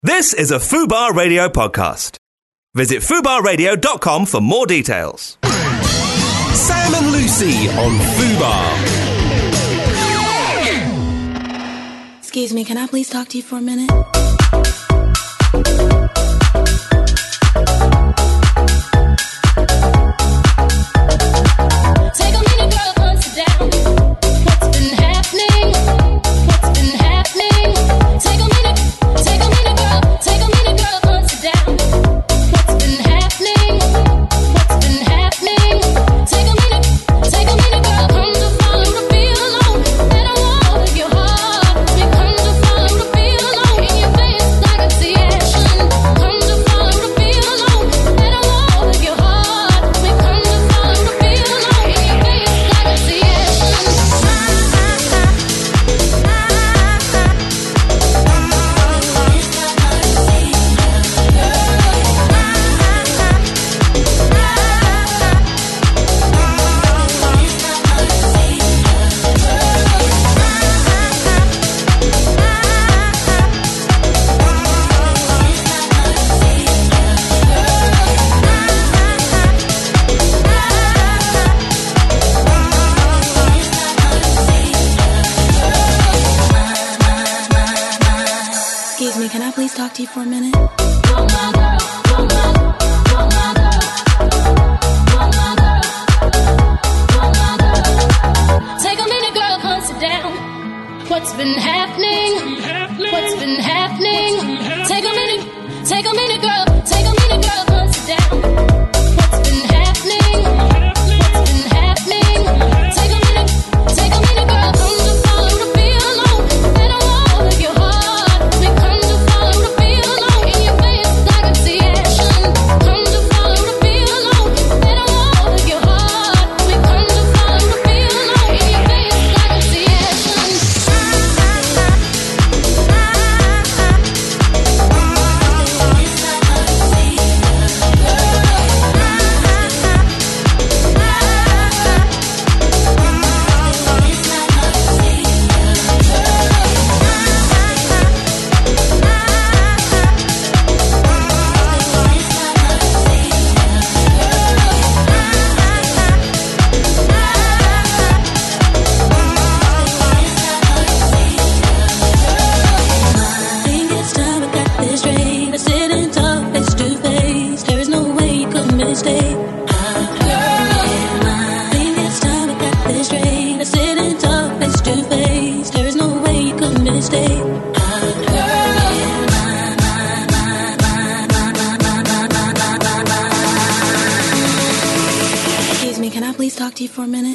This is a Fubar Radio podcast. Visit fubarradio.com for more details. Sam and Lucy on Fubar. Excuse me, can I please talk to you for a minute? Take a minute, girl, hunt it down. What's been happening? What's been happening? Take a minute, girl, hunt it down. What's been happening? What's been happening? Take a minute, girl, come to follow the feel alone. And I want your heart. We come to follow the feel alone. In your face, like I see action. Come to follow the feel alone. And I want your heart. We come to follow the feel alone. In your face, like I see action. Excuse me, can I please talk to you for a minute? Take a minute, girl, hunt it down. What's been happening? What's been happening? Take a minute, girl, hunt it down. What's been happening? What's been happening? Take a minute, girl, come to follow the feel alone. And I want your heart. We come to follow the feel alone. In your face, like I see action. Come to follow the feel alone. And I want your heart. We come to follow the feel alone. In your face, like I see action. Think it's time we got this straight. Let's sit and talk face to face. There is no way you could mistake. Think it's time we got this straight. Let's sit and talk face to face. There is no way you could mistake. Excuse me, can I please talk to you for a minute?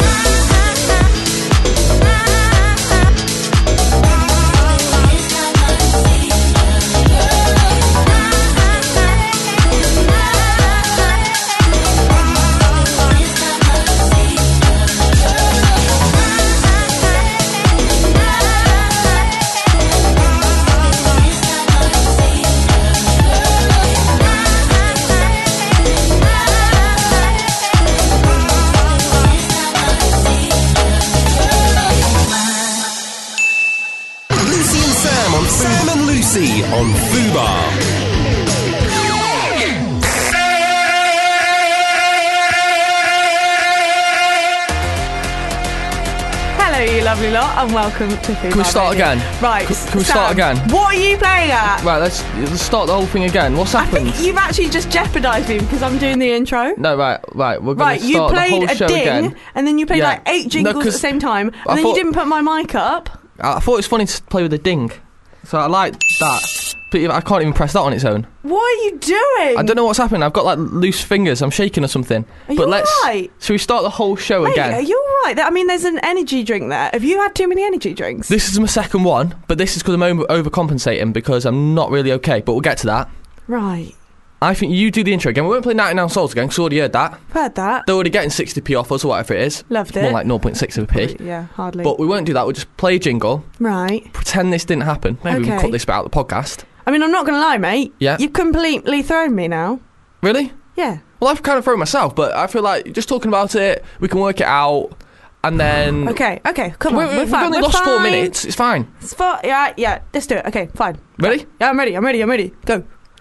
Lucy and Sam on Sam and Lucy on Fubar. Hello, you lovely lot, and welcome to Food Can we start Radio. again? Right. Can we Sam, start again? What are you playing at? Right, let's start the whole thing again. What's I happened? think you've actually just jeopardised me because I'm doing the intro. No, right. We're going Right, to you start the played whole a show ding, again. and then you played Yeah. like 8 jingles No, at the 'cause same time, I and then you thought- didn't put my mic up. I thought it was funny to play with a ding, so I like that. But I can't even press that on its own. What are you doing? I don't know what's happening. I've got like loose fingers. I'm shaking or something. Are but you let's. alright? Shall we start the whole show Mate, again? are you alright? I mean, there's an energy drink there. Have you had too many energy drinks? This is my second one, but this is because I'm overcompensating because I'm not really okay. But we'll get to that. Right. I think you do the intro again. We won't play 99 Souls again because we already heard that. Heard that. They're already getting 60p off us or whatever it is. Loved It's more it. like 0.6 of a p. Yeah, hardly. But we won't do that. We'll just play a jingle, Right. pretend this didn't happen. Maybe we can Okay. cut this bit out of the podcast. I mean, I'm not going to lie, mate. Yeah. You've completely thrown me now. Really? Yeah. Well, I've kind of thrown myself, but I feel like just talking about it, we can work it out. and then... Okay, come on. We've fine. only We're lost 4 fine. minutes. It's fine. It's fine. Yeah, let's do it. Okay, fine. Ready? Yeah, I'm ready. Go.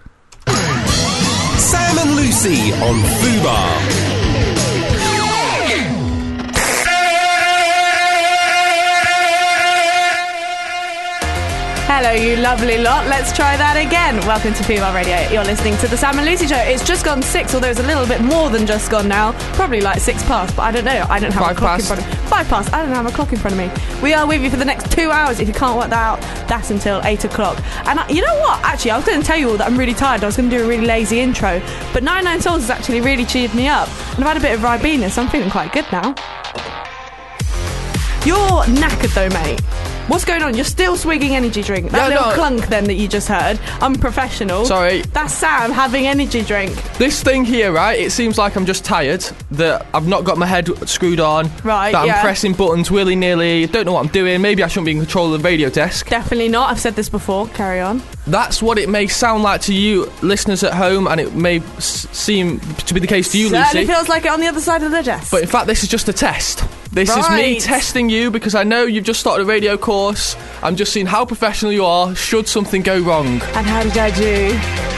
Sam and Lucy on Fubar. Hello, you lovely lot. Let's try that again. Welcome to Fubar Radio. You're listening to the Sam and Lucy Show. It's just gone 6, although it's a little bit more than just gone now. Probably like 6 past, but I don't know. I don't have 5 a clock past. in front of me. 5 past. I don't have a clock in front of me. We are with you for the next 2 hours. If you can't work that out, that's until 8 o'clock. And you know what? Actually, I was going to tell you all that I'm really tired. I was going to do a really lazy intro, but 99 Souls has actually really cheered me up. And I've had a bit of Ribena, so I'm feeling quite good now. You're knackered though, mate. What's going on? You're still swigging energy drink. That little clunk then that you just heard. Unprofessional. Sorry. That's Sam having energy drink. This thing here, right, it seems like I'm just tired, that I've not got my head screwed on, Right, that I'm yeah. pressing buttons willy-nilly, don't know what I'm doing, maybe I shouldn't be in control of the radio desk. Definitely not. I've said this before. Carry on. That's what it may sound like to you listeners at home, and it may seem to be the case to you, Certainly Lucy. feels like it on the other side of the desk. But in fact, this is just a test. This is me Right. testing you because I know you've just started a radio course. I'm just seeing how professional you are should something go wrong. And how did I do?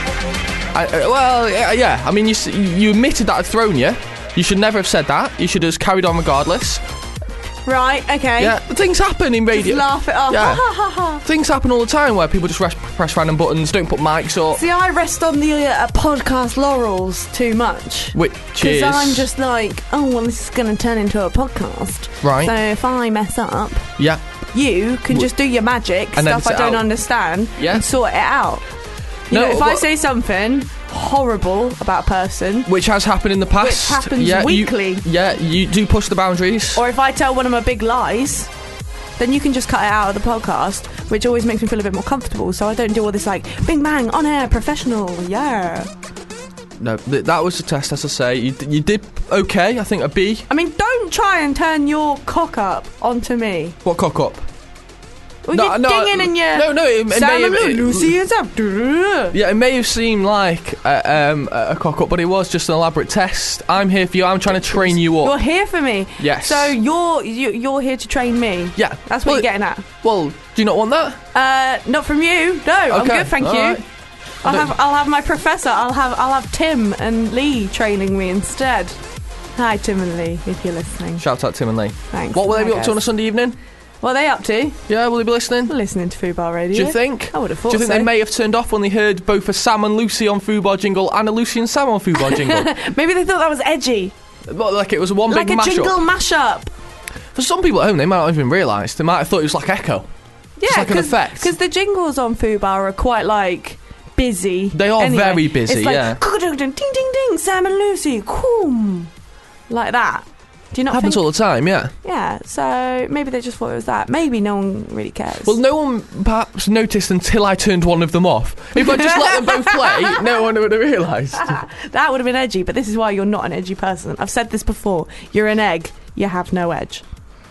Yeah. I mean, you admitted that I'd thrown you. You should never have said that. You should have just carried on regardless. Right, okay. Yeah, things happen in radio. Just laugh it off. Yeah. Ha, ha, ha, ha. Things happen all the time where people just press random buttons, don't put mics up. See, I rest on the podcast laurels too much. Which Because is... I'm just like, oh, well, this is going to turn into a podcast. Right. So if I mess up, Yeah. you can just do your magic, And stuff edit I it don't out. understand, Yeah. and sort it out. You No, know, if I but- say something horrible about a person, Which has happened in the past. Which happens yeah, weekly. You do push the boundaries. or if I tell one of my big lies, then you can just cut it out of the podcast, which always makes me feel a bit more comfortable, so I don't do all this like bing bang on air professional. Yeah. No, that was a test, as I say. You did okay, I think a B. I mean, don't try and turn your cock up onto me. What cock up? Well, you're dinging and you're... No, it may Sam have... and Lucy is up. Yeah, it may have seemed like a cock up, but it was just an elaborate test. I'm here for you. I'm trying to train you up. You're here for me. Yes. So you're here to train me. Yeah. That's what you're getting at. Well, do you not want that? Not from you. No, I'm Okay, good, thank all you. right. I'll have my professor. I'll have Tim and Lee training me instead. Hi, Tim and Lee, if you're listening. Shout out Tim and Lee. Thanks. What will they be Hi, up to on a guys. Sunday evening? What are they up to? Yeah, will they be listening? Listening to Fubar Radio. Do you think? I would have thought Do you think so. they may have turned off when they heard both a Sam and Lucy on Fubar jingle and a Lucy and Sam on Fubar jingle? Maybe they thought that was edgy. Well, like it was one Like big a mashup. jingle mashup. For some people at home, they might not even realise. They might have thought it was like echo. Yeah, like an effect. Because the jingles on Fubar are quite like busy. They are anyway. very busy, It's like, yeah. ding ding ding, Sam and Lucy, coom, like that. Do you not Happens think? all the time, yeah. Yeah, so maybe they just thought it was that. Maybe no one really cares. Well, no one perhaps noticed until I turned one of them off. If I just let them both play, no one would have realised. That would have been edgy, but this is why you're not an edgy person. I've said this before. You're an egg. You have no edge.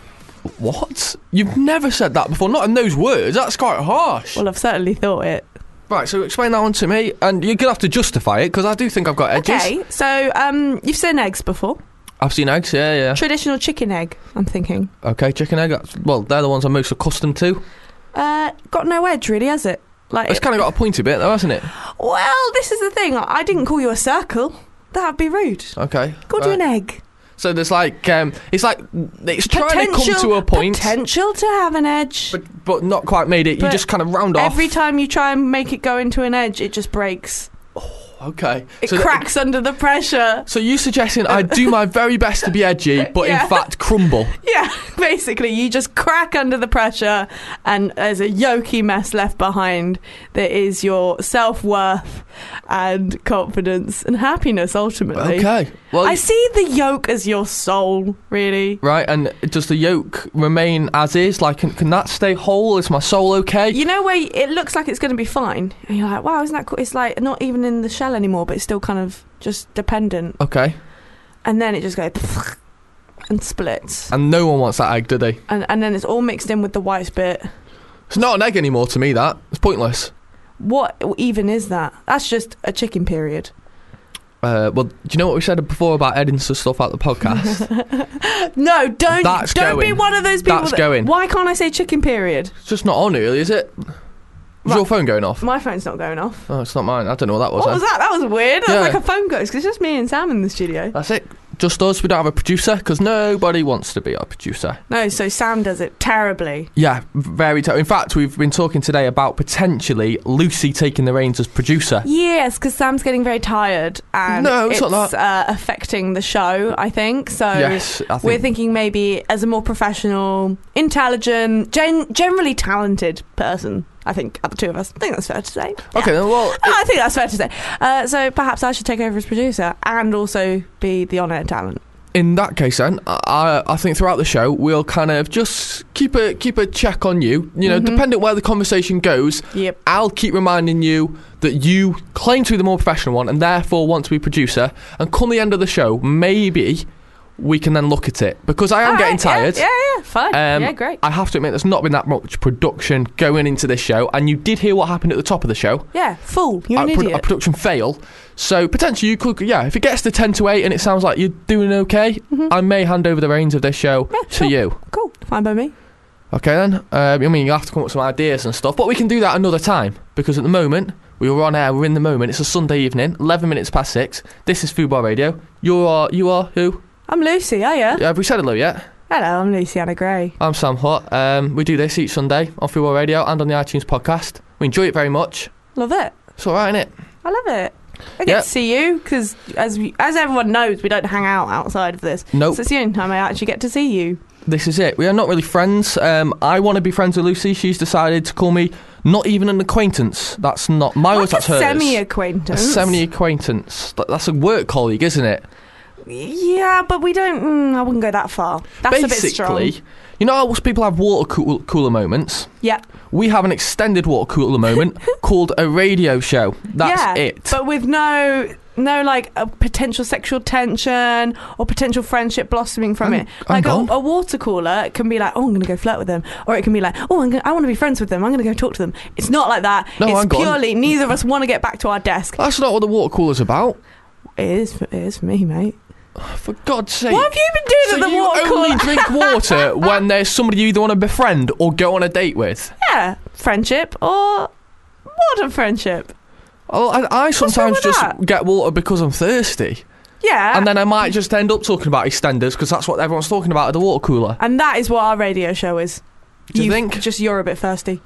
What? You've never said that before, not in those words. That's quite harsh. Well, I've certainly thought it. Right, so explain that one to me, and you're going to have to justify it, because I do think I've got edges. Okay, so you've seen eggs before. I've seen eggs, yeah. Traditional chicken egg, I'm thinking. Okay, chicken egg, well, they're the ones I'm most accustomed to. Got no edge, really, has it? Like, It's kind of got a pointy bit, though, hasn't it? well, this is the thing. I didn't call you a circle. That'd be rude. Okay. Called you an egg. So there's like, it's like, it's trying to come to a point, Potential to have an edge. but not quite made it. You But just kind of round off. Every time you try and make it go into an edge, it just breaks. Okay. It So cracks under the pressure. So you suggesting I do my very best to be edgy, but Yeah. in fact crumble? Yeah, basically, you just crack under the pressure, and there's a yolky mess left behind that is your self-worth and confidence and happiness, ultimately. Okay. Well, I see the yolk as your soul, really. right, and does the yolk remain as is? Like, can that stay whole? Is my soul okay? You know where it looks like it's going to be fine, and you're like, wow, isn't that cool? It's like not even in the shell anymore, but it's still kind of just dependent. Okay. And then it just goes and splits. And no one wants that egg, do they? And then it's all mixed in with the white bit. It's not an egg anymore to me, that. It's pointless. What even is that? That's just a chicken period. Well, do you know what we said before about editing some stuff out the podcast? No, don't be going. one of those people. That's going. Why can't I say chicken period? It's just not on, really, is it? Is your phone going off? My phone's not going off. Oh, it's not mine. I don't know what that was. What was that? That was weird. That was Yeah. like a phone goes because it's just me and Sam in the studio. That's it. Just us. We don't have a producer because nobody wants to be our producer. No, so Sam does it terribly. Yeah, very. In fact, we've been talking today about potentially Lucy taking the reins as producer. Yes, because Sam's getting very tired and No, it's not affecting the show, I think. So Yes, I think- we're thinking maybe as a more professional, intelligent, generally talented person. I think out of the two of us. I think that's fair to say. Okay, then, well, I think that's fair to say. So perhaps I should take over as producer and also be the on-air talent. in that case, then I think throughout the show we'll kind of just keep a check on you. You know, depending where the conversation goes. Yep. I'll keep reminding you that you claim to be the more professional one and therefore want to be producer. And come the end of the show, maybe we can then look at it because I am getting tired. Yeah, fine. Yeah, great. I have to admit, there's not been that much production going into this show, and you did hear what happened at the top of the show. Yeah, fool. You're an A idiot. production fail. So potentially you could, if it gets to 10 to 8 and it sounds like you're doing okay, I may hand over the reins of this show to you. Cool. Fine by me. Okay then. I mean, you have to come up with some ideas and stuff, but we can do that another time because at the moment we were on air. We're in the moment. It's a Sunday evening, 11 minutes past 6. This is Football Radio. You are who? I'm Lucy, Have we said hello yet? Hello, I'm Luciana Gray. I'm Sam Hutt. We do this each Sunday on Football Radio and on the iTunes podcast. We enjoy it very much. Love it. It's all right, innit? I love it. I get to see you because, as everyone knows, we don't hang out outside of this. Nope. So it's the only time I actually get to see you. This is it. We are not really friends. I want to be friends with Lucy. She's decided to call me not even an acquaintance. That's not my words, that's hers. Semi-acquaintance. A semi-acquaintance. That's a work colleague, isn't it? Yeah, but we don't... I wouldn't go that far. That's a bit strong. Basically, you know how most people have water cooler moments? Yeah. We have an extended water cooler moment called a radio show. That's it. But with no like a potential sexual tension or potential friendship blossoming from it. Like a water cooler, it can be like, oh, I'm going to go flirt with them, or it can be like, oh, I want to be friends with them. I'm going to go talk to them. It's not like that. No, it's purely neither of us want to get back to our desk. That's not what the water cooler's about. It is for me, mate. For God's sake. What have you been doing at the water you cooler? only drink water when there's somebody you either want to befriend or go on a date with? Yeah, friendship or modern friendship. Well, I sometimes with just that? get water because I'm thirsty. Yeah. And then I might just end up talking about EastEnders because that's what everyone's talking about at the water cooler. And that is what our radio show is. Do you think? Just you're a bit thirsty.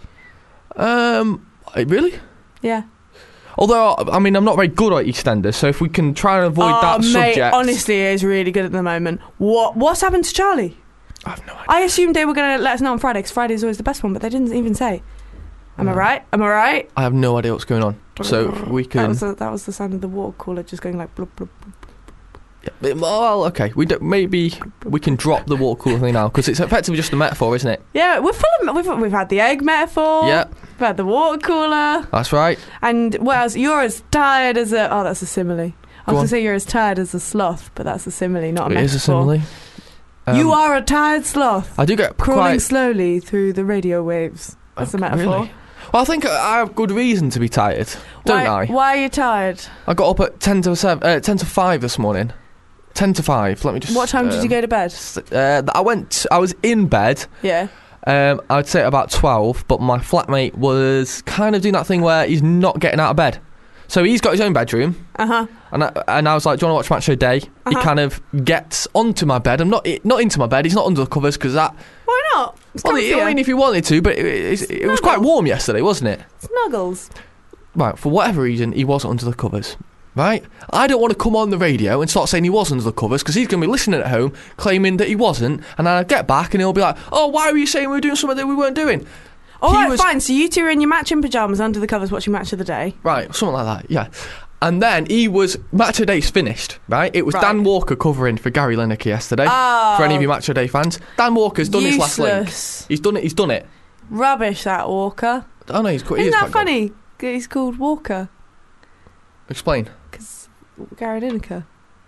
Really? Yeah. Although, I mean, I'm not very good at EastEnders, so if we can try and avoid that mate, subject... honestly, it is really good at the moment. What's happened to Charlie? I have no idea. I assumed they were going to let us know on Friday, because Friday is always the best one, but they didn't even say. Am I right? I have no idea what's going on. So we can... That was the sound of the water cooler just going like... Blub, blub, blub. Yeah, well, okay. Maybe we can drop the water cooler thing now, because it's effectively just a metaphor, isn't it? Yeah, we're full of... We've had the egg metaphor. Yeah. We've had the water cooler. That's right. And what else? You're as tired as a... Oh, that's a simile. I was going to say you're as tired as a sloth, but that's a simile, not a metaphor. It is a simile. You are a tired sloth. I do get crawling slowly through the radio waves. That's a metaphor. Really? Well, I think I have good reason to be tired, don't I? Why are you tired? I got up at 10 to 5 this morning. 10 to 5. Let me just... What time did you go to bed? I was in bed. Yeah. I'd say about 12, but my flatmate was kind of doing that thing where he's not getting out of bed. So he's got his own bedroom. And I was like, do you want to watch Match of the Day? He kind of gets onto my bed. I'm not into my bed. He's not under the covers because that... Why not? Well, I mean, if he wanted to, but it was quite warm yesterday, wasn't it? Snuggles. Right, for whatever reason, he wasn't under the covers. Right? I don't want to come on the radio and start saying he was under the covers because he's going to be listening at home claiming that he wasn't, and then I get back and he'll be like, oh, why were you saying we were doing something that we weren't doing? Alright, fine, so you two are in your matching pyjamas under the covers watching Match of the Day. Right, something like that, yeah. And then Match of the Day's finished, right? It was Dan Walker covering for Gary Lineker yesterday. For any of you Match of the Day fans. Dan Walker's done his last link. He's done it. Rubbish, that Walker. Oh no, Isn't that funny? Good. He's called Walker. Explain. Because Gary Lineker.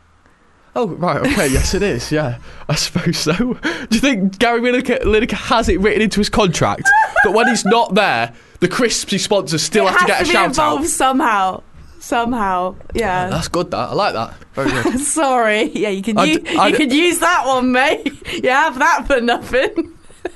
Oh, right, okay, yes it is, yeah. I suppose so. Do you think Gary Lineker has it written into his contract that when he's not there, the crisps he sponsors still have to get a shout out? It has to be involved somehow. somehow. Yeah. That's good. That I like that. Very good. Sorry. Yeah, you could I could use that one, mate. You have that for nothing.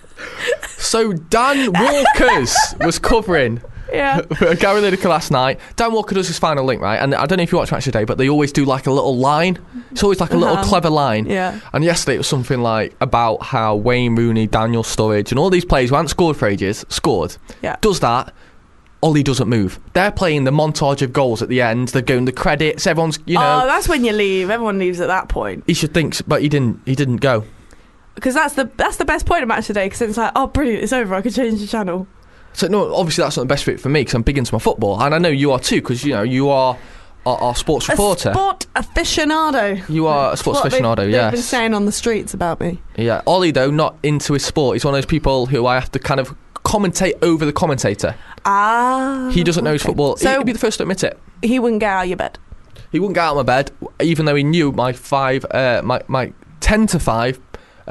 So Dan Walkers was covering Yeah. Gary Lineker last night. Dan Walker does his final link, right? And I don't know if you watch Match of the Day, but they always do like a little line. It's always like a little clever line. Yeah. And yesterday it was something like about how Wayne Rooney, Daniel Sturridge, and all these players who hadn't scored for ages scored. Yeah. Does that. Ollie doesn't move. They're playing the montage of goals at the end. They're going the credits. Everyone's, you know. Oh, that's when you leave. Everyone leaves at that point. He should think, but he didn't. He didn't go. Because that's the best point of Match today. Because it's like, oh, brilliant, it's over. I could change the channel. So no, obviously that's not the best fit for me because I'm big into my football, and I know you are too because you know you are our sports reporter. A sport aficionado. You are a sports That's aficionado. They've Yes. been saying on the streets about me. Yeah. Ollie though, not into his sport. He's one of those people who I have to kind of commentate over the commentator. Ah. He doesn't know his okay. football. So He'd be the first to admit it. he wouldn't get out of your bed. He wouldn't get out of my bed, even though he knew my 10 to 5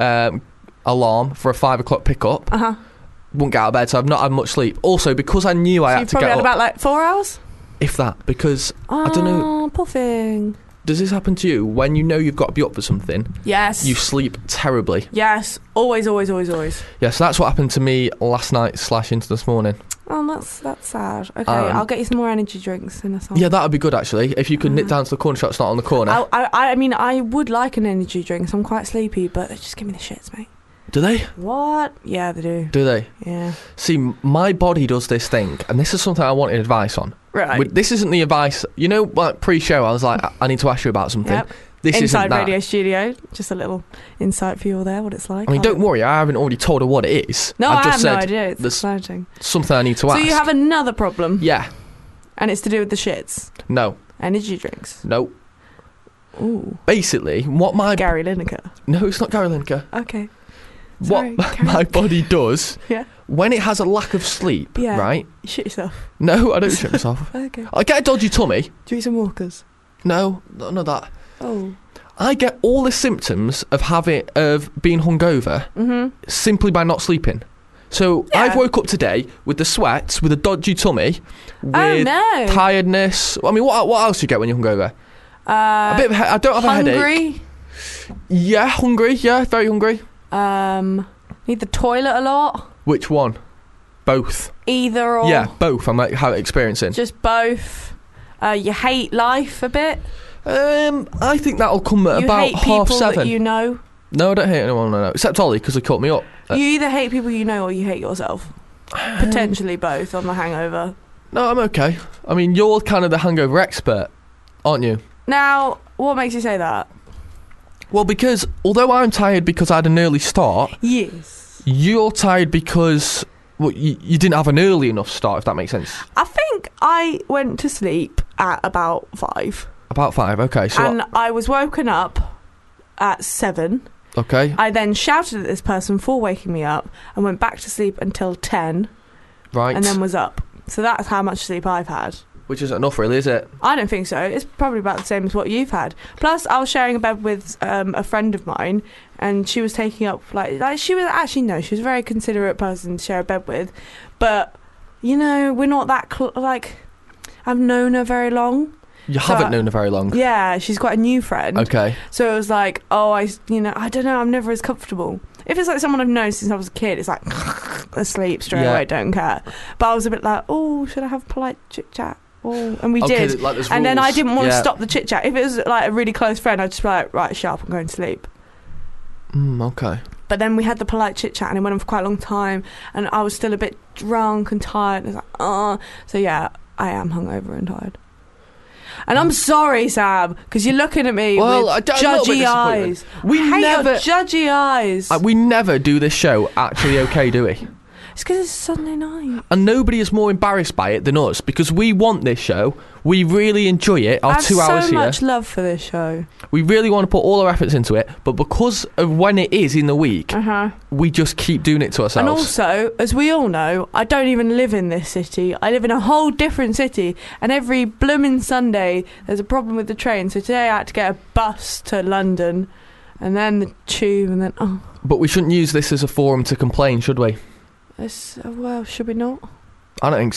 alarm for a 5 o'clock pickup. Uh huh. Wouldn't get out of bed, so I've not had much sleep. Also, because I knew I So had you to probably get had up, about like 4 hours. if that, because I don't know. Oh, poor thing. Does this happen to you when you know you've got to be up for something? Yes. You sleep terribly. Yes. Always, always, always, always. Yeah, so that's what happened to me last night / into this morning. Oh, that's sad. Okay, I'll get you some more energy drinks in a song. Yeah, that would be good actually. If you could nip down to the corner shop, it's not on the corner. I mean, I would like an energy drink. So I'm quite sleepy, but they just give me the shits, mate. Do they? What? Yeah, they do. Do they? Yeah. See, my body does this thing, and this is something I wanted advice on. Right. This isn't the advice. You know, like pre-show, I was like, I need to ask you about something. Yep. This isn't Inside that. Radio Studio. Just a little insight for you all there, what it's like. I mean, don't worry, I haven't already told her what it is. No, I've I just have no said idea. It's there's exciting. something I need to So ask. you have another problem. Yeah. And it's to do with the shits. No. Energy drinks. No. Ooh. Basically, what my... Gary Lineker. No, it's not Gary Lineker. Okay. Sorry, What my body does, Yeah. when it has a lack of sleep, Yeah. right? You shit yourself. No, I don't shit myself. Okay. I get a dodgy tummy. Do you eat some Walkers? No, none of that. Oh. I get all the symptoms of being hungover simply by not sleeping. So Yeah. I've woke up today with the sweats, with a dodgy tummy, with no. tiredness. I mean, what else do you get when you're hungover? A bit of I don't have a headache. Hungry. Yeah, hungry. Yeah, very hungry. Need the toilet a lot. Which one? Both. Either or. Yeah, both. I'm like experiencing. Just both. You hate life a bit. I think that'll come at You about hate people 7:30. that you know. No, I don't hate anyone I know, except Ollie because he caught me up. You either hate people you know or you hate yourself. Potentially both on the hangover. No, I'm okay. I mean, you're kind of the hangover expert, aren't you? Now, what makes you say that? Well, because although I'm tired because I had an early start, Yes. you're tired because you didn't have an early enough start, if that makes sense. I think I went to sleep at about 5. About 5, okay. So And I was woken up at 7. okay, I then shouted at this person for waking me up and went back to sleep until 10 right. and then was up. So that's how much sleep I've had. Which isn't enough, really, is it? I don't think so. It's probably about the same as what you've had. Plus, I was sharing a bed with a friend of mine, and she was taking up like she was actually no, she was a very considerate person to share a bed with, but you know we're not that I've known her very long. You haven't known her very long. Yeah, she's quite a new friend. Okay. So it was like, I don't know, I'm never as comfortable. If it's like someone I've known since I was a kid, it's like asleep straight Yeah. away, don't care. But I was a bit like, oh, should I have polite chit chat? Oh, and we Okay, did. like there's And then I rules. didn't want to Yeah. stop the chit chat. If it was like a really close friend, I'd just be like, right, shut up, I'm going to sleep. Okay. But then we had the polite chit chat and it went on for quite a long time, and I was still a bit drunk and tired. And it's like, so yeah, I am hungover and tired. And I'm sorry, Sam, because you're looking at me Well, with I don't- a little bit judgy disappointed. eyes. We I hate never- your judgy eyes. We never do this show actually okay, do we? It's because it's Sunday night. And nobody is more embarrassed by it than us because we want this show. We really enjoy it. Our I have 2 hours so here. much love for this show. We really want to put all our efforts into it, but because of when it is in the week, we just keep doing it to ourselves. And also, as we all know, I don't even live in this city. I live in a whole different city, and every blooming Sunday there's a problem with the train. So today I had to get a bus to London, and then the tube, and then But we shouldn't use this as a forum to complain, should we? well, should we not? I don't think so.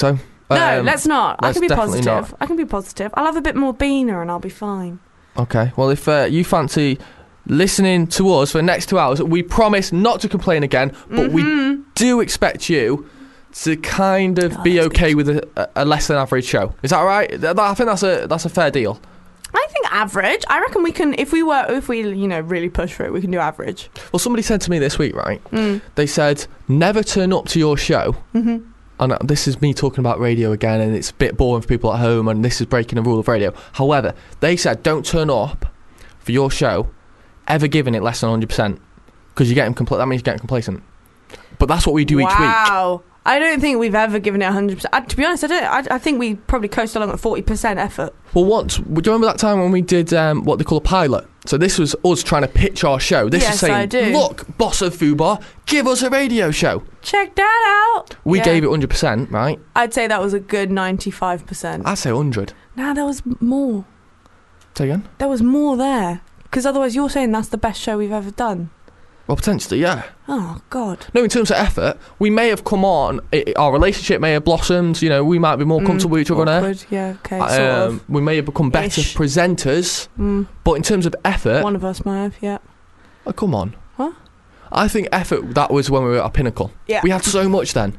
No, let's not. I let's can be definitely positive. not. I can be positive. I'll have a bit more beaner and I'll be fine. Okay, well, if you fancy listening to us for the next 2 hours, we promise not to complain again, but we do expect you to kind of be okay with a less than average show. Is that right? I think that's a fair deal. I think average. I reckon we can, if we really push for it, we can do average. Well, somebody said to me this week, right? They said, never turn up to your show. And this is me talking about radio again, and it's a bit boring for people at home, and this is breaking a rule of radio. However, they said don't turn up for your show ever giving it less than 100%, because that means you're getting complacent. But that's what we do each week. Wow. I don't think we've ever given it 100%. To be honest, I don't. I think we probably coast along at 40% effort. Well, once, do you remember that time when we did what they call a pilot? So this was us trying to pitch our show. This is saying, I do. Look, boss of Fubar, give us a radio show. Check that out. We gave it 100%, right? I'd say that was a good 95%. I'd say 100. Nah, there was more. Say again? There was more there. Because otherwise you're saying that's the best show we've ever done. Well, potentially, yeah. Oh, God. No, in terms of effort, we may have come on, our relationship may have blossomed, we might be more comfortable with each other on air. Yeah, okay, sort of. We may have become better presenters, but in terms of effort... One of us might have, yeah. Oh, come on. What? I think effort, that was when we were at our pinnacle. Yeah. We had so much then.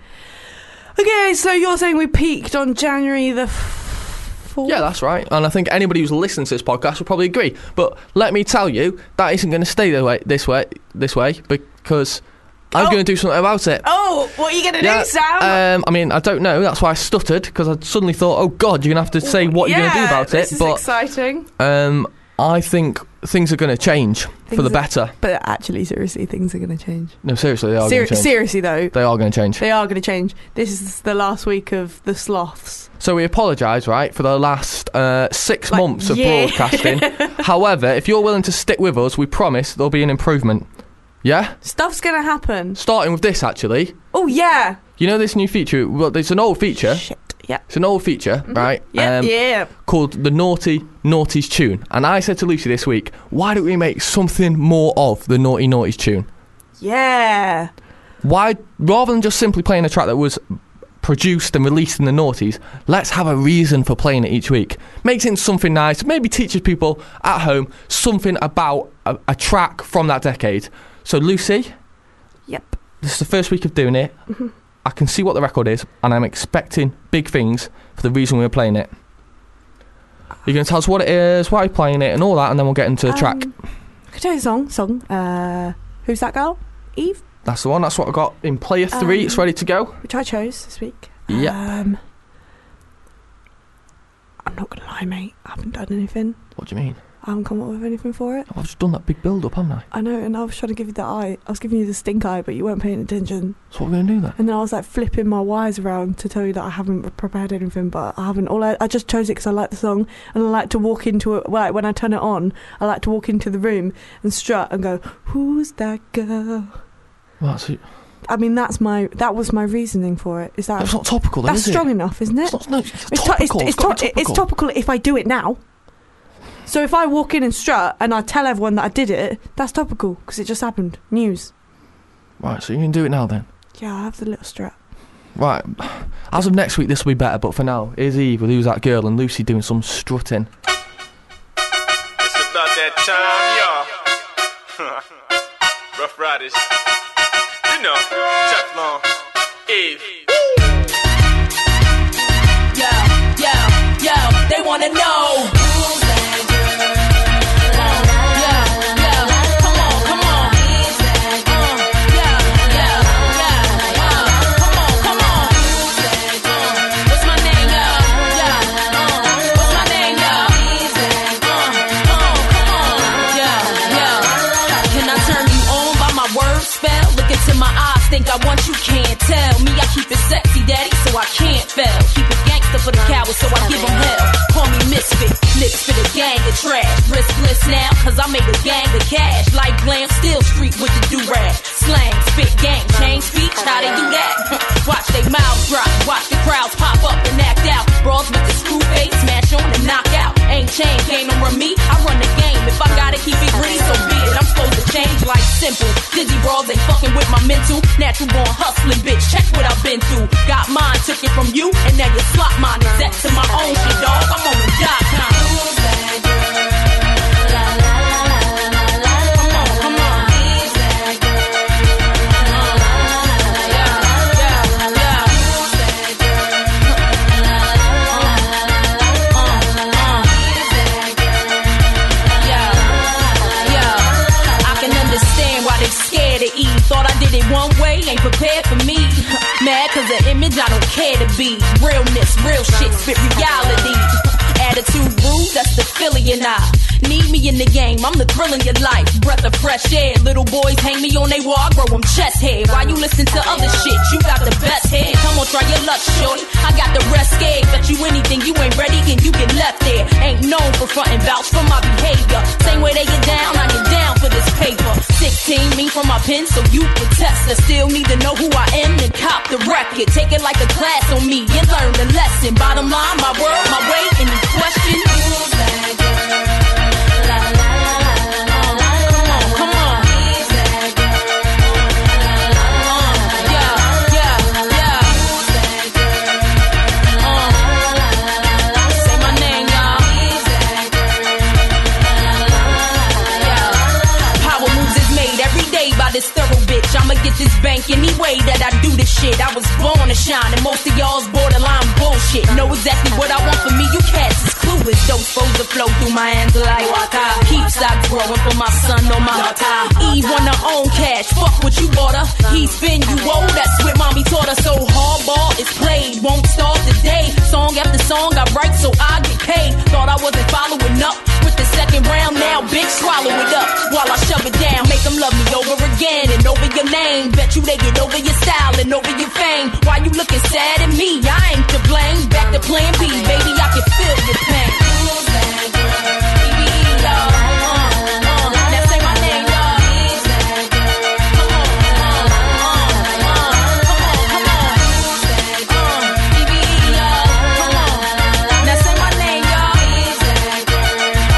Okay, so you're saying we peaked on January the 4th? Yeah, that's right. And I think anybody who's listening to this podcast will probably agree. But let me tell you, that isn't going to stay this way, because I'm going to do something about it. Oh, what are you going to do, Sam? I don't know. That's why I stuttered, because I suddenly thought, oh, God, you're going to have to say what you're going to do about it. This is exciting. I think things are going to change for the better. But actually, seriously, things are going to change. No, seriously, they are going to change. Seriously, though. They are going to change. They are going to change. This is the last week of the sloths. So we apologise, right, for the last 6 months of broadcasting. However, if you're willing to stick with us, we promise there'll be an improvement. Yeah? Stuff's going to happen. Starting with this, actually. Oh, yeah. You know this new feature? Well, it's an old feature. Shit. Yeah. It's an old feature, right? Yeah. Called the Naughties Tune. And I said to Lucy this week, why don't we make something more of the Naughties Tune? Yeah. Why, rather than just simply playing a track that was produced and released in the noughties, let's have a reason for playing it each week. Makes it something nice, maybe teaches people at home something about a track from that decade. So Lucy, yep, this is the first week of doing it. I can see what the record is, and I'm expecting big things for the reason we're playing it. You're going to tell us what it is, why you're playing it, and all that, and then we'll get into the track. I can tell you the song. Who's that girl? Eve? That's the one. That's what I got in player 3. It's ready to go. Which I chose this week. Yeah. I'm not going to lie, mate. I haven't done anything. What do you mean? I haven't come up with anything for it. Oh, I've just done that big build-up, haven't I? I know, and I was trying to give you the eye. I was giving you the stink eye, but you weren't paying attention. So what are we going to do then? And then I was like flipping my wires around to tell you that I haven't prepared anything, but I haven't. I just chose it because I like the song, and I like to walk into it. Like when I turn it on, I like to walk into the room and strut and go, "Who's that girl?" Well, that's it. I mean, that was my reasoning for it. Is that that's not topical? Then, that's is strong it? enough, isn't it? It's topical. It's topical if I do it now. So if I walk in and strut and I tell everyone that I did it, that's topical because it just happened. News. Right, so you can do it now then. Yeah, I have the little strut. Right, as of next week this will be better, but for now, here's Eve with Who's That Girl and Lucy doing some strutting. It's about that time, y'all. Rough Riders. You know, Teflon, Eve. Yo, they wanna know. Think I want you, can't tell me. I keep it sexy, daddy, so I can't fail. Keep it gangster for the cowards, so I give them hell. Call me misfit, lips for the gang of trash. Riskless now, cause I make a gang of cash. Like glam, still street with the do-rag. Slang, spit, gang, change speech, how they do that? Watch they mouths drop, watch the crowds pop up and act out. Brawls with the screw face, smash on and knock out. Ain't chain, game don't run me, I run the game. If I gotta keep it green, so be it. I'm supposed to change like simple. Dizzy bro bras ain't fucking with my mental. Natural born hustling, bitch. Check what I've been through. Got mine, took it from you, and now you slot mine. Exact to my own shit, dog. I'm on the .com. Who's that girl? La la la la la la la. Come on, come on. Who's that girl? La la la la la la la. Who's that girl? La la la la la la. Who's that girl? Yeah. I can understand why they scared to eat. Thought I did it one way, ain't prepared for me. Mad cause the image I don't care to be. Realness, real shit, spit reality. Attitude rude, that's the Philly and I. Need me in the game, I'm the thrill in your life. Breath of fresh air, little boys hang me on they wall, I grow them chest hair. Why you listen to other shit? You got the best head. Come on, try your luck, shorty. I got the rest scared. Bet you anything, you ain't ready and you get left there. Ain't known for frontin' vouch for my behavior. Same way they get down, I get down for this paper. 16, me from my pen, so you can test. I still need to know who I am and cop the record. Take it like a class on me, you learn the lesson. Bottom line, my word, my way, any question? Who's that girl? La la la la la la. Come on, come on. Who's that girl? La la la la. Yeah, yeah, yeah. Who's that girl? La la la la. Say my name, y'all. Who's that girl? La la la la. Yeah. Power moves is made every day by this thorough bitch. I'ma get this bank any way that I do this shit. I was born to shine, and most of y'all's borderline bullshit. Know exactly what I want for me, you cats is clueless. Those flows that flow through my hands like water. Keep stocks growing for my son on my water. Eve on her own cash, fuck what you bought her. He spin you old, that's what mommy taught her. So hardball is played, won't start today. Song after song I write so I get paid. Thought I wasn't following up with the second round, now bitch swallow it up while I shove it down. Make them love me over again and over your name. Bet you they get over your style and over your fame. Why you looking sad at me? I ain't to blame. Back to plan B, baby, I can feel your pain. Who's that girl? BBE, y'all. Now say my name, y'all. Who's that girl? Come on, come on. Who's that girl? BBE, y'all. Come on. Now say my name, y'all. Who's that girl?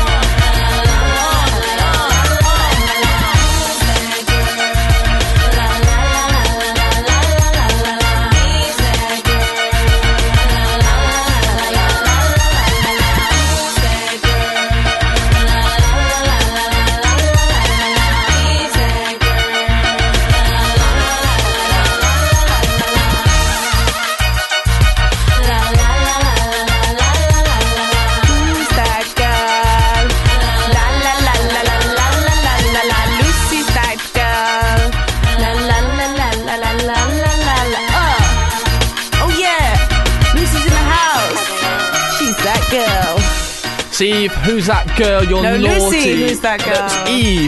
Eve, who's that girl? You're no, naughty. Lucy, who's that girl? That's Eve.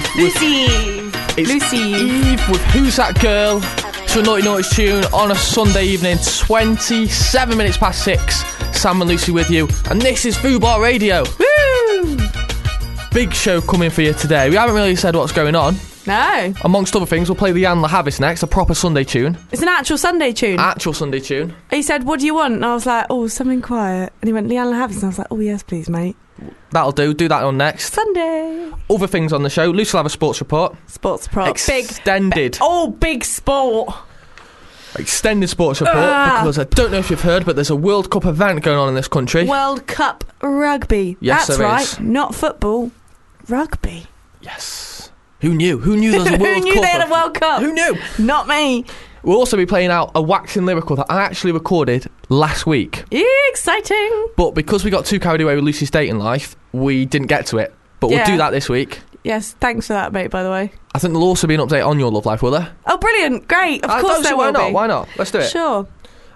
Lucy. Lucy. Eve with Who's That Girl? To a Naughty Naughty's tune on a Sunday evening, 27 minutes past 6. Sam and Lucy with you, and this is Fubar Radio. Woo! Big show coming for you today. We haven't really said what's going on. No. Amongst other things, we'll play the Jan Lahavis next, a proper Sunday tune. It's an actual Sunday tune. Actual Sunday tune. He said, "What do you want?" And I was like, "Oh, something quiet." And he went, "Leanne Lahavis," and I was like, "Oh yes, please, mate." That'll do. Do that on next. Sunday. Other things on the show. Lucy will have a sports report. Sports report. Extended. Big sport. Extended sports report, because I don't know if you've heard, but there's a World Cup event going on in this country. World Cup rugby. Yes, that's there right. is. Not football. Rugby. Yes. Who knew? Who knew there was a World Cup? Who knew they had a World Cup? Who knew? Not me. We'll also be playing out a waxing lyrical that I actually recorded last week. Exciting. But because we got too carried away with Lucy's dating life, we didn't get to it. But we'll do that this week. Yes, thanks for that, mate, by the way. I think there'll also be an update on your love life, will there? Oh, brilliant. Great. Of course there will be. Why not? Let's do it. Sure.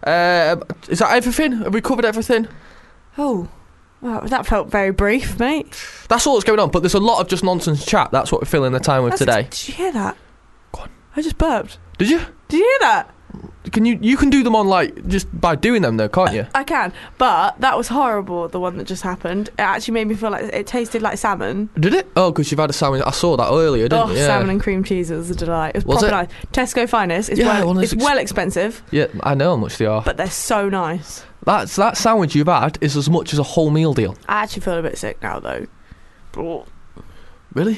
Is that everything? Have we covered everything? Oh, wow, that felt very brief, mate. That's all that's going on, but there's a lot of just nonsense chat. That's what we're filling the time with today. Did you hear that? Go on. I just burped. Did you? Did you hear that? You can do them on, like, just by doing them though, can't you? I can, but that was horrible, the one that just happened. It actually made me feel like it tasted like salmon. Did it? Oh, because you've had a salmon. I saw that earlier, didn't you? Yeah. Salmon and cream cheese, it was a delight. It was proper nice. Tesco Finest. It's well expensive. Yeah, I know how much they are. But they're so nice. That sandwich you've had is as much as a whole meal deal. I actually feel a bit sick now, though. Really?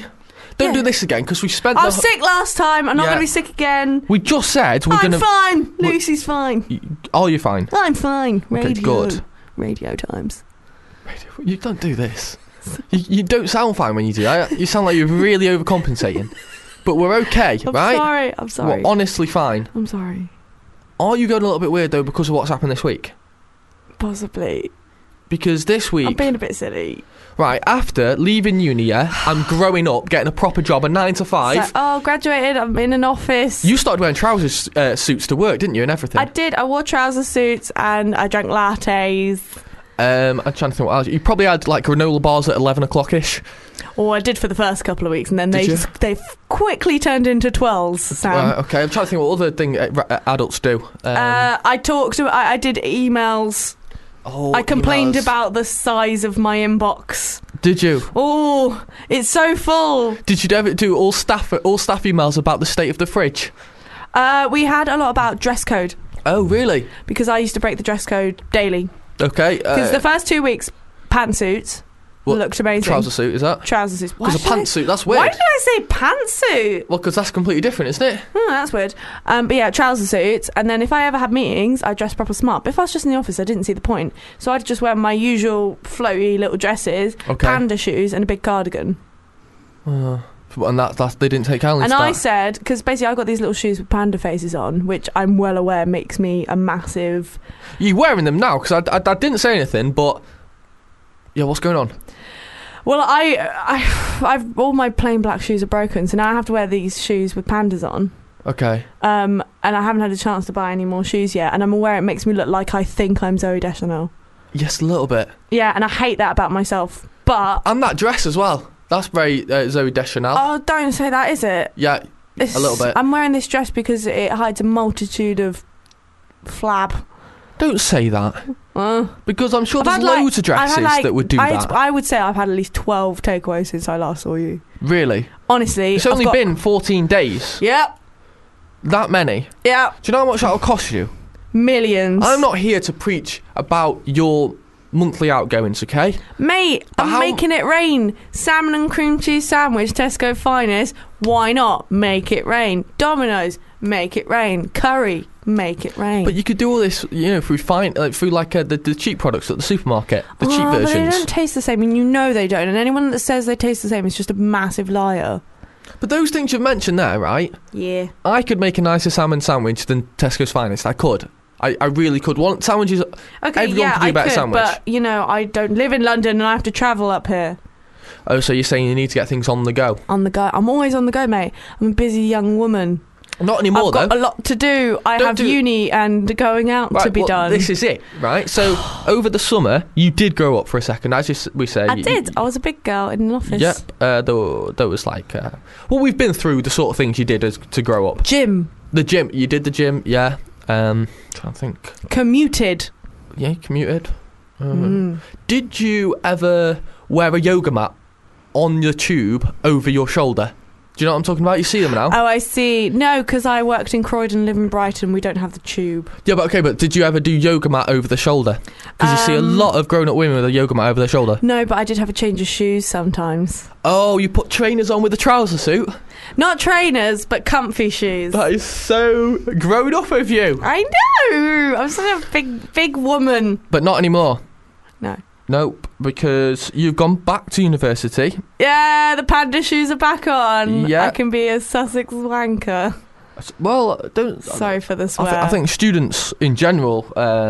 Don't do this again, because we spent I was sick last time. I'm not going to be sick again. We just said we're going to... I'm fine. Lucy's fine. Oh, you're fine? I'm fine. Radio. Okay, good. Radio times. You don't do this. You don't sound fine when you do that. You sound like you're really overcompensating. But we're okay, right? I'm sorry. We're honestly fine. I'm sorry. Are you going a little bit weird, though, because of what's happened this week? Possibly. Because this week... I'm being a bit silly. Right, after leaving uni, I'm growing up, getting a proper job, a 9 to 5. So, graduated, I'm in an office. You started wearing trousers suits to work, didn't you, and everything? I did. I wore trouser suits and I drank lattes. I'm trying to think what else. You probably had, like, granola bars at 11 o'clock-ish. Oh, I did for the first couple of weeks, and then they quickly turned into 12s, Sam. Okay, I'm trying to think what other thing adults do. I did emails. Oh, I complained about the size of my inbox. Did you? Oh, it's so full. Did you ever do all staff emails about the state of the fridge? We had a lot about dress code. Oh, really? Because I used to break the dress code daily. Okay. Because the first 2 weeks, pantsuits looked amazing. Trouser suit, is that? Trouser suits. Because a pantsuit, that's weird. Why did I say pantsuit? Well, because that's completely different, isn't it? That's weird. But yeah, trouser suits. And then if I ever had meetings, I'd dress proper smart. But if I was just in the office, I didn't see the point. So I'd just wear my usual floaty little dresses, panda shoes, and a big cardigan. And that they didn't take Alan. And I said, because basically I got these little shoes with panda faces on, which I'm well aware makes me a massive... You're wearing them now, because I didn't say anything, but... Yeah, what's going on? Well, I've all my plain black shoes are broken, so now I have to wear these shoes with pandas on. Okay. And I haven't had a chance to buy any more shoes yet, and I'm aware it makes me look like I think I'm Zooey Deschanel. Yes, a little bit. Yeah, and I hate that about myself, but... And that dress as well. That's very Zooey Deschanel. Oh, don't say that, is it? Yeah, a little bit. I'm wearing this dress because it hides a multitude of flab. Don't say that. Because I'm sure there's loads of dresses that would do that. I would say I've had at least 12 takeaways since I last saw you. Really? Honestly. It's only been 14 days. Yep. That many? Yeah. Do you know how much that'll cost you? Millions. I'm not here to preach about your monthly outgoings, okay? Mate, I'm making it rain. Salmon and cream cheese sandwich, Tesco finest. Why not? Make it rain. Domino's, make it rain. Curry, make it rain. But you could do all this, through the cheap products at the supermarket, the cheap versions. But they don't taste the same, and you know they don't. And anyone that says they taste the same is just a massive liar. But those things you've mentioned there, right? Yeah. I could make a nicer salmon sandwich than Tesco's finest. I could. I really could. One sandwiches. Okay, everyone yeah, can do a better sandwich. But I don't live in London and I have to travel up here. Oh, so you're saying you need to get things on the go? On the go. I'm always on the go, mate. I'm a busy young woman. Not anymore, I've got a lot to do. I have uni and going out to be done. This is it, right? So over the summer, you did grow up for a second, as we say. I did. I was a big girl in an office. Yep. There was like... we've been through the sort of things you did to grow up. Gym. The gym. You did the gym, yeah. Trying to think. Commuted. Yeah, you commuted. Did you ever wear a yoga mat on your tube over your shoulder? Do you know what I'm talking about? You see them now? Oh, I see. No, because I worked in Croydon, live in Brighton. We don't have the tube. Yeah, but did you ever do yoga mat over the shoulder? Because you see a lot of grown-up women with a yoga mat over their shoulder. No, but I did have a change of shoes sometimes. Oh, you put trainers on with a trouser suit? Not trainers, but comfy shoes. That is so grown up of you. I know. I'm such a big woman. But not anymore. No. Nope, because you've gone back to university. Yeah, the panda shoes are back on. Yeah. I can be a Sussex wanker. Well, don't... Sorry for the swear. I think students in general...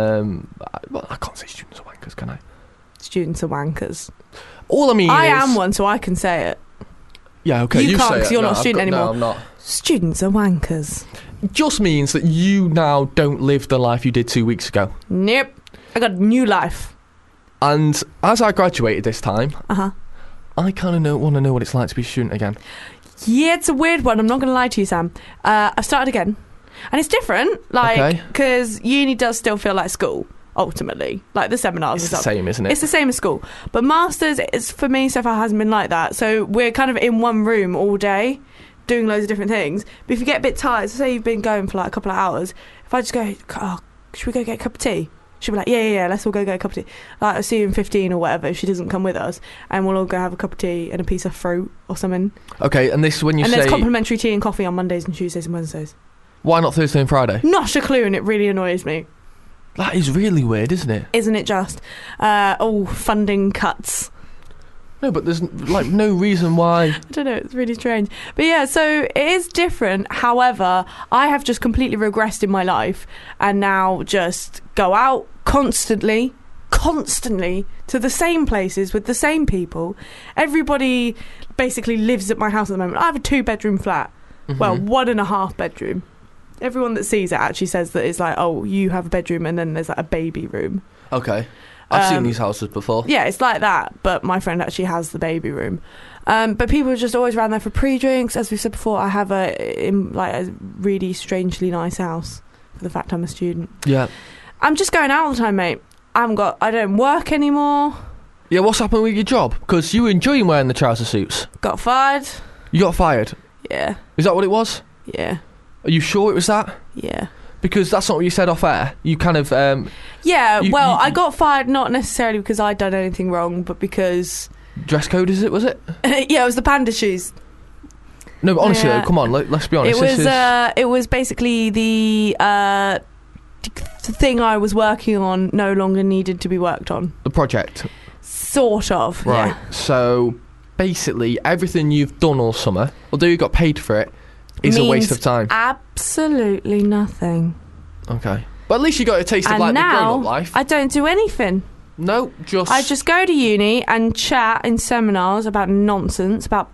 I can't say students are wankers, can I? Students are wankers. All I mean I am one, so I can say it. Yeah, okay, you can't say because it. you're not a student anymore. No, I'm not. Students are wankers. Just means that you now don't live the life you did 2 weeks ago. Nope. I got a new life. And as I graduated this time, I kind of want to know what it's like to be a student again. Yeah, it's a weird one. I'm not going to lie to you, Sam. I've started again. And it's different, because uni does still feel like school, ultimately. Like the seminars It's and the stuff. same, isn't it? It's the same as school. But masters, for me, so far hasn't been like that. So we're kind of in one room all day, doing loads of different things. But if you get a bit tired, so say you've been going for like a couple of hours, if I just go, should we go get a cup of tea? She'll be like, yeah, let's all go get a cup of tea. Like, I'll see you in 15 or whatever if she doesn't come with us, and we'll all go have a cup of tea and a piece of fruit or something. Okay, and this when you and say... there's complimentary tea and coffee on Mondays and Tuesdays and Wednesdays. Why not Thursday and Friday? Not a clue, and it really annoys me. That is really weird, isn't it? Isn't it just? Funding cuts. No, but there's like no reason why. I don't know, it's really strange. But yeah, so it is different. However, I have just completely regressed in my life and now just go out constantly to the same places with the same people. Everybody basically lives at my house at the moment. I have a 2-bedroom flat. Mm-hmm. Well, 1.5 bedroom. Everyone that sees it actually says that it's like, oh, you have a bedroom and then there's like a baby room. Okay. I've seen these houses before. Yeah, it's like that, but my friend actually has the baby room. But people are just always around there for pre-drinks. As we've said before, I have a really strangely nice house for the fact I'm a student. Yeah. I'm just going out all the time, mate. I don't work anymore. Yeah, what's happened with your job? Because you were enjoying wearing the trouser suits. Got fired. You got fired? Yeah. Is that what it was? Yeah. Are you sure it was that? Yeah. Because that's not what you said off air. You kind of... I got fired not necessarily because I'd done anything wrong, but because... Dress code, was it? Yeah, it was the panda shoes. No, but honestly, though, come on, let's be honest. It was basically the thing I was working on no longer needed to be worked on. The project? Sort of, right. Yeah. So, basically, everything you've done all summer, although you got paid for it, is a waste of time. Absolutely nothing. Okay. But at least you got a taste of like the grown-up life. I don't do anything. No, I just go to uni and chat in seminars about nonsense, about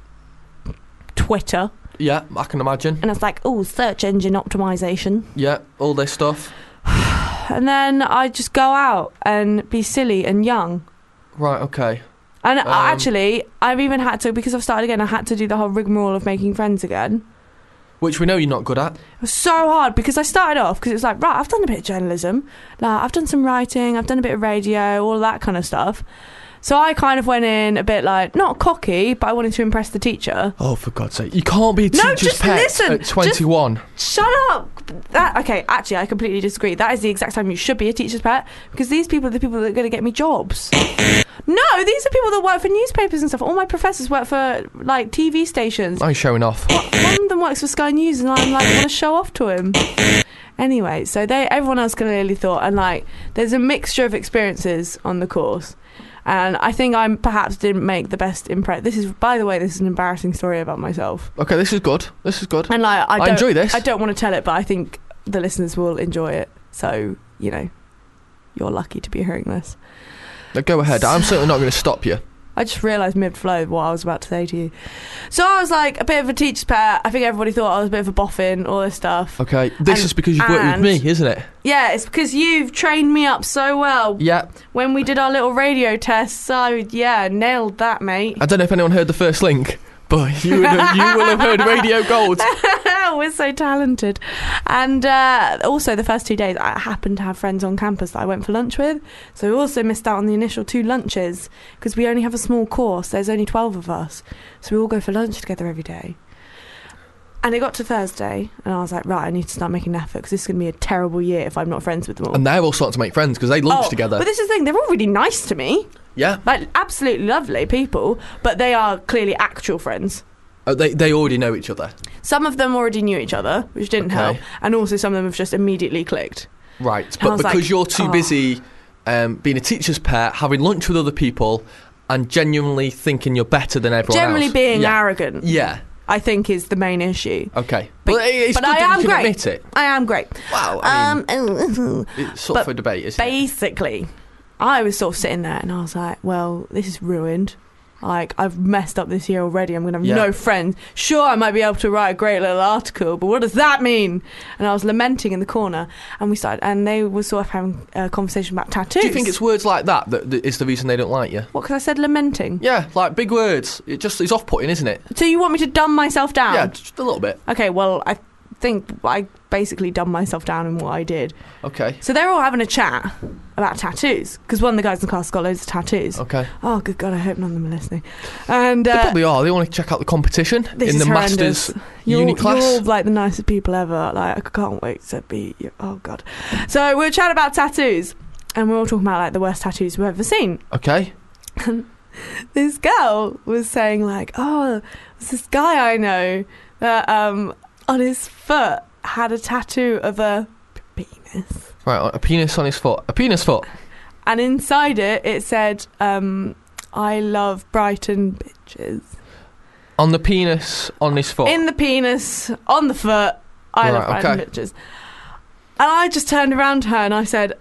Twitter. Yeah, I can imagine. And it's like, search engine optimization. Yeah, all this stuff. And then I just go out and be silly and young. Right, okay. And actually, I've even had to, because I've started again, I had to do the whole rigmarole of making friends again. Which we know you're not good at. It was so hard because I started off, because it was like, right, I've done a bit of journalism. Like, I've done some writing, I've done a bit of radio, all that kind of stuff. So I kind of went in a bit like, not cocky, but I wanted to impress the teacher. Oh, for God's sake. You can't be a teacher's pet at 21. Shut up! Okay, actually, I completely disagree. That is the exact time you should be a teacher's pet, because these people are the people that are going to get me jobs. No, these are people that work for newspapers and stuff. All my professors work for, like, TV stations. I'm showing off. One of them works for Sky News, and I'm like, I want to show off to him. Anyway, so everyone else clearly thought, and, like, there's a mixture of experiences on the course. And I think I perhaps didn't make the best impression. By the way, this is an embarrassing story about myself. Okay, this is good. And like, I enjoy this. I don't want to tell it, but I think the listeners will enjoy it. So, you're lucky to be hearing this. Now go ahead. I'm certainly not going to stop you. I just realised mid-flow what I was about to say to you. So I was like a bit of a teacher's pet. I think everybody thought I was a bit of a boffin, all this stuff. Okay, this is because you've worked with me, isn't it? Yeah, it's because you've trained me up so well. Yeah. When we did our little radio tests, nailed that, mate. I don't know if anyone heard the first link, but you will have heard Radio Gold. We're so talented. And also the first 2 days I happened to have friends on campus that I went for lunch with, so we also missed out on the initial 2 lunches because we only have a small course. There's only 12 of us, so we all go for lunch together every day. And it got to Thursday and I was like, right, I need to start making an effort because this is going to be a terrible year if I'm not friends with them all. And they're all starting to make friends because they lunch together. But this is the thing, they're all really nice to me. Yeah. Like, absolutely lovely people, but they are clearly actual friends. Oh, they already know each other. Some of them already knew each other, which didn't help, and also some of them have just immediately clicked. Right, but because you're too busy being a teacher's pet, having lunch with other people, and genuinely thinking you're better than everyone else. Generally being arrogant. Yeah. I think is the main issue. Okay. But it's good that you can admit it. I am great. Wow, I mean, it's sort of a debate, isn't it? Basically, I was sort of sitting there and I was like, well, this is ruined. Like, I've messed up this year already. I'm going to have no friends. Sure, I might be able to write a great little article, but what does that mean? And I was lamenting in the corner, and they were sort of having a conversation about tattoos. Do you think it's words like that is the reason they don't like you? What, because I said lamenting? Yeah, like big words. It's off-putting, isn't it? So you want me to dumb myself down? Yeah, just a little bit. Okay, well, I think I basically dumbed myself down in what I did. Okay. So they're all having a chat about tattoos, because one of the guys in the class has got loads of tattoos. Okay. Oh, good God, I hope none of them are listening. And they probably are. They want to check out the competition in the Masters uni class. You're all like the nicest people ever. Like, I can't wait to be... Oh, God. So we'll chat about tattoos. and we're all talking about like the worst tattoos we've ever seen. Okay. This girl was saying like, oh, there's this guy I know that on his foot had a tattoo of a penis. Right, a penis on his foot. A penis foot. And inside it said, I love Brighton bitches. On the penis on his foot? In the penis, on the foot, I love Brighton bitches. And I just turned around to her and I said,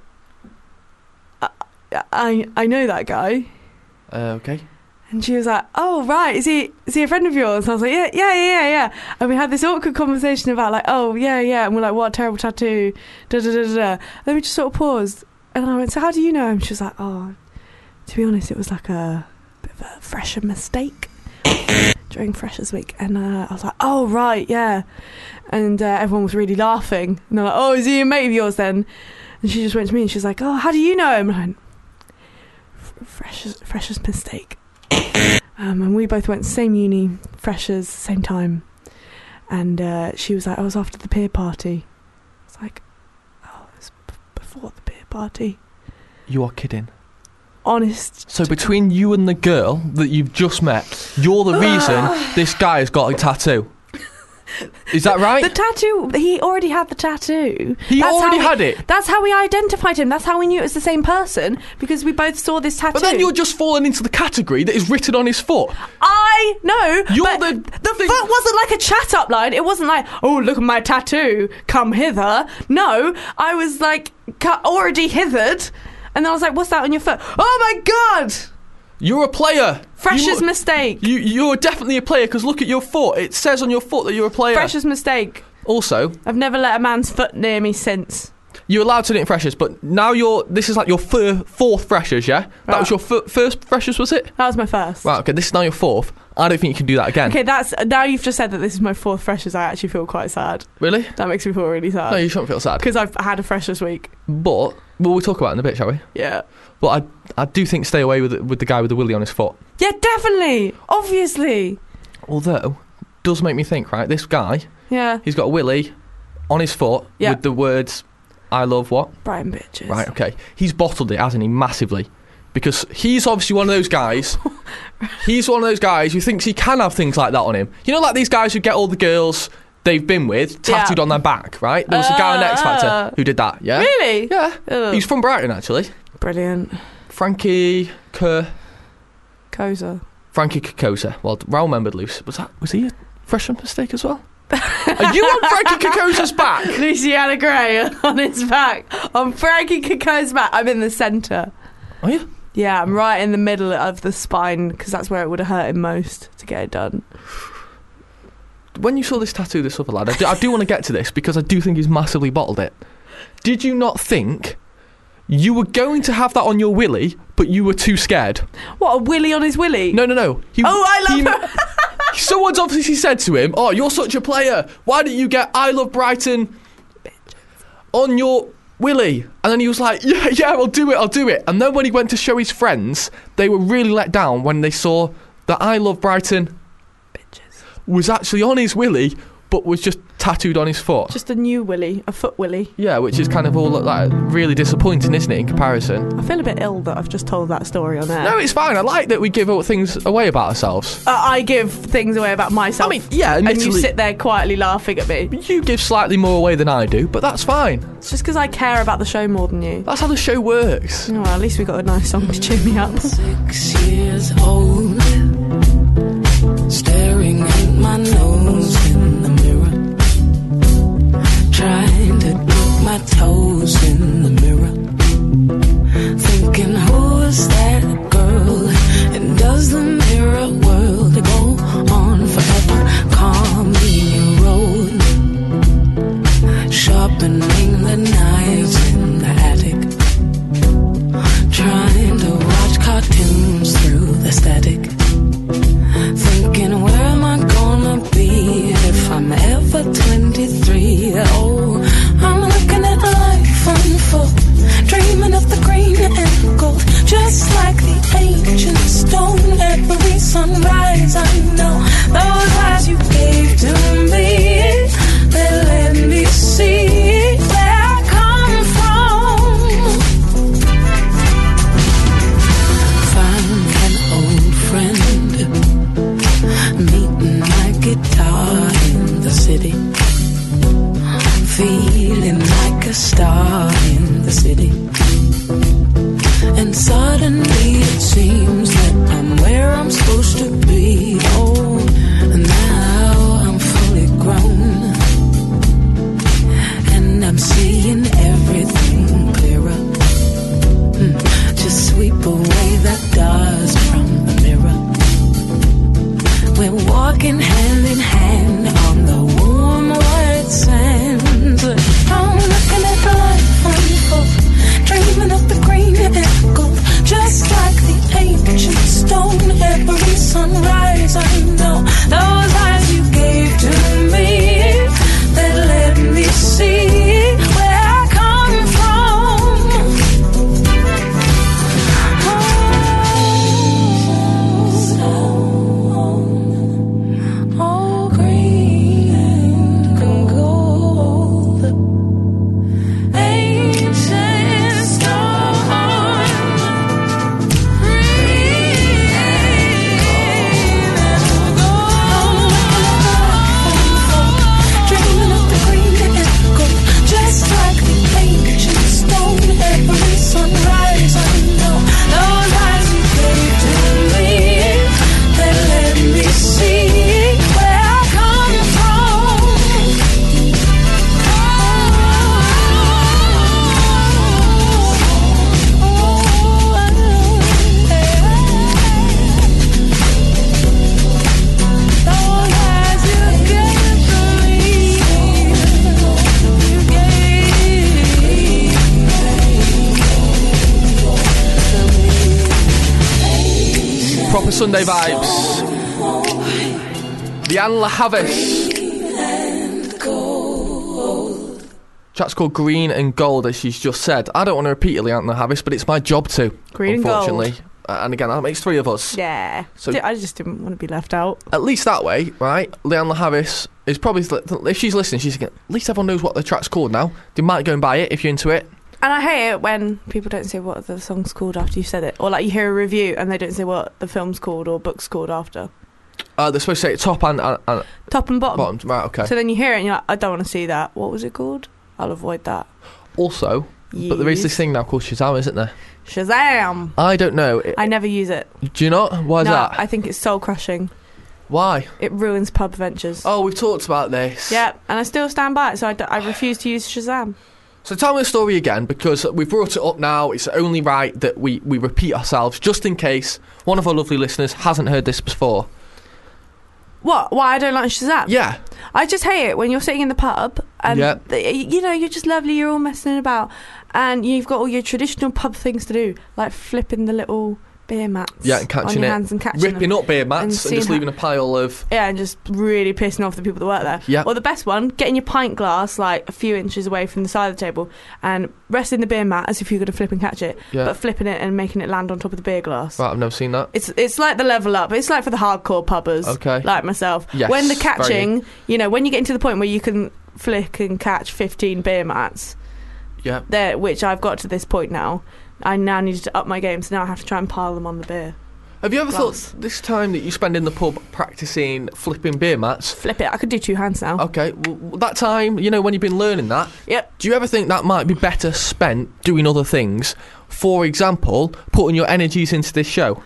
I know that guy. Okay. And she was like, oh, right, is he a friend of yours? And I was like, yeah. And we had this awkward conversation about like, oh, yeah. And we're like, what a terrible tattoo. Da-da-da-da-da. Then we just sort of paused. And I went, so how do you know him? She was like, oh, to be honest, it was like a bit of a fresher mistake during Freshers Week. And I was like, oh, right, yeah. And everyone was really laughing. And they're like, oh, is he a mate of yours then? And she just went to me and she was like, oh, how do you know him? And I went, Freshers mistake. And we both went same uni, Freshers, same time. And she was like, I was after the peer party. I was like, oh, it was before the peer party. You are kidding. Honest. So between you and the girl that you've just met, you're the reason this guy has got a tattoo. Is that right? The tattoo, he already had the tattoo. He already had it? That's how we identified him. That's how we knew it was the same person, because we both saw this tattoo. But then you're just falling into the category that is written on his foot. I know. You're the foot wasn't like a chat up line. It wasn't like, oh, look at my tattoo, come hither. No, I was like already hithered. And then I was like, what's that on your foot? Oh my God! You're a player. Freshers mistake. You're definitely a player, because look at your foot. It says on your foot that you're a player. Freshers mistake. Also, I've never let a man's foot near me since. You're allowed to do it in Freshers, but now this is like your fourth Freshers, yeah? That was your first Freshers, was it? That was my first. Right, okay, this is now your fourth. I don't think you can do that again. Okay, now you've just said that this is my fourth Freshers, I actually feel quite sad. Really? That makes me feel really sad. No, you shouldn't feel sad. Because I've had a Freshers week. But, we'll talk about it in a bit, shall we? Yeah. But I do think stay away with the guy with the willy on his foot. Yeah, definitely. Obviously. Although, does make me think, right, this guy, yeah, he's got a willy on his foot with the words, I love what? Brighton bitches. Right, okay. He's bottled it, hasn't he, massively. Because he's obviously one of those guys. He's one of those guys who thinks he can have things like that on him. You know, like these guys who get all the girls they've been with tattooed on their back, right? There was a guy on X Factor who did that, yeah? Really? Yeah. He's from Brighton, actually. Brilliant. Frankie Koza. Frankie Kokoza. Well, well remembered, Luce. Was he a freshman mistake as well? Are you on Frankie Kokoza's back? Luciana Gray on his back. On Frankie Kokoza's back. I'm in the centre. Are you? Yeah, I'm right in the middle of the spine, because that's where it would have hurt him most to get it done. When you saw this tattoo, this other lad, I do want to get to this, because I do think he's massively bottled it. Did you not think you were going to have that on your willy, but you were too scared? What, a willy on his willy? No. I love her. Someone's obviously said to him, oh, you're such a player. Why don't you get I Love Brighton on your willy? And then he was like, yeah, I'll do it. And then when he went to show his friends, they were really let down when they saw that I Love Brighton was actually on his willy, but was just tattooed on his foot. Just a new willy, a foot willy. Yeah, which is kind of all like really disappointing, isn't it, in comparison? I feel a bit ill that I've just told that story on air. No, it's fine. I like that we give things away about ourselves. I give things away about myself. I mean, yeah, and you sit there quietly laughing at me. You give slightly more away than I do, but that's fine. It's just because I care about the show more than you. That's how the show works. Oh, well, at least we got a nice song to cheer me up. 6 years old, staring at my nose in the mirror, trying to dip my toes in the mirror, thinking, who is that girl, and does the mirror world go on forever? Call me road, sharpening the knives in the attic, trying to watch cartoons through the static. supposed to be. Oh, now I'm fully grown, and I'm seeing everything clearer. Just sweep away that dust from the mirror. We're walking hand in hand on the warm white sands. I'm looking at the life unfold, dreaming of the green and gold, just like the ancient stone. Every sunrise, I know those eyes you gave to me that let me see where I come from. Oh, green and gold, ancient stone. Dreaming of the green and gold, just like the ancient stone. Every sunrise, I know those eyes you gave to me that let me see where I come Proper Sunday vibes. Leanne La Havas. Track's called Green and Gold, as she's just said. I don't want to repeat it, Leanne La Havas, but it's my job to. Green and gold. Unfortunately. And again, that makes three of us. Yeah. So- I just didn't want to be left out. At least that way, right? Leanne La Havas is probably, if she's listening, she's thinking, at least everyone knows what the track's called now. They might go and buy it if you're into it. And I hate it when people don't say what the song's called after you've said it. Or like you hear a review and they don't say what the film's called or book's called after. They're supposed to say top and Top and bottom. Right, okay. So then you hear it and you're like, I don't want to see that. What was it called? I'll avoid that. Also, but there is this thing now called Shazam, isn't there? Shazam! I don't know. I never use it. Do you not? Why is No, that? I think it's soul crushing. Why? It ruins pub ventures. Oh, we've talked about this. Yeah, and I still stand by it, so I refuse to use Shazam. So tell me the story again, because we've brought it up now. It's only right that we repeat ourselves, just in case one of our lovely listeners hasn't heard this before. What? Why I don't like Shazam? Yeah. I just hate it when you're sitting in the pub and, Yeah. you know, you're just lovely, you're all messing about, and you've got all your traditional pub things to do, like flipping the little beer mats Yeah, and catching on your it. hands and catching Ripping them. up beer mats and seeing just leaving a pile of... Yeah, and just really pissing off the people that work there. Yeah. Or the best one, getting your pint glass like a few inches away from the side of the table and resting the beer mat as if you're going to flip and catch it, Yeah. but flipping it and making it land on top of the beer glass. Right, I've never seen that. It's like the level up. It's like for the hardcore pubbers, Okay. like myself. Yes, When the very catching, you know, when you get into the point where you can flick and catch 15 beer mats, Yeah. there, which I've got to this point now, I now need to up my game, so now I have to try and pile them on the beer. Have you ever glass. thought this time that you spend in the pub practising flipping beer mats? Flip it. I could do two hands now. Okay, well, that time, you know, when you've been learning that, Yep. do you ever think that might be better spent doing other things? For example, putting your energies into this show?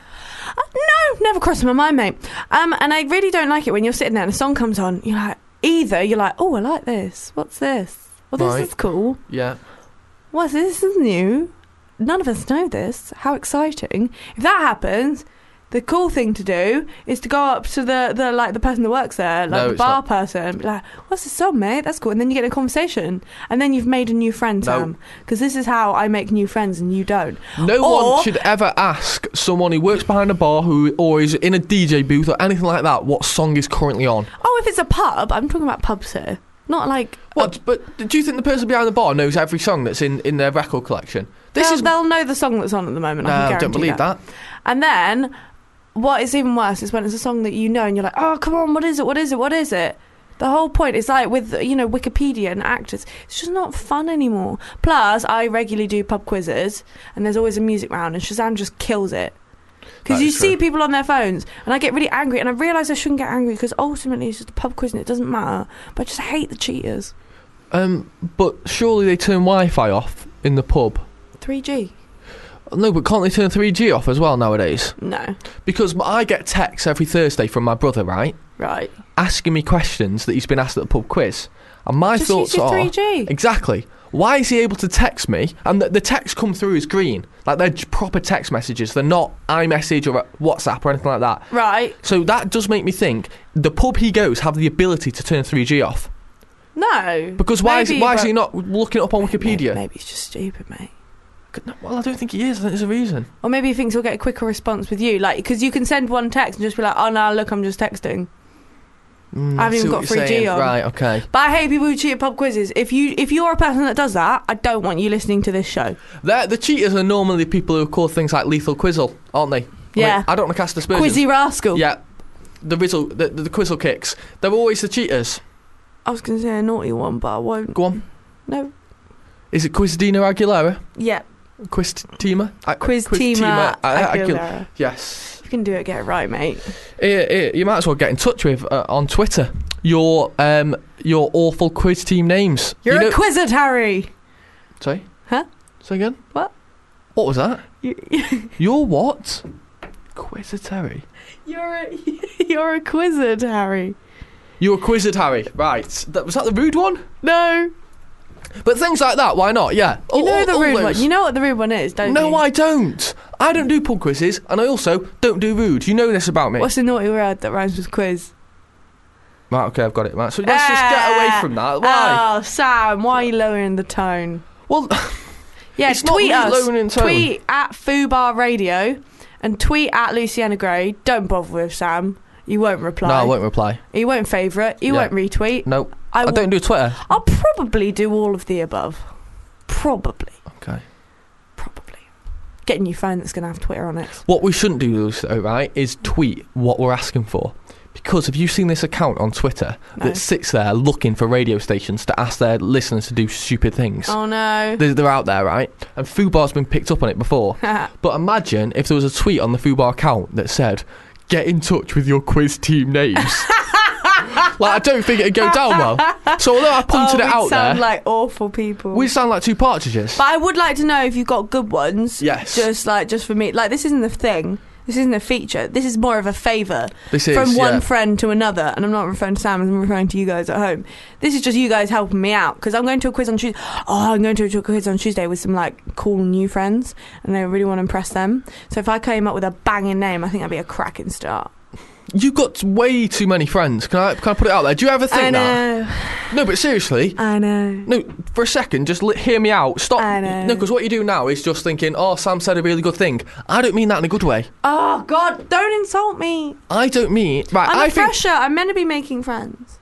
No, never crossed my mind, mate. And I really don't like it when you're sitting there and a song comes on. You're like, you're like, oh, I like this. What's this? Well, this Right. is cool. Yeah. What's this? This is new. None of us know this. How exciting! If that happens, the cool thing to do is to go up to the person that works there, like No, the it's bar not. person, and be like, "What's this song, mate? That's cool." And then you get in a conversation, and then you've made a new friend, No. Sam. Because this is how I make new friends, and you don't. No Or- one should ever ask someone who works behind a bar or is in a DJ booth or anything like that what song is currently on. Oh, if it's a pub, I'm talking about pubs here, not like What? But do you think the person behind the bar knows every song that's in their record collection? They'll know the song that's on at the moment. I can No, I guarantee don't believe that. And then, what is even worse is when it's a song that you know and you're like, oh, come on, what is it? What is it? What is it? The whole point is like with, you know, Wikipedia and actors, it's just not fun anymore. Plus, I regularly do pub quizzes and there's always a music round and Shazam just kills it. Because That you is see true. people on their phones and I get really angry and I realise I shouldn't get angry because ultimately it's just a pub quiz and it doesn't matter. But I just hate the cheaters. But surely they turn Wi-Fi off in the pub. 3G. No, but can't they turn 3G off as well nowadays? No. Because I get texts every Thursday from my brother, right? Right. Asking me questions that he's been asked at the pub quiz. And my Just thoughts use your are... 3G. Exactly. Why is he able to text me? And the texts come through as green. Like, they're proper text messages. They're not iMessage or WhatsApp or anything like that. Right. So that does make me think the pub he goes have the ability to turn 3G off. No. Because why is he not looking it up on Wikipedia? Maybe he's just stupid, mate. Well, I don't think he is. I think there's a reason. Or maybe he thinks he'll get a quicker response with you. Like, because you can send one text and just be like, oh, no, look, I'm just texting. I haven't even got 3G on. Right, okay. But I hate people who cheat at pub quizzes. If you're a person that does that, I don't want you listening to this show. The cheaters are normally people who call things like Lethal Quizzle, aren't they? Yeah. I don't want to cast aspersions. Quizzy Rascal. Yeah. The Quizzle kicks. They're always the cheaters. I was going to say a naughty one, but I won't. Go on. No. Is it Quizdina Aguilera? Yeah. Quiztima Aguilera. Yes. If you can do it, get it right, mate. You might as well get in touch with on Twitter your awful quiz team names. You're a Quizzard, Harry. Sorry? Huh? Say again? What? What was that? You're what? Quizzard Harry. You're a Quizzard, Harry. You're a Quizzard, Harry. Right. Was that the rude one? No. But things like that, why not? Yeah. You know the rude one. You know what the rude one is, don't you? No, I don't. I don't do pub quizzes, and I also don't do rude. You know this about me. What's the naughty word that rhymes with quiz? Right, okay, I've got it. Right, so let's just get away from that. Why? Oh, Sam, why are you lowering the tone? Well, yeah, it's tweet not us. Lowering tone. Tweet at Fubar Radio and tweet at Luciana Gray. Don't bother with Sam. You won't reply. No, I won't reply. You won't favourite. You won't retweet. Nope. I don't do Twitter. I'll probably do all of the above. Probably. Okay. Probably. Get a new phone that's going to have Twitter on it. What we shouldn't do, though, right, is tweet what we're asking for. Because have you seen this account on Twitter that sits there looking for radio stations to ask their listeners to do stupid things? Oh, no. They're out there, right? And Fubar's been picked up on it before. But imagine if there was a tweet on the Fubar account that said, get in touch with your quiz team names. Like, I don't think it'd go down well. So although I punted it out there, we sound like awful people. We sound like two partridges. But I would like to know if you've got good ones. Yes. Just for me. Like, this isn't a thing. This isn't a feature. This is more of a favour from one friend to another. And I'm not referring to Sam, I'm referring to you guys at home. This is just you guys helping me out. Because I'm going to a quiz on Tuesday. Oh, I'm going to a quiz on Tuesday with some, like, cool new friends. And I really want to impress them. So if I came up with a banging name, I think that'd be a cracking start. You've got way too many friends. Can I put it out there? Do you ever think that? No, but seriously. I know. No, for a second, just hear me out. Stop. I know. No, because what you do now is just thinking, oh, Sam said a really good thing. I don't mean that in a good way. Oh, God, don't insult me. I don't mean... Right, I'm a fresher. I'm meant to be making friends.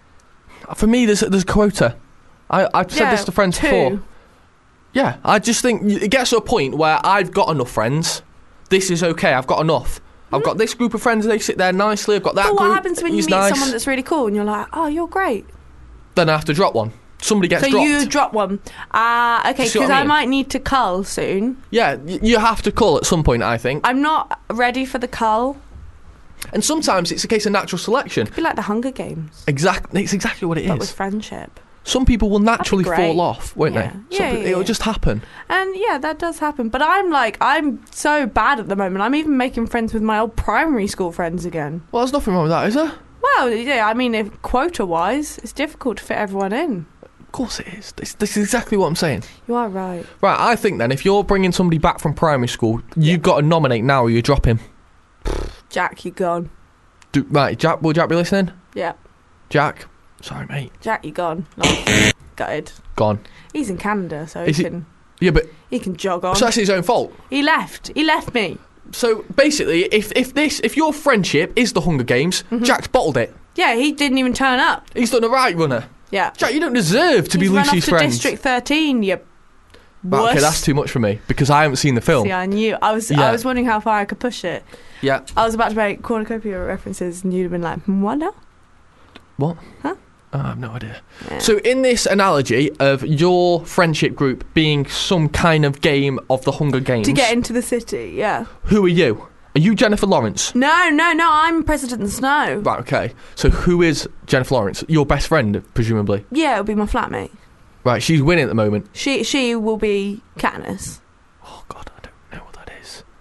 For me, there's a quota. I've said this to friends before. Yeah, I just think it gets to a point where I've got enough friends. This is okay, I've got enough. I've got this group of friends, they sit there nicely. I've got that group. But what happens when you meet someone that's really cool and you're like, oh, you're great? Then I have to drop one. Somebody gets dropped. So you drop one. Okay, because I might need to cull soon. Yeah, you have to cull at some point, I think. I'm not ready for the cull. And sometimes it's a case of natural selection. It'd be like the Hunger Games. Exactly, it's exactly what it is. But with friendship. Some people will naturally fall off, won't they? It'll just happen. And yeah, that does happen. But I'm so bad at the moment. I'm even making friends with my old primary school friends again. Well, there's nothing wrong with that, is there? Well, yeah, I mean, if quota-wise, it's difficult to fit everyone in. Of course it is. This is exactly what I'm saying. You are right. Right, I think then, if you're bringing somebody back from primary school, you've got to nominate now or you drop him. Jack, you're gone. Right, Jack, will Jack be listening? Yeah. Jack, sorry, mate. Jack, you're gone. Gutted. Gone. He's in Canada, so he can... Yeah, but... He can jog on. So that's his own fault. He left me. So basically, if your friendship is the Hunger Games, Jack's bottled it. Yeah, he didn't even turn up. He's done a right runner. Yeah. Jack, you don't deserve to be Lucy's friend. He's run off to District 13, you Right, okay, that's too much for me, because I haven't seen the film. See, I knew. I was wondering how far I could push it. Yeah. I was about to make cornucopia references, and you'd have been like, what now? What? Huh? Oh, I have no idea. Yeah. So in this analogy of your friendship group being some kind of game of the Hunger Games... To get into the city, yeah. Who are you? Are you Jennifer Lawrence? No, I'm President Snow. Right, okay. So who is Jennifer Lawrence? Your best friend, presumably? Yeah, it'll be my flatmate. Right, she's winning at the moment. She will be Katniss. Oh, God, I don't know what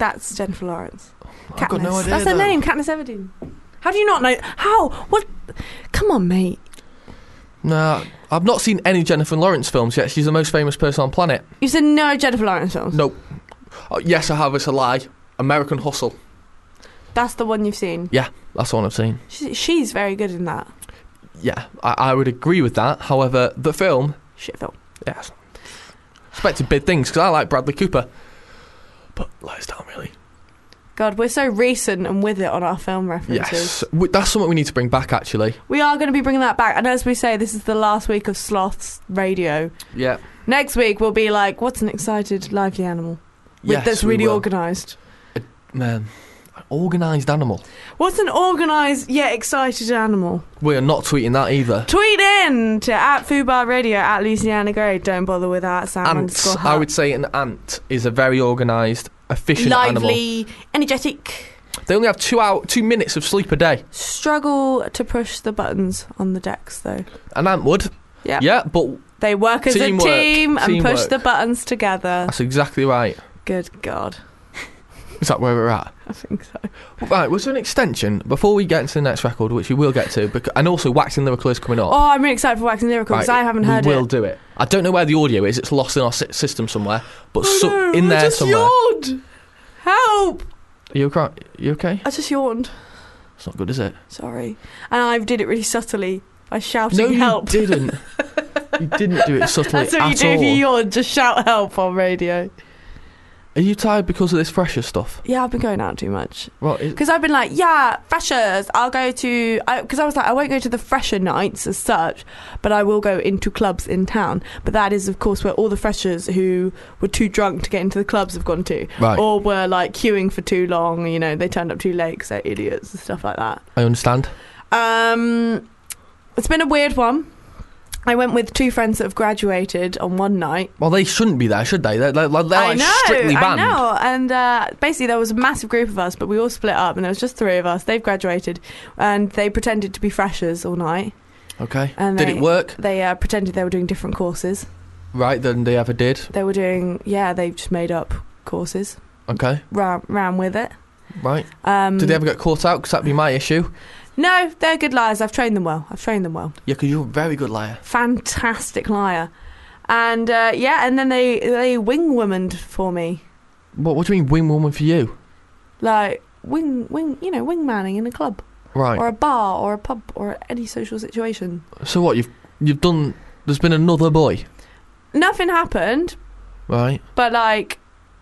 That's Jennifer Lawrence. I've got no Katniss. idea. That's her though. name, Katniss Everdeen. How do you not know? How? What? Come on, mate. Nah, I've not seen any Jennifer Lawrence films yet. She's the most famous person on planet. You said no Jennifer Lawrence films? Nope. Oh, yes, I have. It's a lie. American Hustle. That's the one you've seen? Yeah, that's the one I've seen. She's very good in that. Yeah, I would agree with that. However, the film... Shit film. Yes. Expected big things, because I like Bradley Cooper. But let us down, really. God, we're so recent and with it on our film references. Yes. That's something we need to bring back, actually. We are going to be bringing that back. And as we say, this is the last week of Sloths Radio. Yeah. Next week, we'll be like, what's an excited, lively animal? That's really organised. Man, an organised animal. What's an organised yet excited animal? We are not tweeting that either. Tweet in to @Fubar Radio, @Luciana Gray. Don't bother with that. Ants. I would say an ant is a very organised, efficient animal. Lively, energetic. They only have 2 minutes of sleep a day. Struggle to push the buttons on the decks, though. An ant would. Yeah. Yeah, but they work as teamwork. a team and Teamwork. push the buttons together. That's exactly right. Good God. Is that where we're at? I think so. Right, was there an extension before we get into the next record, which we will get to, and also Waxing Lyrical is coming up? Oh, I'm really excited for Waxing Lyrical because I haven't heard it. We will do it. I don't know where the audio is. It's lost in our system somewhere, but no, in there I just somewhere. Yawned. Help! Are you okay? I just yawned. It's not good, is it? Sorry. And I did it really subtly by shouting no, help. You didn't. You didn't do it subtly That's what you do if you yawn. Just shout help on radio. Are you tired because of this Fresher stuff? Yeah, I've been going out too much. Because I've been like, yeah, Freshers, I'll go to... Because I was like, I won't go to the Fresher nights as such, but I will go into clubs in town. But that is, of course, where all the Freshers who were too drunk to get into the clubs have gone to. Right. Or were, like, queuing for too long, you know, they turned up too late because they're idiots and stuff like that. I understand. It's been a weird one. I went with 2 friends that have graduated on one night. Well, they shouldn't be there, should they? They're strictly banned. I know. And basically there was a massive group of us, but we all split up and there was just 3 of us. They've graduated and they pretended to be Freshers all night. Okay. And did it work? They pretended they were doing different courses. Right, then they ever did? They were doing, they just made up courses. Okay. Ran with it. Right. Did they ever get caught out? Because that'd be my issue. No, they're good liars. I've trained them well. Yeah, because you're a very good liar. Fantastic liar. And, and then they wing-womaned for me. What do you mean wing-woman for you? Like, wing-manning in a club. Right. Or a bar, or a pub, or any social situation. So what, you've done... There's been another boy? Nothing happened. Right. But, like...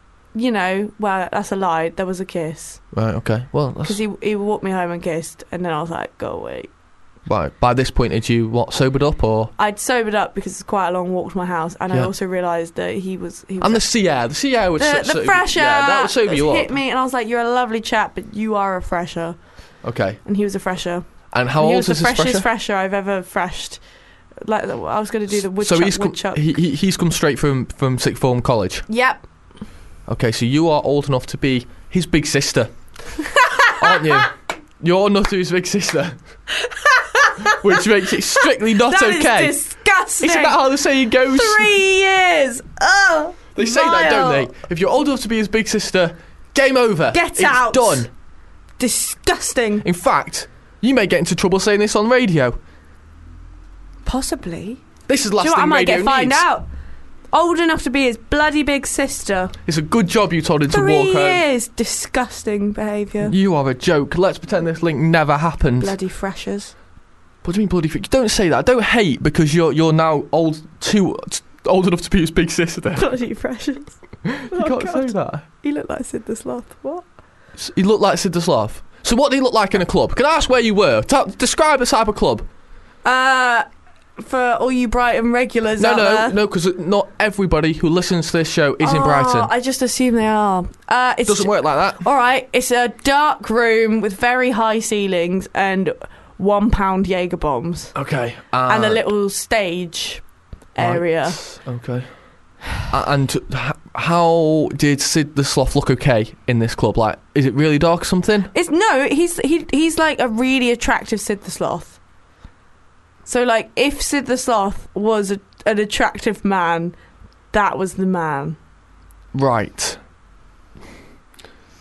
well, that's a lie. There was a kiss. Right, okay. Well, because he walked me home and kissed, and then I was like, go away. Right. By this point, had you, sobered up, or...? I'd sobered up because it's quite a long walk to my house, and I also realised that he was... And the sea air would... The Fresher! Yeah, that would sober you up. Hit me, and I was like, you're a lovely chap, but you are a Fresher. Okay. And he was a Fresher. And how old is this Fresher? He was the freshest Fresher I've ever freshed. Like, I was going to do the woodchuck. He's come straight from sixth form college? Yep. Okay, so you are old enough to be his big sister, aren't you? You're Nuttu's big sister, which makes it strictly not okay. That is disgusting. Isn't that how the saying goes? 3 years. Oh, they say that, don't they? If you're old enough to be his big sister, game over. Get out. It's done. Disgusting. In fact, you may get into trouble saying this on radio. Possibly. This is the last thing I might radio get fined needs. out. Old enough to be his bloody big sister. It's a good job you told him to 3 walk home. 3 years. Disgusting behaviour. You are a joke. Let's pretend this link never happened. Bloody Freshers. What do you mean bloody Freshers? Don't say that. Don't hate because you're now old enough to be his big sister. Bloody Freshers. You can't say that. He looked like Sid the Sloth. What? He looked like Sid the Sloth. So what did he look like in a club? Can I ask where you were? Describe the type of club. For all you Brighton regulars out there. No, because not everybody who listens to this show is in Brighton. I just assume they are. It doesn't work like that. All right, it's a dark room with very high ceilings and £1 Jaeger bombs. Okay. And a little stage area. Right. Okay. And how did Sid the Sloth look okay in this club? Like, is it really dark or something? He's like a really attractive Sid the Sloth. So, like, if Sid the Sloth was an attractive man, that was the man. Right.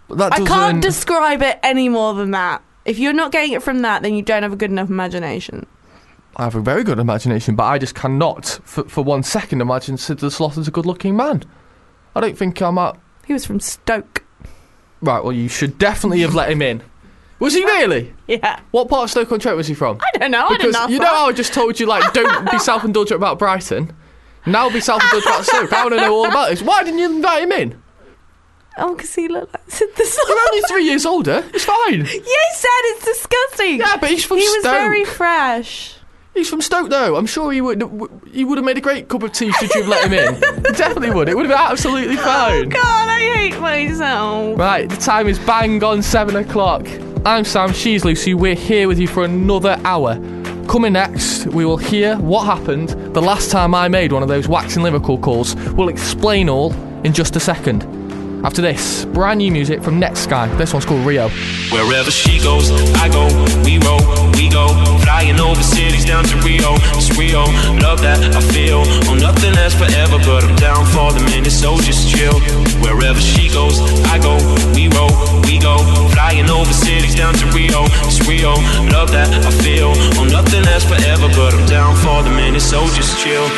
But that I doesn't... can't describe it any more than that. If you're not getting it from that, then you don't have a good enough imagination. I have a very good imagination, but I just cannot, for 1 second, imagine Sid the Sloth as a good-looking man. I don't think I'm at... He was from Stoke. Right, well, you should definitely have let him in. Was he really? Yeah. What part of Stoke-on-Trent was he from? I don't know. Because I didn't ask you know that. how I just told you, like, don't be self-indulgent about Brighton? Now be self-indulgent about Stoke. I want to know all about this. Why didn't you invite him in? Oh, because he looked like Sid the Sloth. You're only 3 years older. It's fine. You said it's disgusting. Yeah, but he's from He Stoke. was very fresh. He's from Stoke, though. I'm sure he would have made a great cup of tea should you have let him in. He definitely would. It would have been absolutely fine. Oh, God, I hate myself. Right, the time is bang on 7 o'clock. I'm Sam, she's Lucy. We're here with you for another hour. Coming next, we will hear what happened the last time I made one of those waxing lyrical calls. We'll explain all in just a second. After this, brand new music from Netsky. This one's called Rio. Wherever she goes, I go, we roll, we go. Flying over cities down to Rio, it's Rio. Love that I feel, oh nothing lasts forever, but I'm down for the minute, so just chill. Wherever she goes, I go, we roll, we go. Flying over cities down to Rio, it's Rio. Love that I feel, oh nothing lasts forever, but I'm down for the minute, so just chill.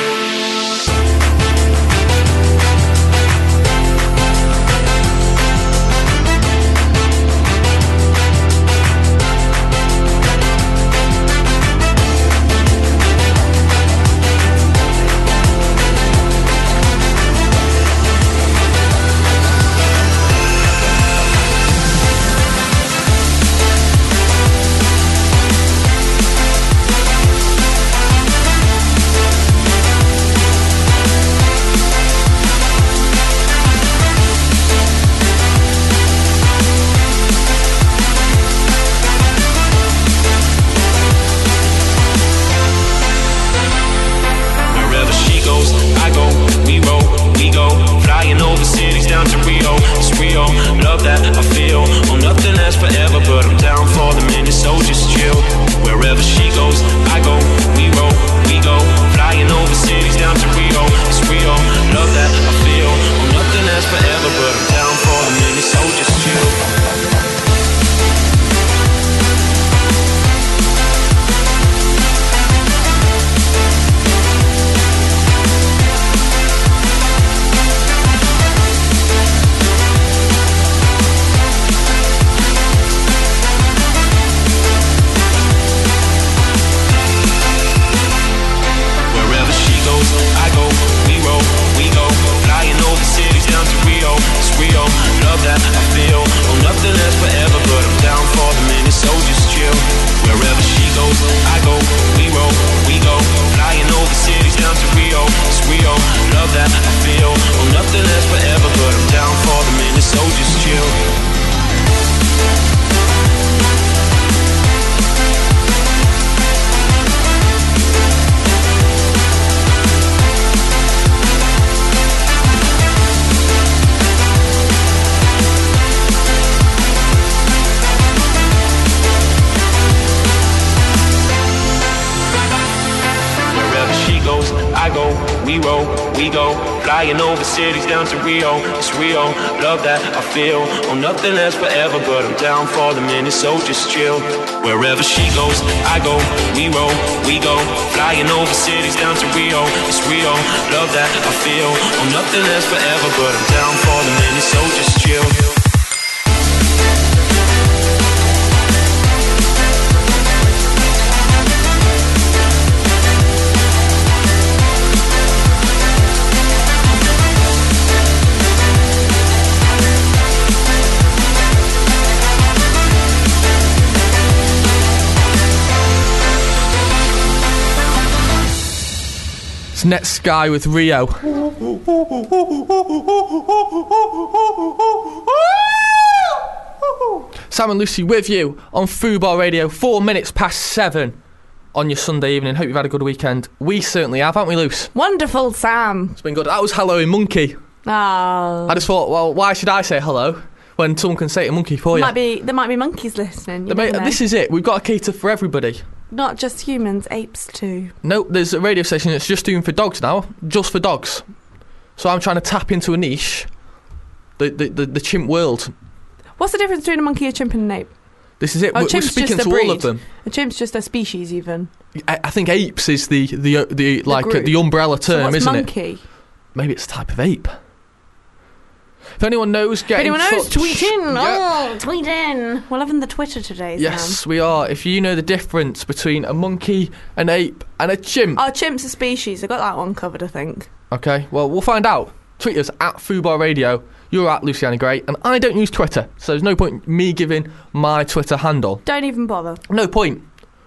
Flying over cities down to Rio, it's Rio. Love that I feel, oh nothing lasts forever, but I'm down for the minute, so just chill. Wherever she goes, I go, we roll, we go. Flying over cities down to Rio, it's Rio. Love that I feel, oh nothing lasts forever, but I'm down for the minute, so just chill. It's Netsky with Rio. Sam and Lucy with you on Fubar Radio, 4 minutes past 7 on your Sunday evening. Hope you've had a good weekend. We certainly have, haven't we, Luce? Wonderful, Sam. It's been good. That was Hello in Monkey. Oh. I just thought, well, why should I say hello when someone can say it in Monkey for you? There might be monkeys listening. This is it. We've got to cater for everybody. Not just humans, apes too. No, there's a radio station that's just doing for dogs now. Just for dogs. So I'm trying to tap into a niche. The chimp world. What's the difference between a monkey, a chimp, and an ape? This is it. Oh, We're chimp's speaking just to a breed. all of them. A chimp's just a species, even. I think apes is the group. the umbrella So term, what's isn't monkey? it? Maybe it's a type of ape. If anyone knows, get in touch. Tweet in. Yeah. Oh, tweet in. We're loving the Twitter today, Sam. Yes, we are. If you know the difference between a monkey, an ape, and a chimp. Oh, chimp's a species. I got that one covered, I think. Okay, well, we'll find out. Tweet us at Fubar Radio. You're at Luciana Gray, and I don't use Twitter, so there's no point me giving my Twitter handle. Don't even bother. No point.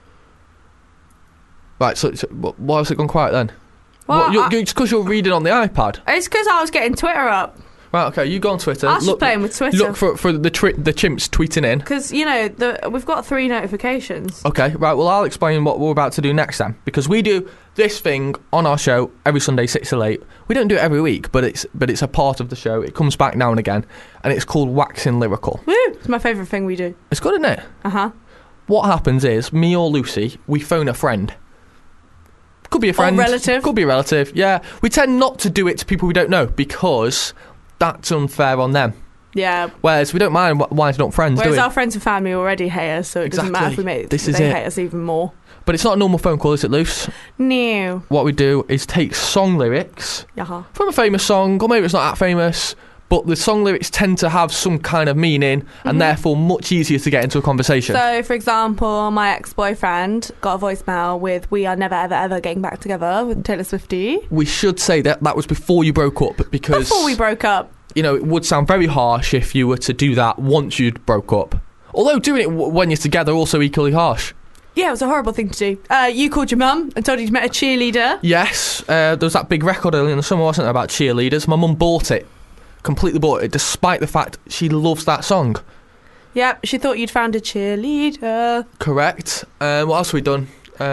Right, so why has it gone quiet then? Well, it's because you're reading on the iPad. It's because I was getting Twitter up. Right, okay, you go on Twitter. I was just playing with Twitter. Look for the chimps tweeting in. Because, you know, we've got 3 notifications. Okay, right, well, I'll explain what we're about to do next then. Because we do this thing on our show every Sunday, 6 till 8. We don't do it every week, but it's a part of the show. It comes back now and again, and it's called Waxing Lyrical. Woo! It's my favourite thing we do. It's good, isn't it? Uh-huh. What happens is, me or Lucy, we phone a friend. Could be a friend. Or relative. Could be a relative, yeah. We tend not to do it to people we don't know, because that's unfair on them. Yeah. Whereas we don't mind winding up friends, Whereas do we? our friends and family already hate us, so it doesn't matter if we make This is they it. hate us even more. But it's not a normal phone call, is it, Luce? No. What we do is take song lyrics Uh-huh. from a famous song, or maybe it's not that famous, but the song lyrics tend to have some kind of meaning, and therefore much easier to get into a conversation. So, for example, my ex-boyfriend got a voicemail with "We are never, ever, ever getting back together" with Taylor Swiftie. We should say that was before you broke up, because... Before we broke up. You know, it would sound very harsh if you were to do that once you'd broke up. Although doing it when you're together also equally harsh. Yeah, it was a horrible thing to do. You called your mum and told her you'd met a cheerleader. Yes, there was that big record earlier in the summer, wasn't there, about cheerleaders. My mum bought it. Completely bought it, despite the fact she loves that song. Yep, she thought you'd found a cheerleader. Correct. What else have we done?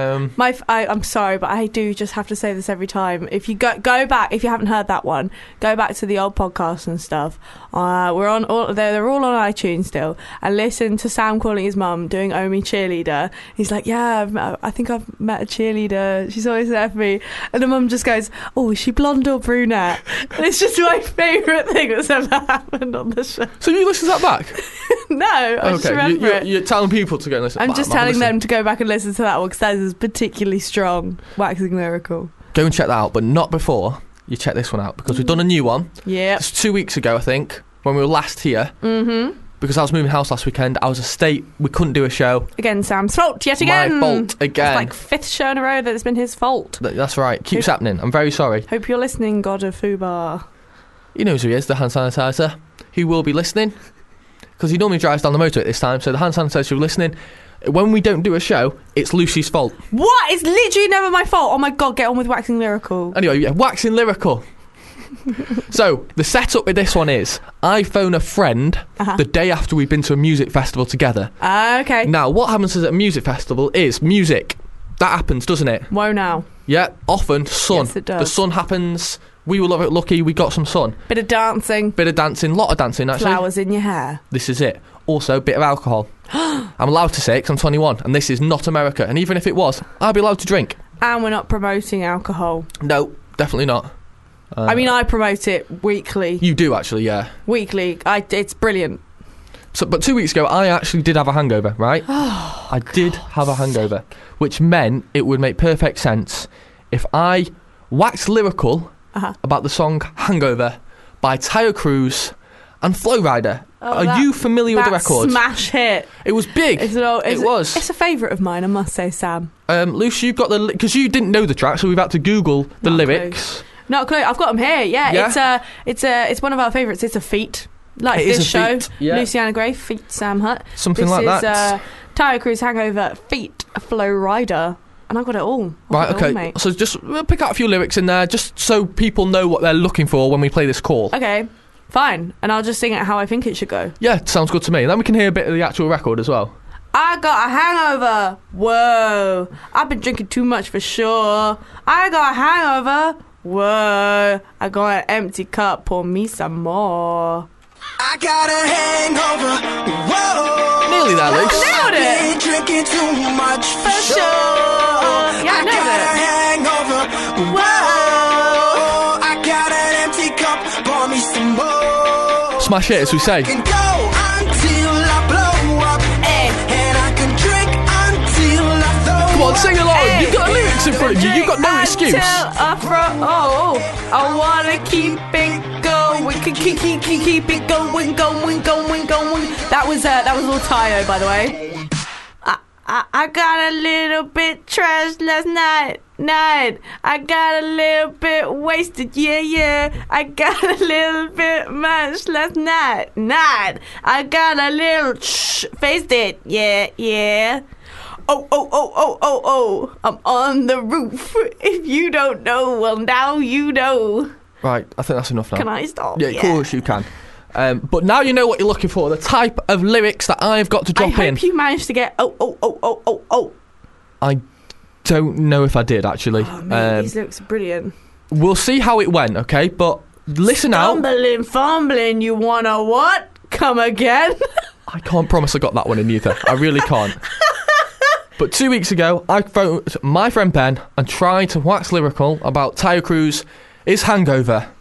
I'm sorry, but I do just have to say this every time. If you go back, if you haven't heard that one, go back to the old podcasts and stuff. We're on all they're all on iTunes still, and listen to Sam calling his mum doing "Oh Me Cheerleader." He's like, "Yeah, I think I've met a cheerleader. She's always there for me." And the mum just goes, "Oh, is she blonde or brunette?" And it's just my favourite thing that's ever happened on the show. So you listen to that back? No, I just remember it. You're telling people to go and listen. I'm just telling them to go back and listen to that one, because that is particularly strong. Waxing Lyrical. Go and check that out, but not before you check this one out, because we've done a new one. Yeah. It's 2 weeks ago, I think, when we were last here. Mm-hmm. Because I was moving house last weekend. I was a state. We couldn't do a show. Again, Sam's fault yet again. My fault again. It's like 5th show in a row that it's been his fault. That's right. Keeps happening. I'm very sorry. Hope you're listening, God of Fubar. He knows who he is, the hand sanitizer. He will be listening, because he normally drives down the motor at this time, so the hand sanitizer will be listening. When we don't do a show, it's Lucy's fault. What? It's literally never my fault. Oh my God, get on with Waxing Lyrical. Anyway, yeah, Waxing Lyrical. So, the setup with this one is, I phone a friend the day after we've been to a music festival together. Okay. Now, what happens at a music festival is music. That happens, doesn't it? Whoa now. Yeah, often sun. Yes, it does. The sun happens. We were lucky we got some sun. Bit of dancing. Lot of dancing, actually. Flowers in your hair. This is it. Also, a bit of alcohol. I'm allowed to say it because I'm 21, and this is not America. And even if it was, I'd be allowed to drink. And we're not promoting alcohol. No, definitely not. I mean, I promote it weekly. You do, actually, yeah. Weekly. It's brilliant. So, but 2 weeks ago, I actually did have a hangover, right? I did have a hangover, which meant it would make perfect sense if I waxed lyrical about the song Hangover by Tayo Cruz and Flo Rida. Are you familiar with the record? Smash hit. It was big. It was. It's a favourite of mine, I must say, Sam. Luce, you've got because you didn't know the track, so we've had to Google the lyrics. Not a clue. I've got them here. Yeah. It's one of our favourites. It's a feat. Like this show, Luciana Gray, feat Sam Hutt. Something like that. This is Tayo Cruz Hangover, feat Flo Rida. And I got it all. Right, okay. So just pick out a few lyrics in there, just so people know what they're looking for when we play this call. Okay, fine. And I'll just sing it how I think it should go. Yeah, sounds good to me. Then we can hear a bit of the actual record as well. I got a hangover. Whoa. I've been drinking too much for sure. I got a hangover. Whoa. I got an empty cup. Pour me some more. I got a hangover. Whoa. Nearly there, Luce. Nailed it. Been drinking too much for sure. Yeah, I got a hangover. Whoa. I got an empty cup. Pour me some more. Smash it, as we say. Can go until in front of you. You've got no excuse. I wanna keep it going. Keep it going. That was Lil Tayo, by the way. I got a little bit trashed last night. I got a little bit wasted, yeah. I got a little bit much last night. I got a little faced it, yeah. Oh, I'm on the roof. If you don't know, well, now you know. Right, I think that's enough now. Can I stop? Yeah, of course you can. But now you know what you're looking for, the type of lyrics that I've got to drop in. I hope you managed to get oh. I don't know if I did, actually. Oh, man, these lyrics are brilliant. We'll see how it went, okay? But listen out. Fumbling, you wanna what? Come again? I can't promise I got that one in either. I really can't. But 2 weeks ago, I phoned my friend Ben and tried to wax lyrical about Tayo Cruz, his hangover.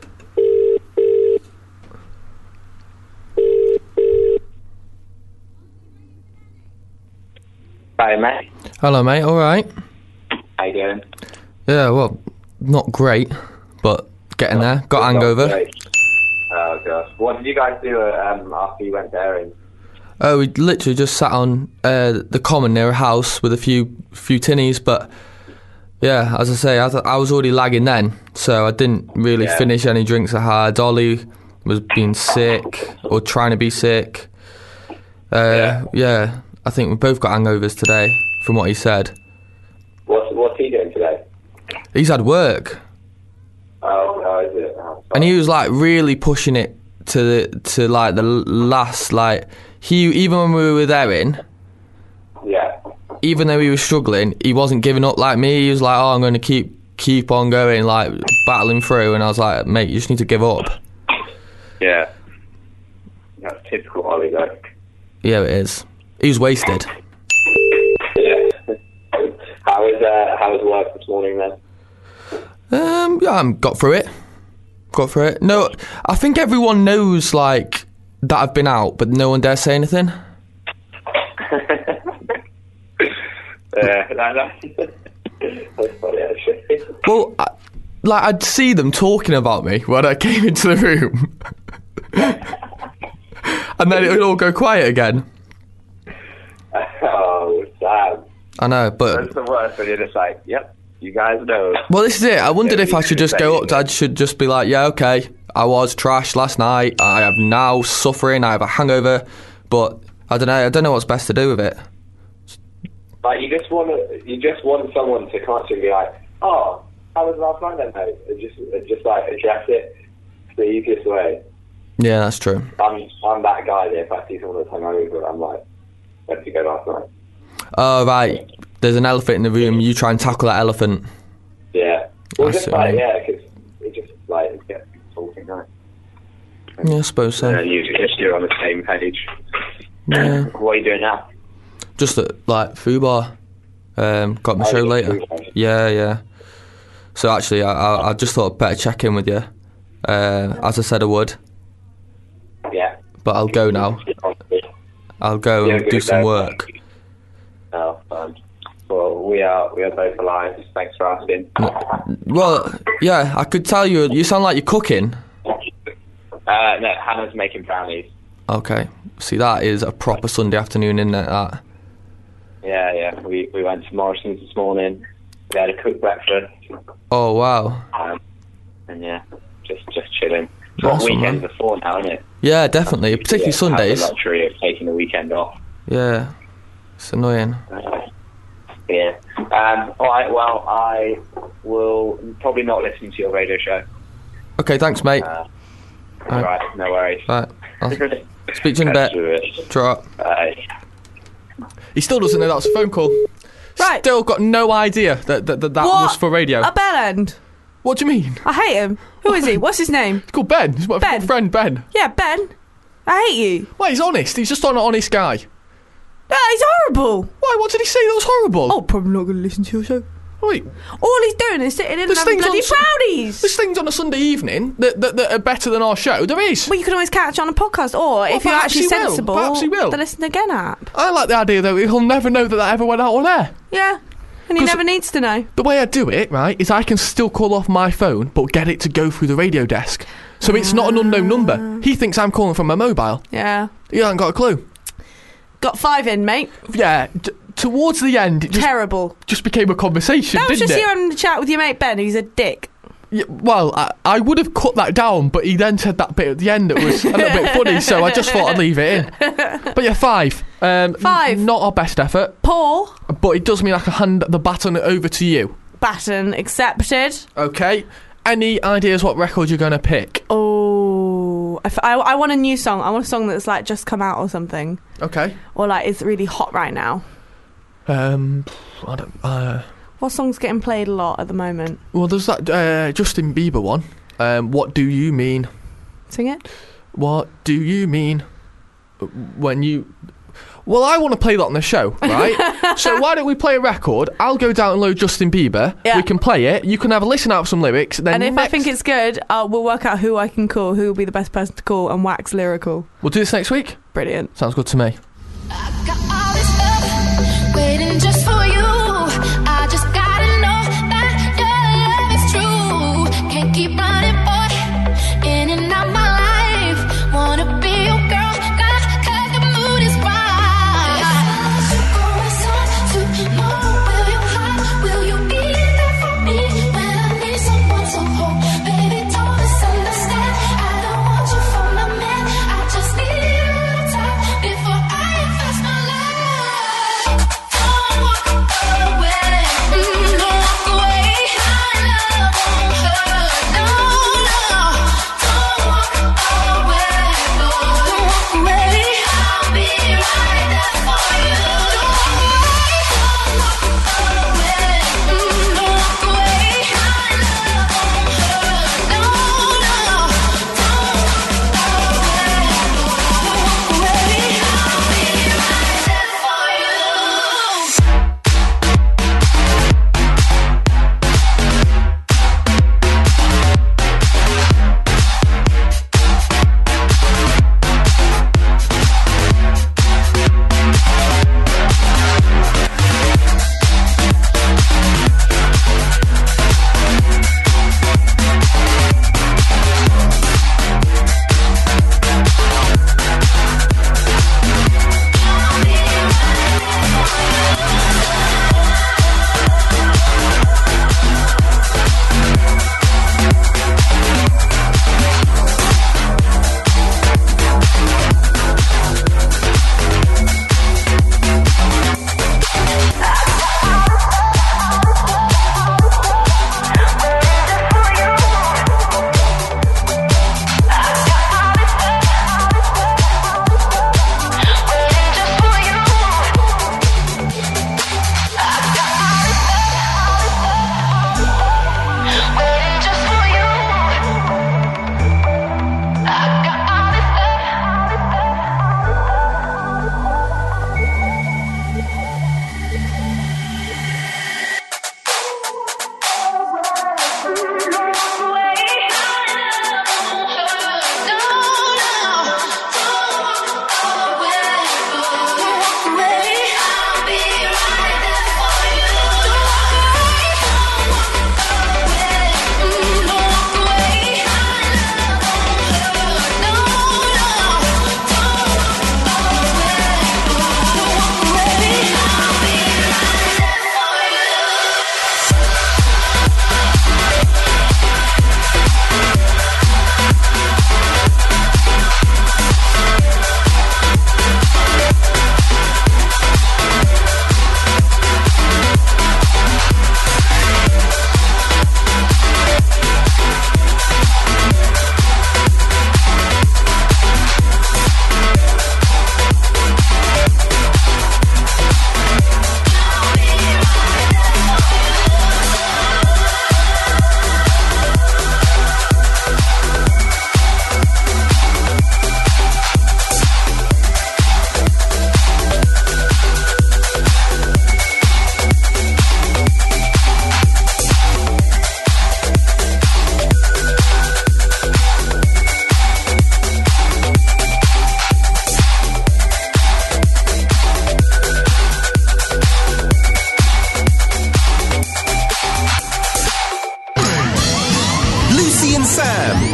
Hi, mate. Hello, mate. All right. How you doing? Yeah, well, not great, but getting there. Got hangover. Great. Oh, gosh. What did you guys do after you went there? Oh, we literally just sat on the common near a house with a few tinnies, but yeah, as I say, I was already lagging then, so I didn't really finish any drinks I had. Ollie was being sick, or trying to be sick. Yeah, I think we both got hangovers today, from what he said. What's he doing today? He's had work. Oh, is it? Oh, and he was like really pushing it to like the last, like even when we were there even though he was struggling, he wasn't giving up like me. He was like, I'm going to keep on going, like battling through. And I was like, mate, you just need to give up. Yeah, that's typical Ollie though. Yeah, it is. He was wasted. Yeah. How was work this morning then? Yeah, I got through it. No, I think everyone knows like that I've been out, but no one dares say anything. That's funny actually. Well, I'd see them talking about me when I came into the room, and then it would all go quiet again. Oh, sad. I know, but that's the worst when you're just like, yep, you guys know. Well, this is it. I wondered if I should just go up. I should just be like, yeah, okay, I was trashed last night. I am now suffering. I have a hangover, but I don't know what's best to do with it. Like you just want someone to come up to you and be like, oh, how was last night then, mate? And just like address it. It's the easiest way. Yeah, that's true. I'm that guy that if I see someone that's hungover, I'm like, where did you go last night? Oh, right. There's an elephant in the room. You try and tackle that elephant. Yeah. Well, just like, because it just like gets talking, right? Yeah, I suppose so. And you're on the same page. Yeah. What are you doing now? Just at like Fubar. Got my show later. Yeah. So actually, I just thought I'd better check in with you. As I said I would. Yeah. But I'll go now. I'll go and do some work. Oh, fine. Well, we are both alive. Thanks for asking. Well, yeah, I could tell you sound like you're cooking. No, Hannah's making brownies. Okay. See, that is a proper Sunday afternoon, isn't it, that? Yeah. We went to Morrison's this morning. We had a cooked breakfast. Oh, wow. And yeah, just chilling. It's what weekends are for now, isn't it? Yeah, definitely. Particularly Sundays. Have the luxury of taking the weekend off. Yeah. It's annoying. Yeah. Alright, well, I will probably not listen to your radio show. Okay, thanks, mate. Right, no worries. Right. I'll speak to you in a bit. Trot. He still doesn't know that was a phone call. Right. Still got no idea that was for radio. A bell end. What do you mean? I hate him. Who is he? What's his name? He's called Ben. He's my friend Ben. Yeah, Ben. I hate you. Well, he's honest. He's just an honest guy. Yeah, he's horrible. Why? What did he say that was horrible? Oh, probably not going to listen to your show. Wait. All he's doing is sitting in and having bloody brownies. There's things on a Sunday evening that are better than our show. There is. Well, you can always catch on a podcast, or if you're actually sensible, perhaps he will. the Listen Again app. I like the idea that he'll never know that ever went out on air. Yeah. And he never needs to know. The way I do it, right, is I can still call off my phone, but get it to go through the radio desk. So it's not an unknown number. He thinks I'm calling from a mobile. Yeah. He hasn't got a clue. Got 5 in, mate. Yeah. Towards the end, it terrible. Just became a conversation, That was didn't just it? you having a chat with your mate Ben, who's a dick. Yeah, well, I would have cut that down, but he then said that bit at the end that was a little bit funny, so I just thought I'd leave it in. But yeah, 5. 5. Not our best effort. Poor. But it does mean I can hand the baton over to you. Baton accepted. Okay. Any ideas what record you're going to pick? Oh, I want a new song. I want a song that's like just come out or something. Okay. Or like it's really hot right now. I don't. What song's getting played a lot at the moment? Well, there's that Justin Bieber one. What do you mean? Sing it. What do you mean when you... Well, I want to play that on the show, right? So why don't we play a record? I'll go download Justin Bieber. Yeah. We can play it. You can have a listen out of some lyrics. Then and if I think it's good, we'll work out who I can call, who will be the best person to call, and wax lyrical. We'll do this next week. Brilliant. Sounds good to me. I got all this stuff waiting just for you. I just gotta know that your love is true. Can't keep running, boy, in and out my life. Wanna be your girl, cause the mood is right. Will you be there for me when I need someone to hold? Baby, don't misunderstand. I don't want you for my man. I just need a little time before I invest my life.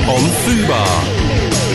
on Fubar.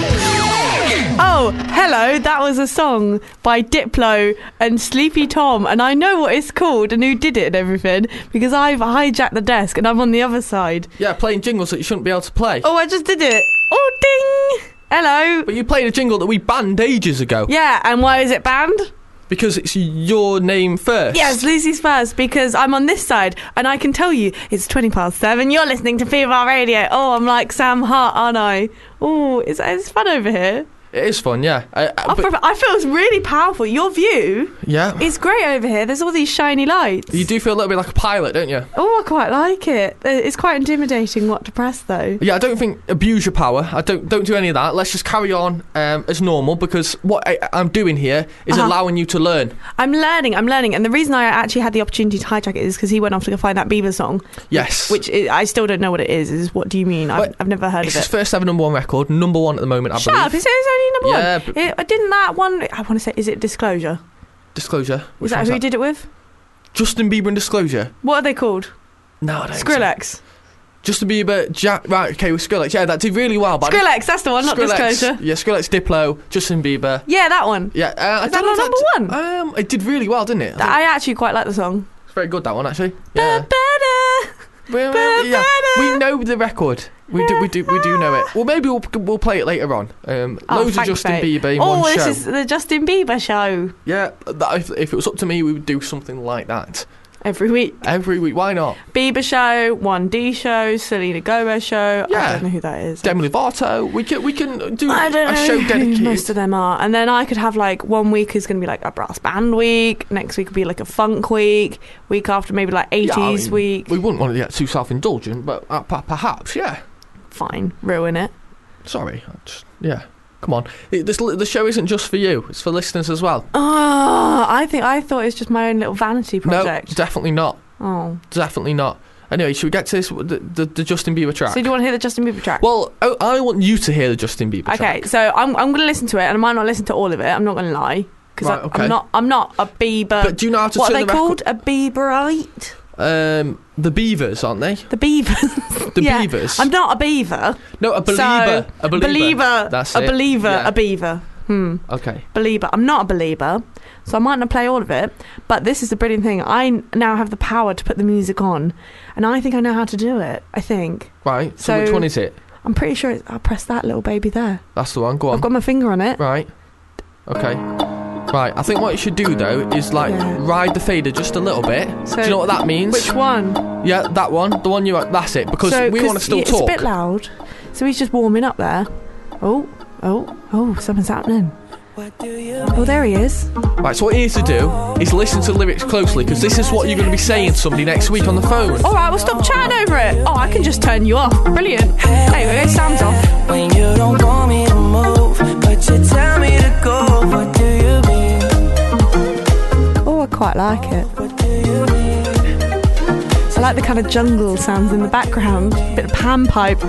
Oh, hello, that was a song by Diplo and Sleepy Tom, and I know what it's called and who did it and everything, because I've hijacked the desk and I'm on the other side. Yeah, playing jingles that you shouldn't be able to play. Oh, I just did it. Oh, ding! Hello. But you played a jingle that we banned ages ago. Yeah, and why is it banned? Because it's your name first. Yes, Lucy's first, because I'm on this side, and I can tell you, it's 7:20. You're listening to Fubar Radio. Oh, I'm like Sam Hart, aren't I? Oh, it's fun over here. It is fun, yeah. I feel it's really powerful. Your view is great over here. There's all these shiny lights. You do feel a little bit like a pilot, don't you? Oh, I quite like it. It's quite intimidating what to press, though. Yeah, I don't think abuse your power. I don't do any of that. Let's just carry on as normal, because what I'm doing here is allowing you to learn. I'm learning. And the reason I actually had the opportunity to hijack it is because he went off to go find that Bieber song. Yes. Which I still don't know what it is. What do you mean? I've never heard of it. It's his first ever #1 record. #1 at the moment, I believe. Shut up. Is it only #1? Yeah. Didn't that one... I want to say... Is it Disclosure? Disclosure? Is that who he did it with? Justin Bieber and Disclosure. What are they called? No, I don't Skrillex. So. Justin Bieber... Right, okay, with Skrillex. Yeah, that did really well. But Skrillex, that's the one, not Disclosure. Yeah, Skrillex, Diplo, Justin Bieber. Yeah, that one. Yeah. Is that not #1? It did really well, didn't it? I actually quite like the song. It's very good, that one, actually. Yeah. Yeah, we know the record. We do know it. Well, maybe we'll play it later on. Loads of Justin Bieber in one show. Oh, this is the Justin Bieber show. Yeah, if it was up to me, we would do something like that. Every week. Why not? Bieber show, 1D show, Selena Gomez show. Yeah. I don't know who that is. Demi Lovato. We can do a show dedicated. Most of them are. And then I could have like 1 week is going to be like a brass band week. Next week would be like a funk week. Week after maybe like 80s week. We wouldn't want to get too self-indulgent, but perhaps, yeah. Fine. Ruin it. Sorry. Yeah. Come on. The show isn't just for you. It's for listeners as well. Oh, I thought it was just my own little vanity project. No, definitely not. Oh. Definitely not. Anyway, should we get to this, the Justin Bieber track? So do you want to hear the Justin Bieber track? Well, I want you to hear the Justin Bieber track. Okay, so I'm going to listen to it, and I might not listen to all of it. I'm not going to lie. Because I'm not a Bieber... But do you know how to turn the record? What are they called? A Bieberite? The Beavers, aren't they? The Beavers. The Beavers. I'm not a beaver. No, a believer. So, a believer. That's it. A believer. Yeah. A beaver. Okay. Believer. I'm not a believer, so I might not play all of it. But this is the brilliant thing. I now have the power to put the music on, and I think I know how to do it. I think. Right. So which one is it? I'm pretty sure I'll press that little baby there. That's the one. Go on. I've got my finger on it. Right. Okay. Right, I think what you should do though is ride the fader just a little bit. So do you know what that means? Which one? Yeah, that one. The one that's it. Because we want to still talk. It's a bit loud. So he's just warming up there. Oh, something's happening. Oh, there he is. Right, so what you need to do is listen to the lyrics closely, because this is what you're going to be saying to somebody next week on the phone. Alright, well stop chatting over it. Oh, I can just turn you off. Brilliant. Anyway, sounds off. When you don't want me to move, but you tell me to go, what do you mean? Oh, I quite like it. I like the kind of jungle sounds in the background. A bit of panpipe.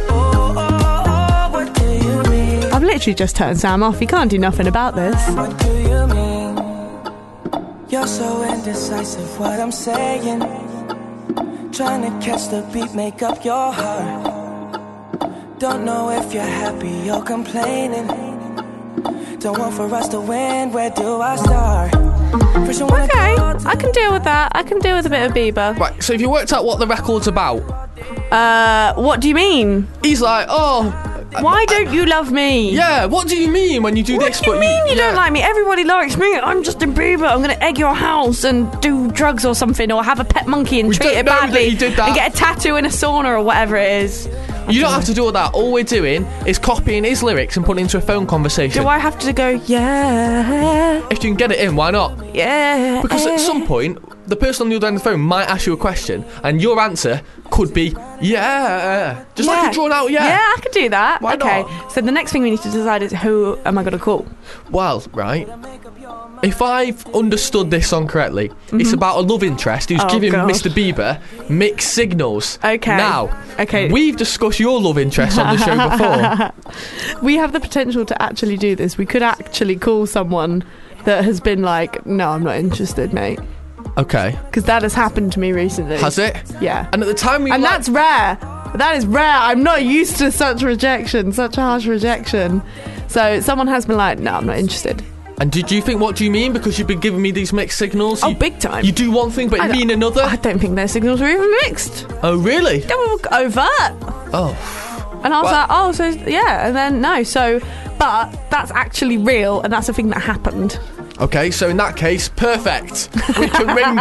I've literally just turned Sam off. He can't do nothing about this. What do you mean? You're so indecisive what I'm saying. Trying to catch the beat, make up your heart. Don't know if you're happy or complaining. Don't want for us to win, where do I start? Okay, I can deal with that. I can deal with a bit of Bieber. Right, so have you worked out what the record's about? What do you mean? He's like, why don't you love me? Yeah, what do you mean when you do this? What do you mean you don't like me? Everybody likes me. I'm Justin Bieber. I'm going to egg your house and do drugs or something, or have a pet monkey and treat it badly. And get a tattoo in a sauna or whatever it is. You don't have to do all that. All we're doing is copying his lyrics and putting it into a phone conversation. Do I have to go, yeah? If you can get it in, why not? Yeah. Because at some point, the person on the other end of the phone might ask you a question, and your answer could be, yeah. Just like a drawn out yeah. Yeah, I could do that. Why not? So the next thing we need to decide is, who am I going to call? Well, right. If I've understood this song correctly, it's about a love interest who's giving Mr. Bieber mixed signals. Okay. Now, we've discussed your love interest on the show before. We have the potential to actually do this. We could actually call someone that has been like, no, I'm not interested, mate. Okay. Because that has happened to me recently. Has it? Yeah. And at the time that's rare. That is rare. I'm not used to such rejection, such harsh rejection. So someone has been like, no, I'm not interested. And do you think, what do you mean? Because you've been giving me these mixed signals? Oh, big time. You do one thing, but you mean another? I don't think their signals were even mixed. Oh, really? They were overt. Oh. And I was like, oh, so, yeah. And then, no. So, but that's actually real, and that's a thing that happened. Okay, so in that case, perfect. We can ring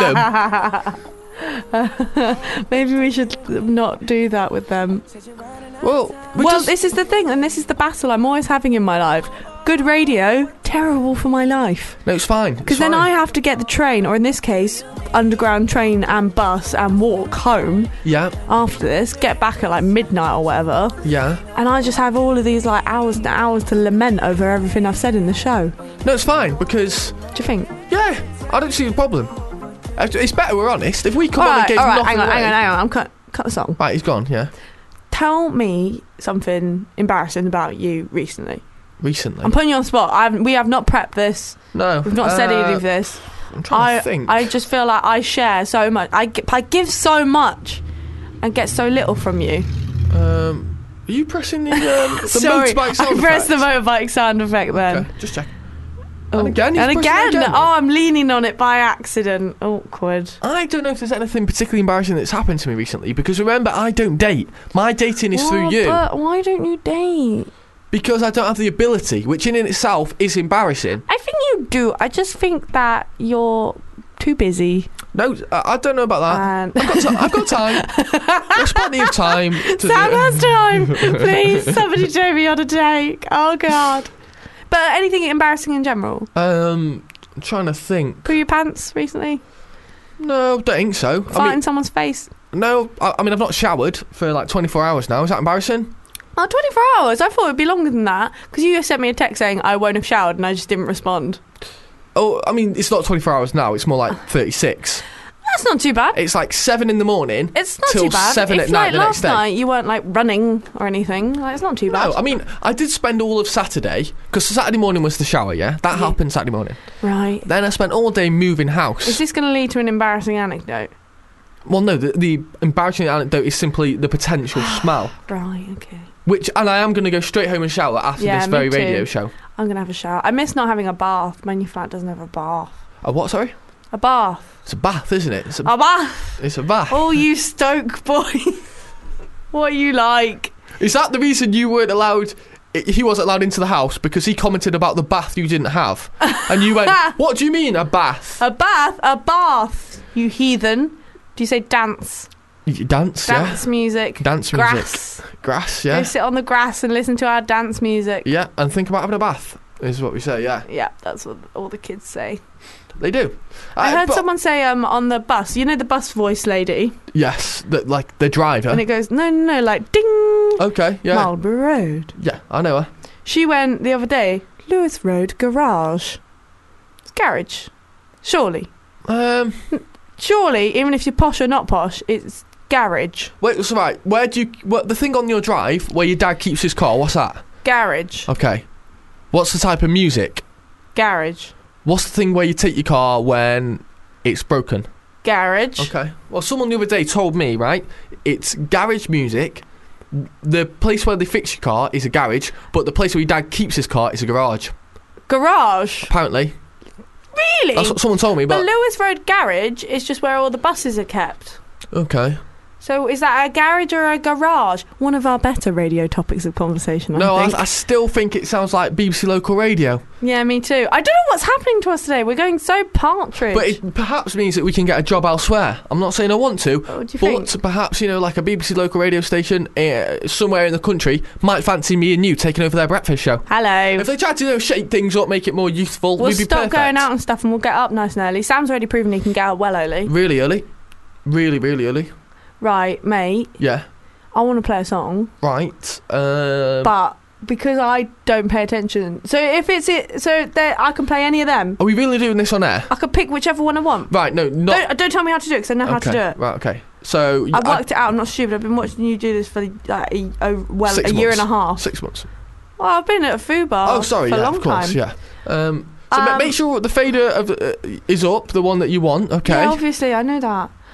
them. Maybe we should not do that with them. Well, this is the thing, and this is the battle I'm always having in my life. Good radio, terrible for my life. No, it's fine. Because then I have to get the train, or in this case, underground train and bus, and walk home. Yeah. After this, get back at like midnight or whatever. Yeah. And I just have all of these like hours and hours to lament over everything I've said in the show. No, it's fine, because... Do you think? Yeah, I don't see the problem. It's better we're honest. If we come on and give nothing hang away... on. I'm cut the song. Right, he's gone, yeah. Tell me something embarrassing about you recently. Recently? I'm putting you on the spot. We have not prepped this. No. We've not said any of this. I'm trying to think. I just feel like I share so much. I give so much and get so little from you. Are you pressing the Sorry, motorbike sound effect? I pressed the motorbike sound effect then. Okay, just check. Oh. And again. Oh, I'm leaning on it by accident. Awkward. I don't know if there's anything particularly embarrassing that's happened to me recently, because remember, I don't date. My dating is through you. But why don't you date? Because I don't have the ability, which in itself is embarrassing. I think you do. I just think that you're too busy. No, I don't know about that. I've got time. There's plenty of time. Sam has time. Please, somebody take me on a date. Oh, God. But anything embarrassing in general? I'm trying to think. Poo your pants recently? No, don't think so. Fart in someone's face? No, I mean, I've not showered for like 24 hours now. Is that embarrassing? Oh, 24 hours? I thought it would be longer than that. Because you sent me a text saying I won't have showered and I just didn't respond. Oh, I mean, it's not 24 hours now. It's more like 36. That's not too bad. It's like 7 in the morning. It's not till too bad. 7 at night the next day. Last night you weren't like running or anything. Like, it's not too bad. No, I mean, I did spend all of Saturday, because Saturday morning was the shower, yeah? That happened Saturday morning. Right. Then I spent all day moving house. Is this going to lead to an embarrassing anecdote? Well, no, the embarrassing anecdote is simply the potential smell. Right, okay. And I am going to go straight home and shower after this very radio show. I'm going to have a shower. I miss not having a bath. My new flat doesn't have a bath. A what, sorry? A bath. It's a bath, isn't it? It's a bath. It's a bath. Oh, you Stoke boy. What are you like? Is that the reason you weren't allowed... He wasn't allowed into the house because he commented about the bath you didn't have. And you went, what do you mean, a bath? A bath? A bath, you heathen. Do you say dance? Dance, yeah. Dance music. Dance grass. music. Grass, yeah. Go sit on the grass and listen to our dance music. Yeah, and think about having a bath, is what we say, yeah. Yeah, that's what all the kids say. They do. I heard someone say on the bus, you know the bus voice lady? Yes, like the driver. And it goes, no, like ding. Okay, yeah. Marlborough Road. Yeah, I know her. She went the other day, Lewis Road Garage. It's garage. Surely. Surely, even if you're posh or not posh, it's garage. Wait, so right, the thing on your drive where your dad keeps his car, what's that? Garage. Okay. What's the type of music? Garage. What's the thing where you take your car when it's broken? Garage. Okay. Well, someone the other day told me, right, it's garage music. The place where they fix your car is a garage, but the place where your dad keeps his car is a garage. Garage? Apparently. Really? That's what someone told me. But Lewis Road Garage is just where all the buses are kept. Okay. So is that a garage or a garage? One of our better radio topics of conversation, I think. I still think it sounds like BBC local radio. Yeah, me too. I don't know what's happening to us today. We're going so partridge. But it perhaps means that we can get a job elsewhere. I'm not saying I want to, what do you but think? Perhaps, like a BBC local radio station somewhere in the country might fancy me and you taking over their breakfast show. Hello. If they tried to shake things up, make it more youthful, we'll we'd be stop perfect. going out and stuff and we'll get up nice and early. Sam's already proven he can get up well early. Really early? Really, really early? Right, mate. Yeah. I want to play a song. Right. But because I don't pay attention, so if it's I can play any of them. Are we really doing this on air? I could pick whichever one I want. Right. No. Don't tell me how to do it because I know how to do it. Right. Okay. So I've worked it out. I'm not stupid. I've been watching you do this for a year and a half. 6 months. Well, I've been at a food bar. Oh, sorry. For a Yeah, long of course. time. Yeah. So make sure the fader is up, the one that you want. Okay. Yeah, obviously, I know that.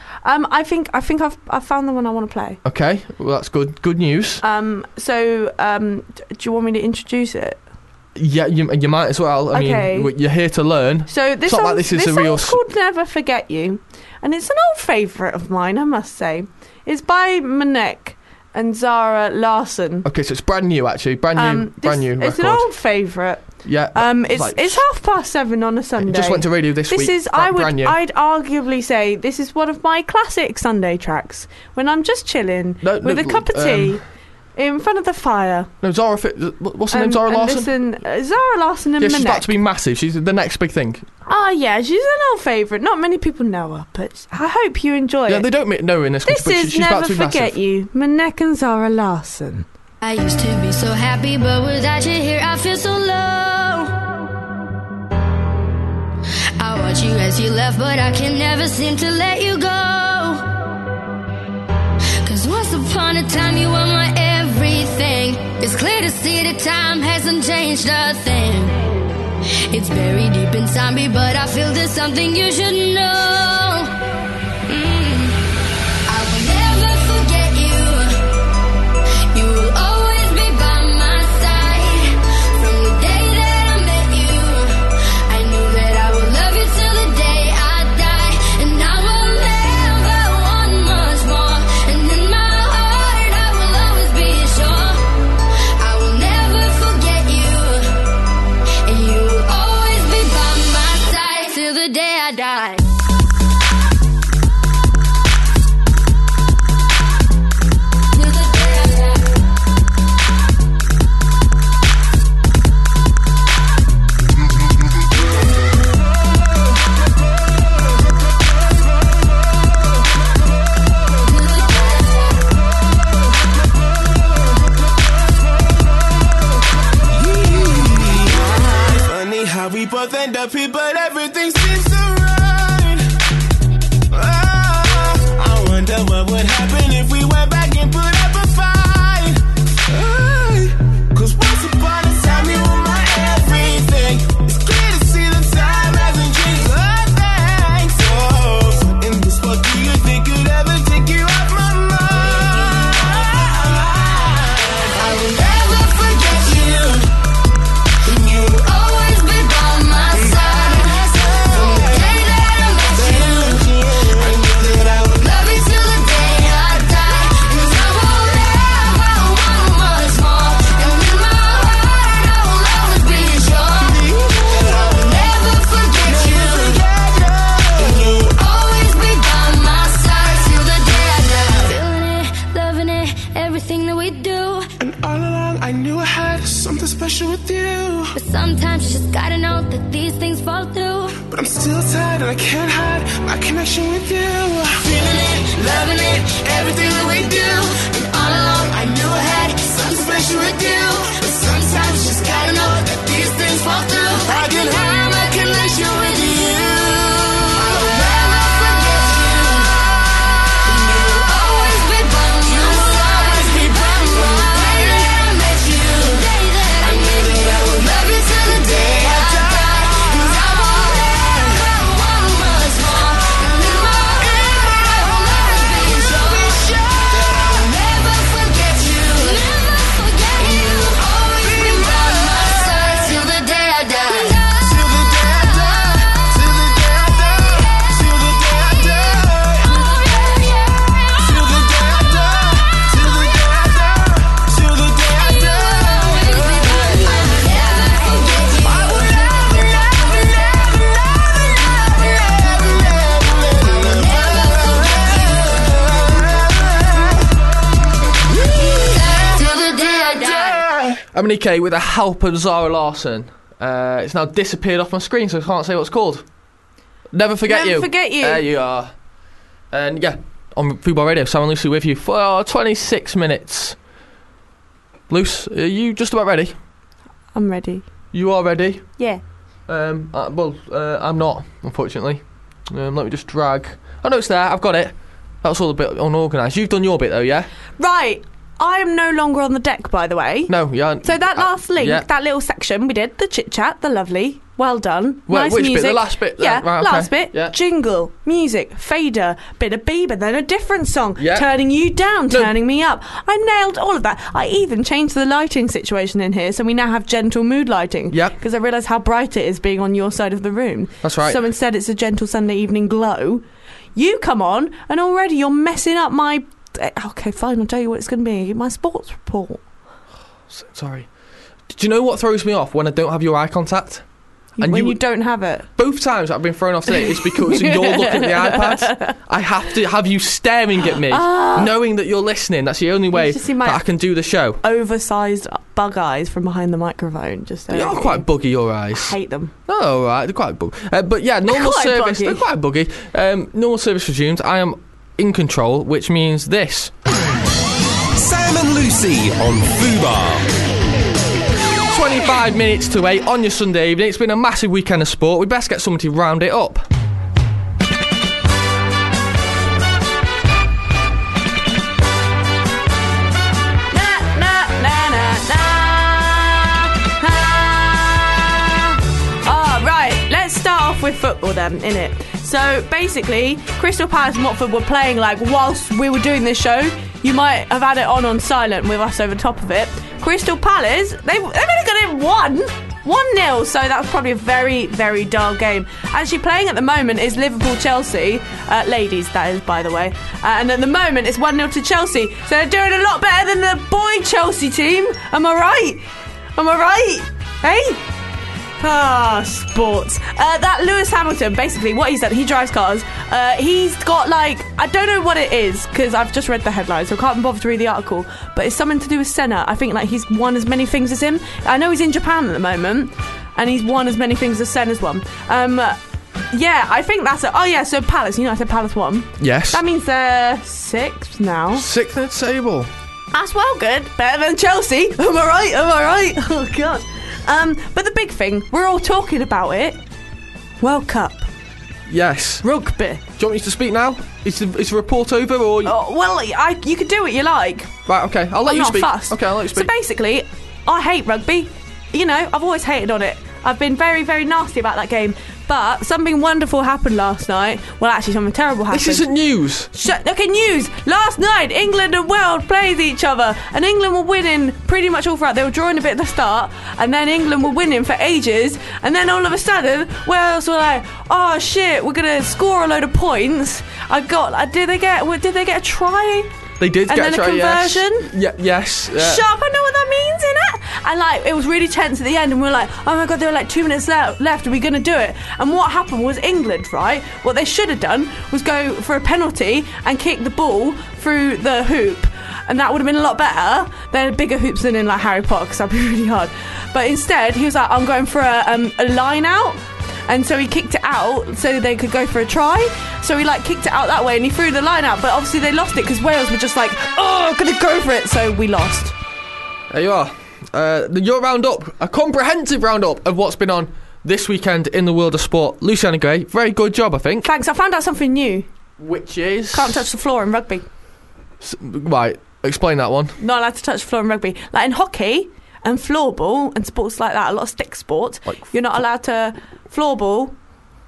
I think I've found the one I want to play. Okay, well that's good. Good news. Do you want me to introduce it? Yeah, you might as well. I mean, you're here to learn. So this it's not like this is a real. Song's called "Never Forget You," and it's an old favourite of mine, I must say. It's by Manek and Zara Larsson. Okay, so it's brand new, actually. Brand new record. It's an old favourite. Yeah. It's 7:30 on a Sunday. It just went to radio this week. Brand new. I'd arguably say this is one of my classic Sunday tracks when I'm just chilling with a cup of tea in front of the fire. No, Zara. What's her name? Zara Larsson. Zara Larsson and Manek. She's about to be massive. She's the next big thing. Oh yeah, she's an old favourite. Not many people know her, but I hope you enjoy it. Yeah, they don't know her in this country, but she's about to be massive. Never Forget You, Manek and Zara Larsson. I used to be so happy, but without you here, I feel so low. I watch you as you left, but I can never seem to let you go. 'Cause once upon a time, you were my everything. It's clear to see that time hasn't changed a thing. It's buried deep inside me, but I feel there's something you should know. I will never forget you. You will always be by my side. From the day that I met you, I knew that I would love you till the day I die. And I will never want much more. And in my heart I will always be sure. I will never forget you. And you will always be by my side till the day I die. How we both end up here, but everything seems so right. I wonder what would happen if we went back and put up a fight. 'Cause once upon a time you were my everything. It's clear to see the time hasn't changed a thing. So in this world, do you think you'd ever take you off my mind? I will never forget you. You will always be by my side. From the day that I met you, I knew that I would love you till the day I die. 'Cause I will never want much more. And in my heart I will always be sure that I will never forget you. And you will always be by my side till the day I die. Feeling it, loving it, everything that we do. And all along I knew I had something special with you. But sometimes you just gotta know that these things fall through. But I'm still tired and I can't hide my connection with you. Feeling it, loving it, everything that we do. And all along I knew I had something special with you. But sometimes you just gotta know that these things fall through. I can hide my connection with you. I will never forget you. And you will always be by my side. From the day that I met you, I knew that I would love you till the day I die. 'Cause I will never want much more. And in my heart I will always be sure that I will never forget you. And you will always be by my side till the day I die. Till the day I die. Till the day I die. Till the day I die. Till the day I die. Till the day I die. Till the day I die. I will never, never, never, till the day I die. Aminike with the help of Zara Larsson. It's now disappeared off my screen, so I can't say what it's called. Never Forget You. Never Forget You. There you are. And yeah, on Football Radio, Sam and Lucy with you for 26 minutes. Luce, are you just about ready? I'm ready. You are ready? Yeah. I'm not, unfortunately. Let me just drag. Oh no, it's there. I've got it. That's all a bit unorganised. You've done your bit though, yeah? Right. I am no longer on the deck, by the way. No, you aren't. So that last link, yeah. that little section we did, the chit chat, the lovely, Well done. Well, nice which music. bit? The last bit? Yeah, Right, okay. last bit. Yeah. Jingle, music, fader, bit of Bieber, then a different song. Yeah. Turning you down, turning me up. I nailed all of that. I even changed the lighting situation in here, so we now have gentle mood lighting. Yep. Because I realised how bright it is being on your side of the room. That's right. So instead it's a gentle Sunday evening glow. You come on, and already you're messing up my... Okay, fine, I'll tell you what it's going to be. My sports report. Sorry. Do you know what throws me off? When I don't have your eye contact? When you don't have it. Both times I've been thrown off today, it's because you're looking at the iPad. I have to have you staring at me, knowing that you're listening. That's the only way should see my that I can do the show. Oversized bug eyes from behind the microphone. Just They are quite buggy, your eyes. I hate them. Oh, all right, they're quite buggy. But yeah, normal Quite service. buggy. They're quite buggy. Normal service resumed. I am in control, which means this. Sam and Lucy on Fubar. 25 minutes to 8 on your Sunday evening. It's been a massive weekend of sport. We'd best get someone to round it up. Let's start off with football then, innit? So basically, Crystal Palace and Watford were playing like whilst we were doing this show. You might have had it on silent with us over top of it. Crystal Palace, they've only got it 1-0, so that's probably a very, very dull game. Actually playing at the moment is Liverpool-Chelsea, ladies that is, by the way, and at the moment it's 1-0 to Chelsea, so they're doing a lot better than the boy Chelsea team. Am I right? Hey? Sports. That Lewis Hamilton, basically what he's done, he drives cars. He's got like, I don't know what it is because I've just read the headline, so I can't bother to read the article, but it's something to do with Senna. I think like he's won as many things as him. I know he's in Japan at the moment and he's won as many things as Senna's won. Yeah, I think that's it. Oh yeah, so Palace, I said Palace won. Yes. That means they're 6th now. 6th in the table. That's well good. Better than Chelsea. Am I right? Oh god. But the big thing, we're all talking about it. World Cup. Yes. Rugby. Do you want me to speak now? Is the report over or? You can do what you like. Right. Okay. I'll let you speak. Fussed. Okay. I'll let you speak. So basically, I hate rugby. I've always hated on it. I've been very, very nasty about that game. But something wonderful happened last night. Well, actually, something terrible happened. This isn't news. Okay, news. Last night, England and Wales played each other, and England were winning pretty much all throughout. They were drawing a bit at the start, and then England were winning for ages, and then all of a sudden, Wales were like, "Oh shit, we're gonna score a load of points." Did they get a try? They did and get then a conversion. Yes. Sharp, I know what that means, innit? And it was really tense at the end, and we were like, oh my god, there were like 2 minutes left. Are we going to do it? And what happened was England, right? What they should have done was go for a penalty and kick the ball through the hoop. And that would have been a lot better. They're bigger hoops than in like Harry Potter, because that'd be really hard. But instead, he was like, I'm going for a line out. And so he kicked it out so they could go for a try. So he kicked it out that way and he threw the line out. But obviously they lost it because Wales were just like, oh, I'm going to go for it. So we lost. There you are. Your roundup, a comprehensive roundup of what's been on this weekend in the world of sport. Luciana Gray, very good job, I think. Thanks. I found out something new. Which is? Can't touch the floor in rugby. Right, explain that one. Not allowed to touch the floor in rugby. Like in hockey and floorball and sports like that, a lot of stick sports, you're not allowed to floorball.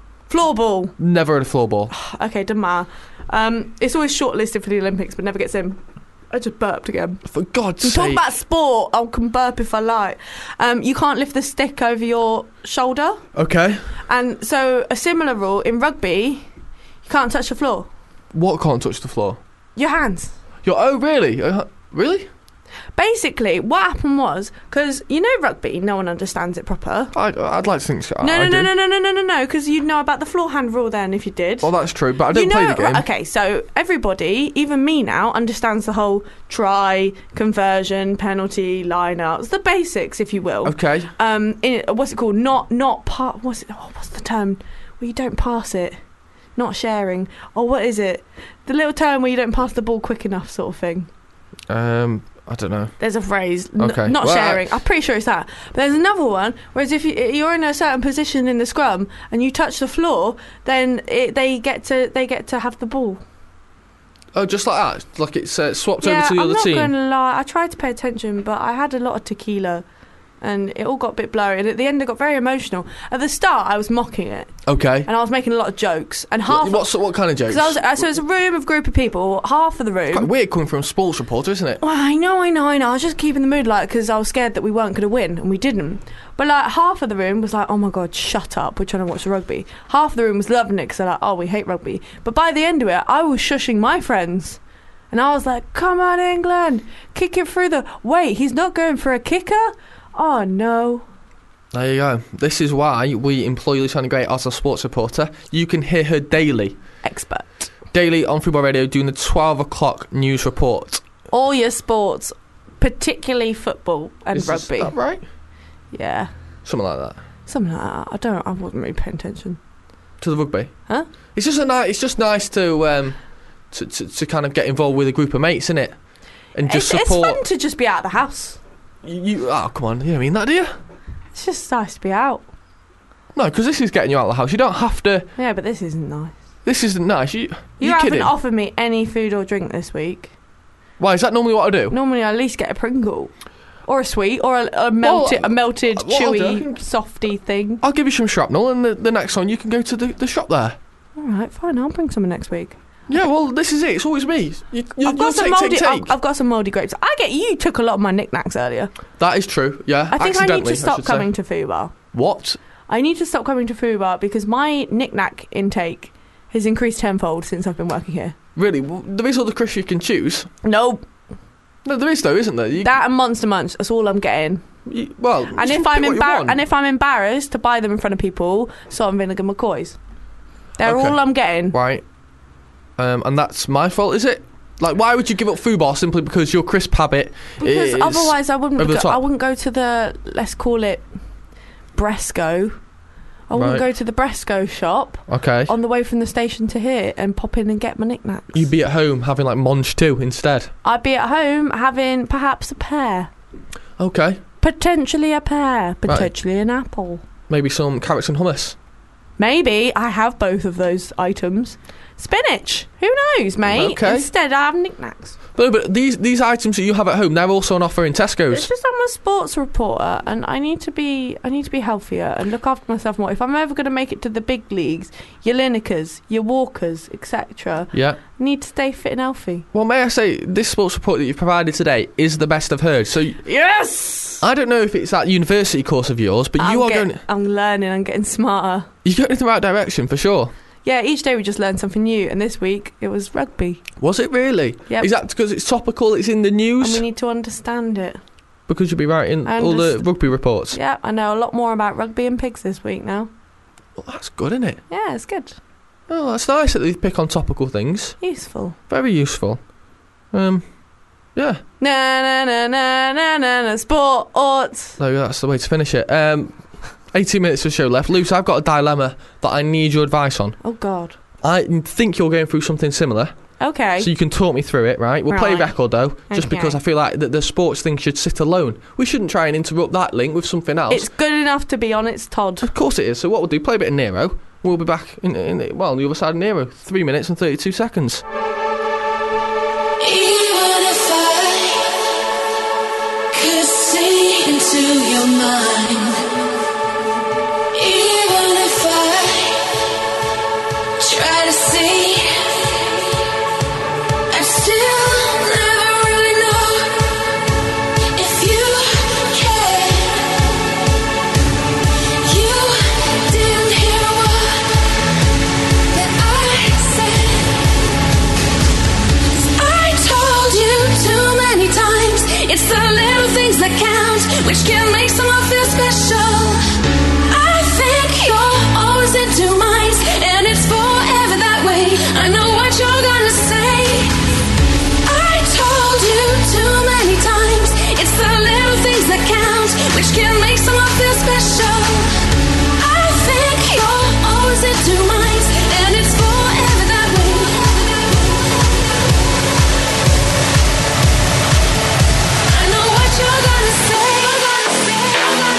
Never heard of floorball. Okay, doesn't matter. It's always shortlisted for the Olympics, but never gets in. I just burped again. For God's sake. Talk about sport. I can burp if I like. You can't lift the stick over your shoulder. Okay. And so a similar rule in rugby, you can't touch the floor. What can't touch the floor? Your hands. Oh, really? Really? Basically, what happened was, because rugby, no one understands it proper. I'd like to think so. No, because you'd know about the floor hand rule then if you did. Well, that's true, but I don't play the game. Okay, so everybody, even me now, understands the whole try, conversion, penalty, line-outs, the basics, if you will. Okay. What's it called? What's the term where you don't pass it? Not sharing. Or what is it? The little term where you don't pass the ball quick enough sort of thing. I don't know. There's a phrase, okay. Not sharing. I'm pretty sure it's that. But there's another one, whereas if you're in a certain position in the scrum and you touch the floor, then they get to have the ball. Oh, just like that? Like it's swapped over to the other team? I'm not going to lie. I tried to pay attention, but I had a lot of tequila and it all got a bit blurry, and at the end it got very emotional. At the start I was mocking it, Okay. and I was making a lot of jokes, and half What kind of jokes? so it's a group of people, half of the room. Quite weird coming from a sports reporter, isn't it? Well, I know. I was just keeping the mood light because I was scared that we weren't going to win, and we didn't. But like half of the room was like, "Oh my god, shut up! We're trying to watch the rugby." Half of the room was loving it because they're like, "Oh, we hate rugby." But by the end of it, I was shushing my friends, and I was like, "Come on, England, kick it through the." Wait, he's not going for a kicker? Oh no. There you go. This is why we employ Luciana Gray as a sports reporter. You can hear her daily. Expert. Daily on Football Radio doing the 12 o'clock news report. All your sports, particularly football and Is rugby. that right? Yeah. Something like that. Something like that. I wasn't really paying attention. To the rugby? Huh? It's just nice to kind of get involved with a group of mates, isn't it? And just It's support. fun to just be out of the house. Oh, come on. You don't mean that, do you? It's just nice to be out. No, because this is getting you out of the house. You don't have to. Yeah, but this isn't nice. This isn't nice. You haven't kidding? offered me any food or drink this week. Why, is that normally what I do? Normally I at least get a Pringle. Or a sweet, or a melted, chewy, softy thing. I'll give you some shrapnel, and the next one you can go to the shop there. All right, fine. I'll bring some next week. Yeah, well, this is it. It's always me. I've got some mouldy grapes. You took a lot of my knickknacks earlier. That is true. Yeah, I think I need to stop should coming say. to Fubar. What? I need to stop coming to Fubar because my knick-knack intake has increased tenfold since I've been working here. Really? Well, there is other crisps you can choose. No, there is though, isn't there? That and Monster Munch. That's all I'm getting. And if I'm embarrassed to buy them in front of people, salt and vinegar McCoys. They're all I'm getting. Right. And that's my fault, is it? Like, why would you give up Fubar simply because your crisp habit Because is otherwise I wouldn't. over the top? I wouldn't go to the, let's call it, Bresco. I wouldn't go to the Bresco shop. Okay. On the way from the station to here and pop in and get my knickknacks. You'd be at home having like Monch 2 instead. I'd be at home having perhaps a pear. Okay. Potentially a pear. Potentially an apple. Maybe some carrots and hummus. Maybe I have both of those items. Spinach. Who knows, mate? Okay. Instead, I have knickknacks. But these items that you have at home, they're also on offer in Tesco's. It's just I'm a sports reporter, and I need to be healthier and look after myself more. If I'm ever going to make it to the big leagues, your Linekers, your Walkers, etc. Yeah. Need to stay fit and healthy. Well, may I say, this sports report that you've provided today is the best I've heard. So yes! I don't know if it's that university course of yours, but I'm learning, I'm getting smarter. You're going in the right direction, for sure. Yeah, each day we just learn something new, and this week it was rugby. Was it really? Yep. Is that because it's topical, it's in the news? And we need to understand it. Because you'll be writing all the rugby reports? Yeah, I know a lot more about rugby and pigs this week now. Well, that's good, isn't it? Yeah, it's good. Oh, that's nice that they pick on topical things. Useful. Very useful. Yeah. Na na na na na na na sports. No, that's the way to finish it. 18 minutes of show left. Luce, I've got a dilemma that I need your advice on. Oh, God. I think you're going through something similar. Okay. So you can talk me through it, right? We'll play record, though, just because I feel like the sports thing should sit alone. We shouldn't try and interrupt that link with something else. It's good enough to be on its Todd. Of course it is. So what we'll do, play a bit of Nero. We'll be back on the other side of Nero. 3 minutes and 32 seconds. Even if I could see into your mind, even if I try to see, I still never really know if you care. You didn't hear what that I said. I told you too many times, it's the little things that count, which can make someone feel special. I think you're always in two minds, and it's forever that way. I know what you're gonna say. I told you too many times, it's the little things that count, which can make someone feel special. I think you're always in two minds, and it's forever that way. I know what you're gonna say.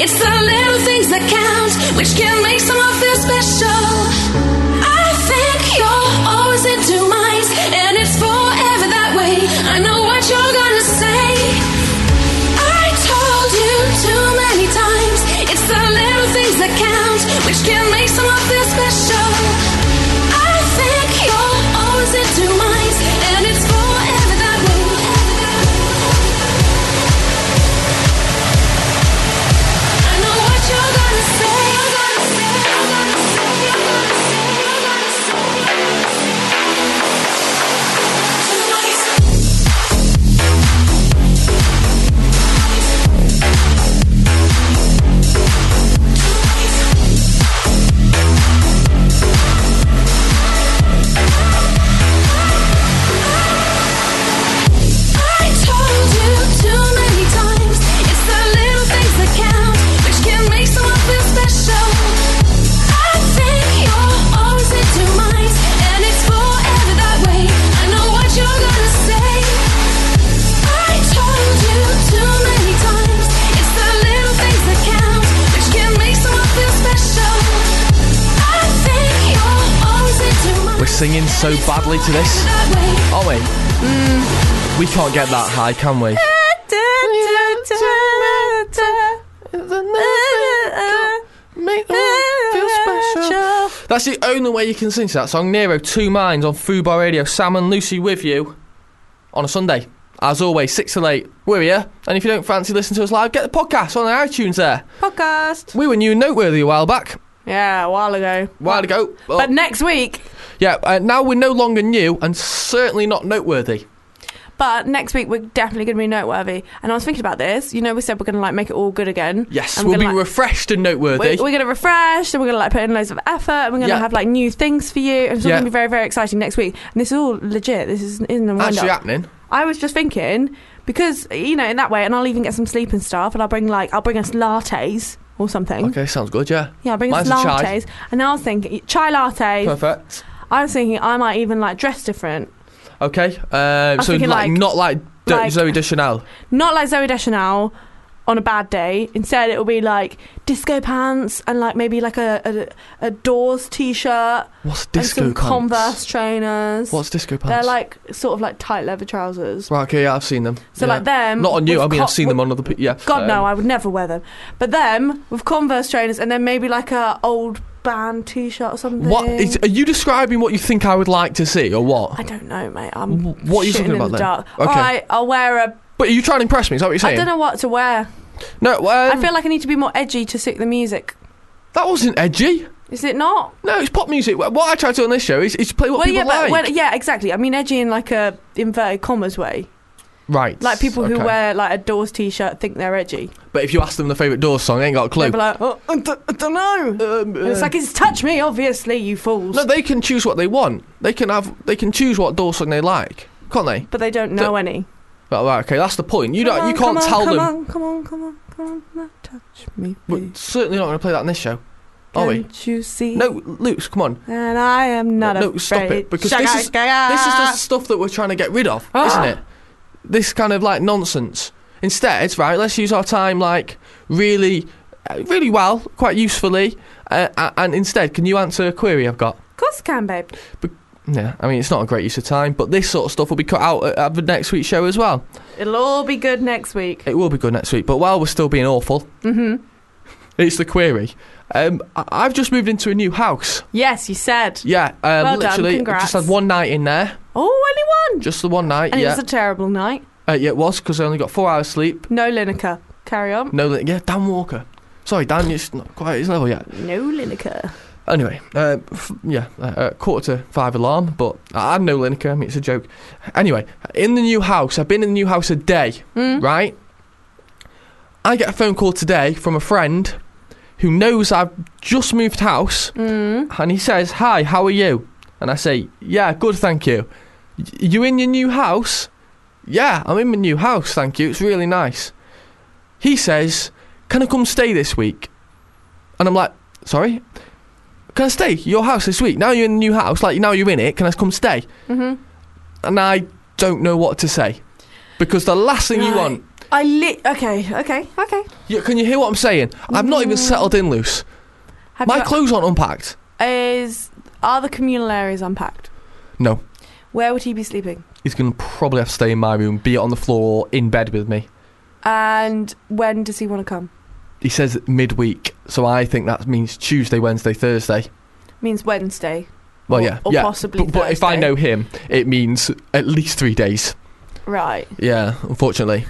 It's the little things that count, which can make someone feel special. I think you're always in two minds, and it's forever that way. I know what you're gonna say. I told you too many times. It's the little things that count, which can make someone feel special. I think you're always in two minds, and it's forever that way. I know what you're gonna say. Singing so badly to this, aren't we? We can't get that high, can we? That's the only way you can sing to that song. Nero, Two Minds on Fubar Radio. Sam and Lucy with you on a Sunday. As always, 6 till 8. We're here. And if you don't fancy listening to us live, get the podcast on iTunes there. Podcast. We were new and noteworthy a while back. Yeah, a while ago. But next week. Yeah, now we're no longer new and certainly not noteworthy. But next week we're definitely going to be noteworthy. And I was thinking about this. You know, we said we're going to make it all good again. Yes, and we'll be refreshed and noteworthy. We're going to refresh, and we're going to put in loads of effort, and we're going to have new things for you. And it's all going to be very, very exciting next week. And this is all legit. This isn't a wind-up. Actually happening. I was just thinking, because, in that way, and I'll even get some sleep and stuff, and I'll bring us lattes or something. Okay, sounds good, yeah. Yeah, I'll bring us lattes. And I was thinking, chai lattes. Perfect. I was thinking I might even dress different. Okay, so not like Zooey Deschanel. Not like Zooey Deschanel on a bad day. Instead, it will be like disco pants and maybe a Doors t-shirt. What's disco and some pants? Converse trainers. What's disco pants? They're sort of tight leather trousers. Right, okay, yeah, I've seen them. So them. Not on you. I mean, I've seen them on other people. Yeah. God no, I would never wear them. But them with Converse trainers and then maybe a old band t-shirt or something. Are you describing what you think I would like to see or what? I don't know, mate. What are you talking about then? Dark. Okay. Alright, I'll wear a... But are you trying to impress me? Is that what you're saying? I don't know what to wear. No, I feel like I need to be more edgy to suit the music. That wasn't edgy. Is it not? No, it's pop music. What I try to do on this show is play what people like. Yeah, exactly. I mean edgy in a inverted commas way. Right. Like people who wear a Doors t-shirt think they're edgy. But if you ask them the favourite Doors song, they ain't got a clue. They'll be like, I don't know. It's it's Touch Me, obviously, you fools. No, they can choose what they want. They can choose what Doors song they like, can't they? But they don't know any. Well, right, okay, that's the point. You can't tell them. Come on, touch me. We're certainly not going to play that in this show. Are we? Can't you see? No, Luke, come on. And I am not afraid. No, stop it. Because this is the stuff that we're trying to get rid of, isn't it? This kind of nonsense. Instead, right, let's use our time really well, quite usefully. And instead, can you answer a query I've got? Of course I can, babe. Yeah, I mean, it's not a great use of time, but this sort of stuff will be cut out at the next week's show as well. It'll all be good next week. It will be good next week, but while we're still being awful, it's the query. I've just moved into a new house. Yes, you said. Yeah, well literally, done, congrats. just had one night in there. Oh, only one? Just the one night, and it was a terrible night. Yeah, it was, because I only got 4 hours sleep. No Lineker. Carry on. Dan Walker. Sorry, Dan, you're not quite at his level yet. No Lineker. Anyway, 4:45 alarm, but I had no Lineker. I mean, it's a joke. Anyway, in the new house, I've been in the new house a day, right? I get a phone call today from a friend who knows I've just moved house, and he says, "Hi, how are you?" And I say, "Yeah, good, thank you." You in your new house? Yeah, I'm in my new house, thank you. It's really nice. He says, "Can I come stay this week?" And I'm like, "Sorry? Can I stay at your house this week? Now you're in the new house, now you're in it, can I come stay?" And I don't know what to say. Because the last thing you want Okay. Yeah, can you hear what I'm saying? I'm not even settled in, Luce. My clothes aren't unpacked. Are the communal areas unpacked? No. Where would he be sleeping? He's going to probably have to stay in my room, be it on the floor or in bed with me. And when does he want to come? He says midweek, so I think that means Tuesday, Wednesday, Thursday. Means Wednesday. Well, or possibly Thursday. But if I know him, it means at least 3 days. Right. Yeah, unfortunately.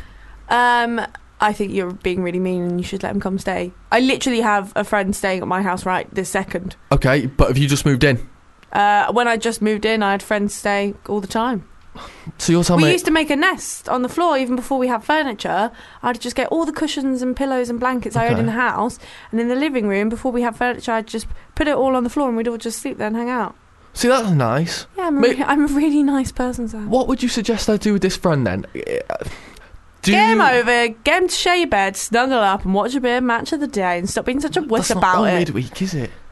I think you're being really mean and you should let him come stay. I literally have a friend staying at my house right this second. Okay, but have you just moved in? When I just moved in, I had friends stay all the time. So you're telling me... We used to make a nest on the floor even before we had furniture. I'd just get all the cushions and pillows and blankets I owned in the house, and in the living room, before we had furniture, I'd just put it all on the floor and we'd all just sleep there and hang out. See, that's nice. Yeah, I'm a really nice person, Sam. What would you suggest I do with this friend, then? Get him over, get him to share your bed, snuggle up and watch a bit of Match of the Day and stop being such a wuss about it. That's not midweek, is it?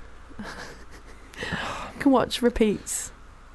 You can watch repeats.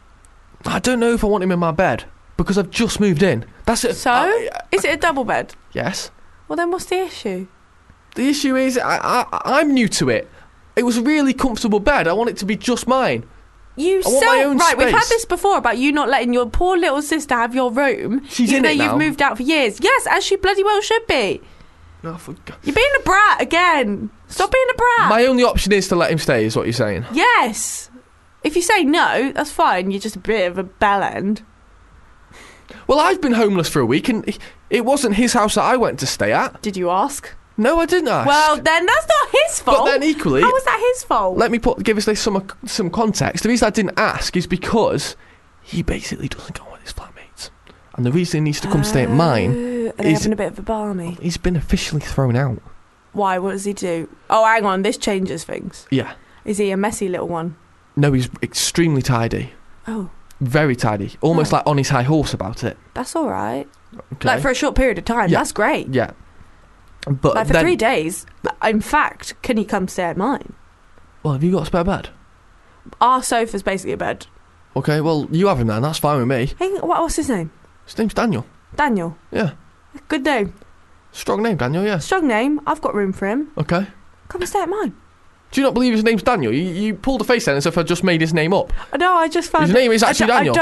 I don't know if I want him in my bed because I've just moved in. That's it. So, is it a double bed? Yes. Well, then what's the issue? The issue is I'm new to it. It was a really comfortable bed. I want it to be just mine. We've had this before about you not letting your poor little sister have your room. She's in it now. You've moved out for years. Yes, as she bloody well should be. Oh, for God. You're being a brat again. Stop being a brat. My only option is to let him stay, is what you're saying? Yes. If you say no, that's fine. You're just a bit of a bellend. Well, I've been homeless for a week, and it wasn't his house that I went to stay at. Did you ask? No, I didn't ask. Well, then that's not his fault. But then equally... How was that his fault? Let me give us some context. The reason I didn't ask is because he basically doesn't go on with his flatmates. And the reason he needs to come stay at mine is... Are they having a bit of a balmy? He's been officially thrown out. Why? What does he do? Oh, hang on. This changes things. Yeah. Is he a messy little one? No, he's extremely tidy. Oh. Very tidy. Almost like on his high horse about it. That's all right. Okay. Like for a short period of time. Yeah. That's great. Yeah. But like for 3 days. In fact, can he come stay at mine? Well, have you got a spare bed? Our sofa's basically a bed. Okay, well, you have him then. That's fine with me. Hey, what's his name? His name's Daniel. Daniel? Yeah. Good name. Strong name, Daniel, yeah. Strong name. I've got room for him. Okay. Come and stay at mine. Do you not believe his name's Daniel? You pulled a face then as if I just made his name up. No, I just found... His name is actually Daniel.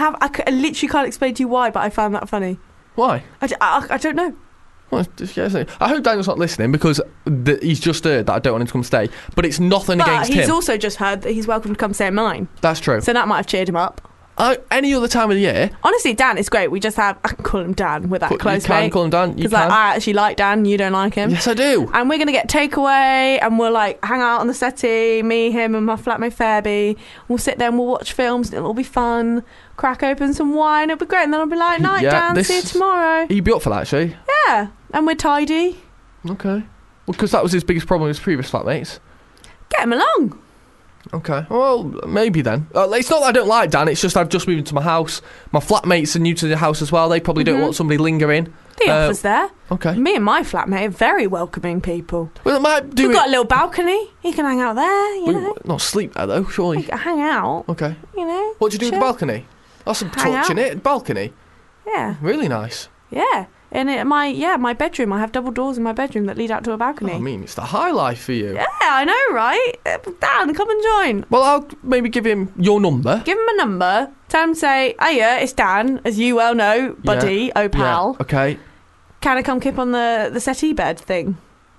I literally can't explain to you why, but I found that funny. Why? I don't know. Well, I hope Daniel's not listening because he's just heard that I don't want him to come stay. But it's nothing against him. But he's also just heard that he's welcome to come stay at mine. That's true. So that might have cheered him up. Any other time of the year... Honestly, Dan is great. We just have... I can call him Dan. We're that close, mate. You can call him Dan. Because I actually like Dan. You don't like him. Yes, I do. And we're going to get takeaway and we'll hang out on the settee, me, him and my flatmate Fairby. We'll sit there and we'll watch films and it'll be fun. Crack open some wine. It'll be great. And then I'll be like, night, Dan. See you tomorrow. He'd be up for that, actually. Yeah. And we're tidy. Okay. Well, because that was his biggest problem with his previous flatmates. Get him along. Okay, well, maybe then. It's not that I don't like Dan, it's just I've just moved into my house. My flatmates are new to the house as well. They probably don't want somebody lingering. The offer's there. Okay. Me and my flatmate are very welcoming people. Well, it might do. We've got a little balcony. He can hang out there, you know. Not sleep there, though, surely. He can hang out. Okay. You know. What do you do with the balcony? That's some touch in it. Balcony. Yeah. Really nice. Yeah. And my bedroom. I have double doors in my bedroom that lead out to a balcony. Oh, I mean, it's the high life for you. Yeah, I know, right? Dan, come and join. Well, I'll maybe give him your number. Give him a number. Tell him, say, hiya, it's Dan, as you well know, buddy, pal. Yeah. Okay. Can I come kip on the settee bed thing?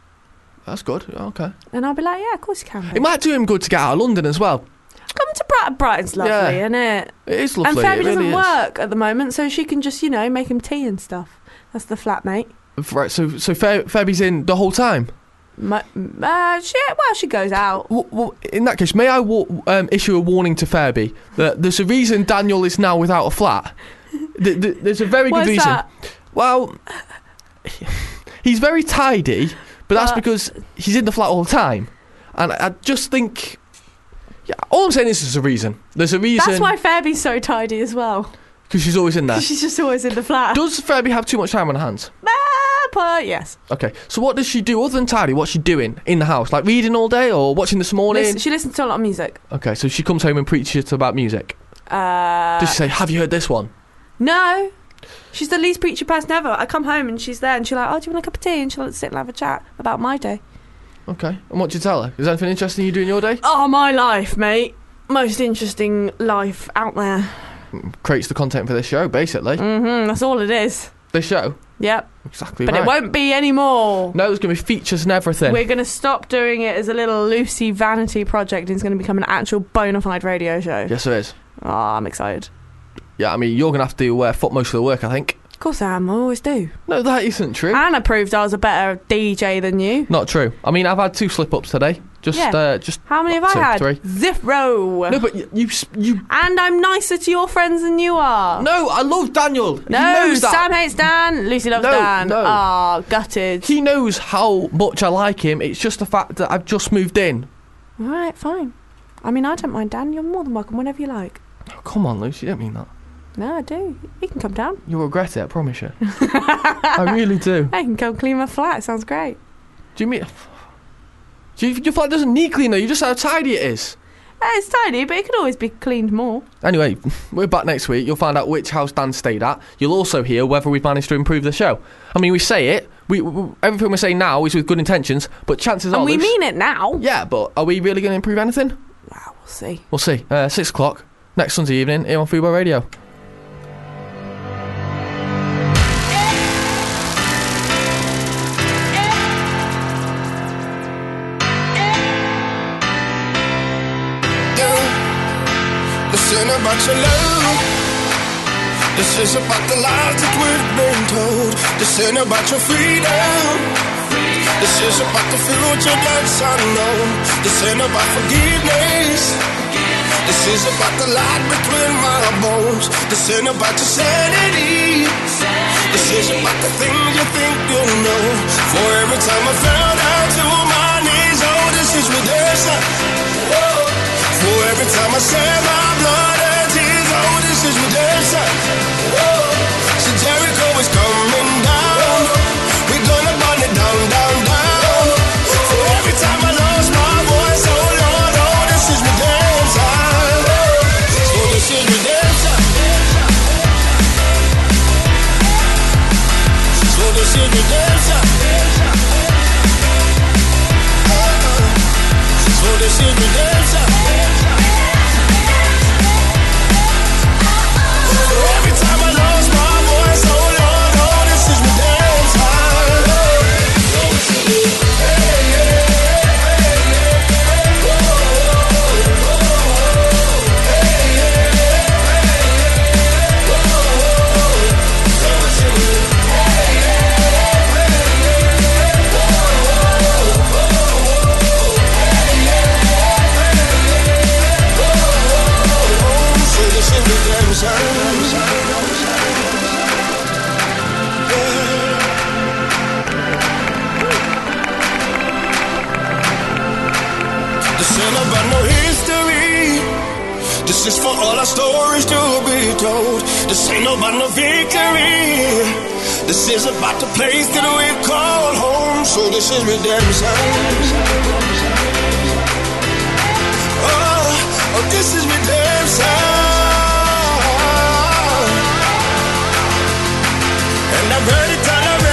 That's good. Okay. And I'll be like, yeah, of course you can. It might do him good to get out of London as well. Come to Brighton. Brighton's lovely, isn't it? It is lovely. And Fairby doesn't really work at the moment, so she can just, make him tea and stuff. That's the flatmate. Right, so Fairby's in the whole time? She goes out. Well, in that case, may I issue a warning to Fairby that there's a reason Daniel is now without a flat. There's a very good reason. That? Well, he's very tidy, but that's because he's in the flat all the time. And I just think... Yeah, all I'm saying is there's a reason. There's a reason... That's why Fairby's so tidy as well. Because she's always in there. She's just always in the flat. Does Fairby have too much time on her hands? Yes. Okay, so what does she do other than tidy? What's she doing in the house? Like reading all day or watching This Morning? She listens to a lot of music. Okay, so she comes home and preaches about music. Does she say, have you heard this one? No. She's the least preachy person ever. I come home and she's there and she's like, oh, do you want a cup of tea? And she'll sit and have a chat about my day. Okay. And what do you tell her? Is there anything interesting you do in your day? Oh, my life, mate. Most interesting life out there. Creates the content for this show, basically. That's all it is. This show? Yep. Exactly but right. It won't be anymore. No, there's going to be features and everything. We're going to stop doing it as a little Lucy vanity project and it's going to become an actual bona fide radio show. Yes, it is. Oh, I'm excited. Yeah, I mean, you're going to have to foot most of the work, I think. Of course I am. I always do. No, that isn't true. And I proved I was a better DJ than you. Not true. I mean, I've had 2 slip-ups today. Just How many have I had? 3. 0. No, but you. And I'm nicer to your friends than you are. No, I love Daniel. No, he knows that. Sam hates Dan. Lucy loves Dan. No. Ah, gutted. He knows how much I like him. It's just the fact that I've just moved in. All right, fine. I mean, I don't mind Dan. You're more than welcome whenever you like. Oh, come on, Lucy. You don't mean that. No, I do. You can come down. You'll regret it, I promise you. I really do. I can come clean my flat. Sounds great. Do you mean... Your flat doesn't need clean though, you just know how tidy it is. It's tiny, but it could always be cleaned more. Anyway, we're back next week. You'll find out which house Dan stayed at. You'll also hear whether we've managed to improve the show. I mean, we say it. We everything we're saying now is with good intentions, but chances are... And we mean it now. Yeah, but are we really going to improve anything? Wow, we'll see. We'll see. 6 o'clock, next Sunday evening, here on Fubar Radio. This ain't about your love. This is about the lies that we've been told. This ain't about your freedom. This is about the future that's unknown. This ain't about forgiveness. This is about the light between my bones. This ain't about your sanity. This is about the things you think you know. For every time I fell down to my knees, oh, this is redemption. For every time I shed my blood and tears, oh, this is redemption. So Jericho is coming down. We're gonna burn it down, down, down. For every time I lost my voice, oh Lord, oh, this is redemption. So this is redemption. So this is redemption. So this is redemption. Every time I lost my voice, oh Lord, oh, this is This ain't about no history. This is for all our stories to be told. This ain't about no victory. This is about the place that we call home. So this is redemption. Oh, this is redemption. And I'm ready,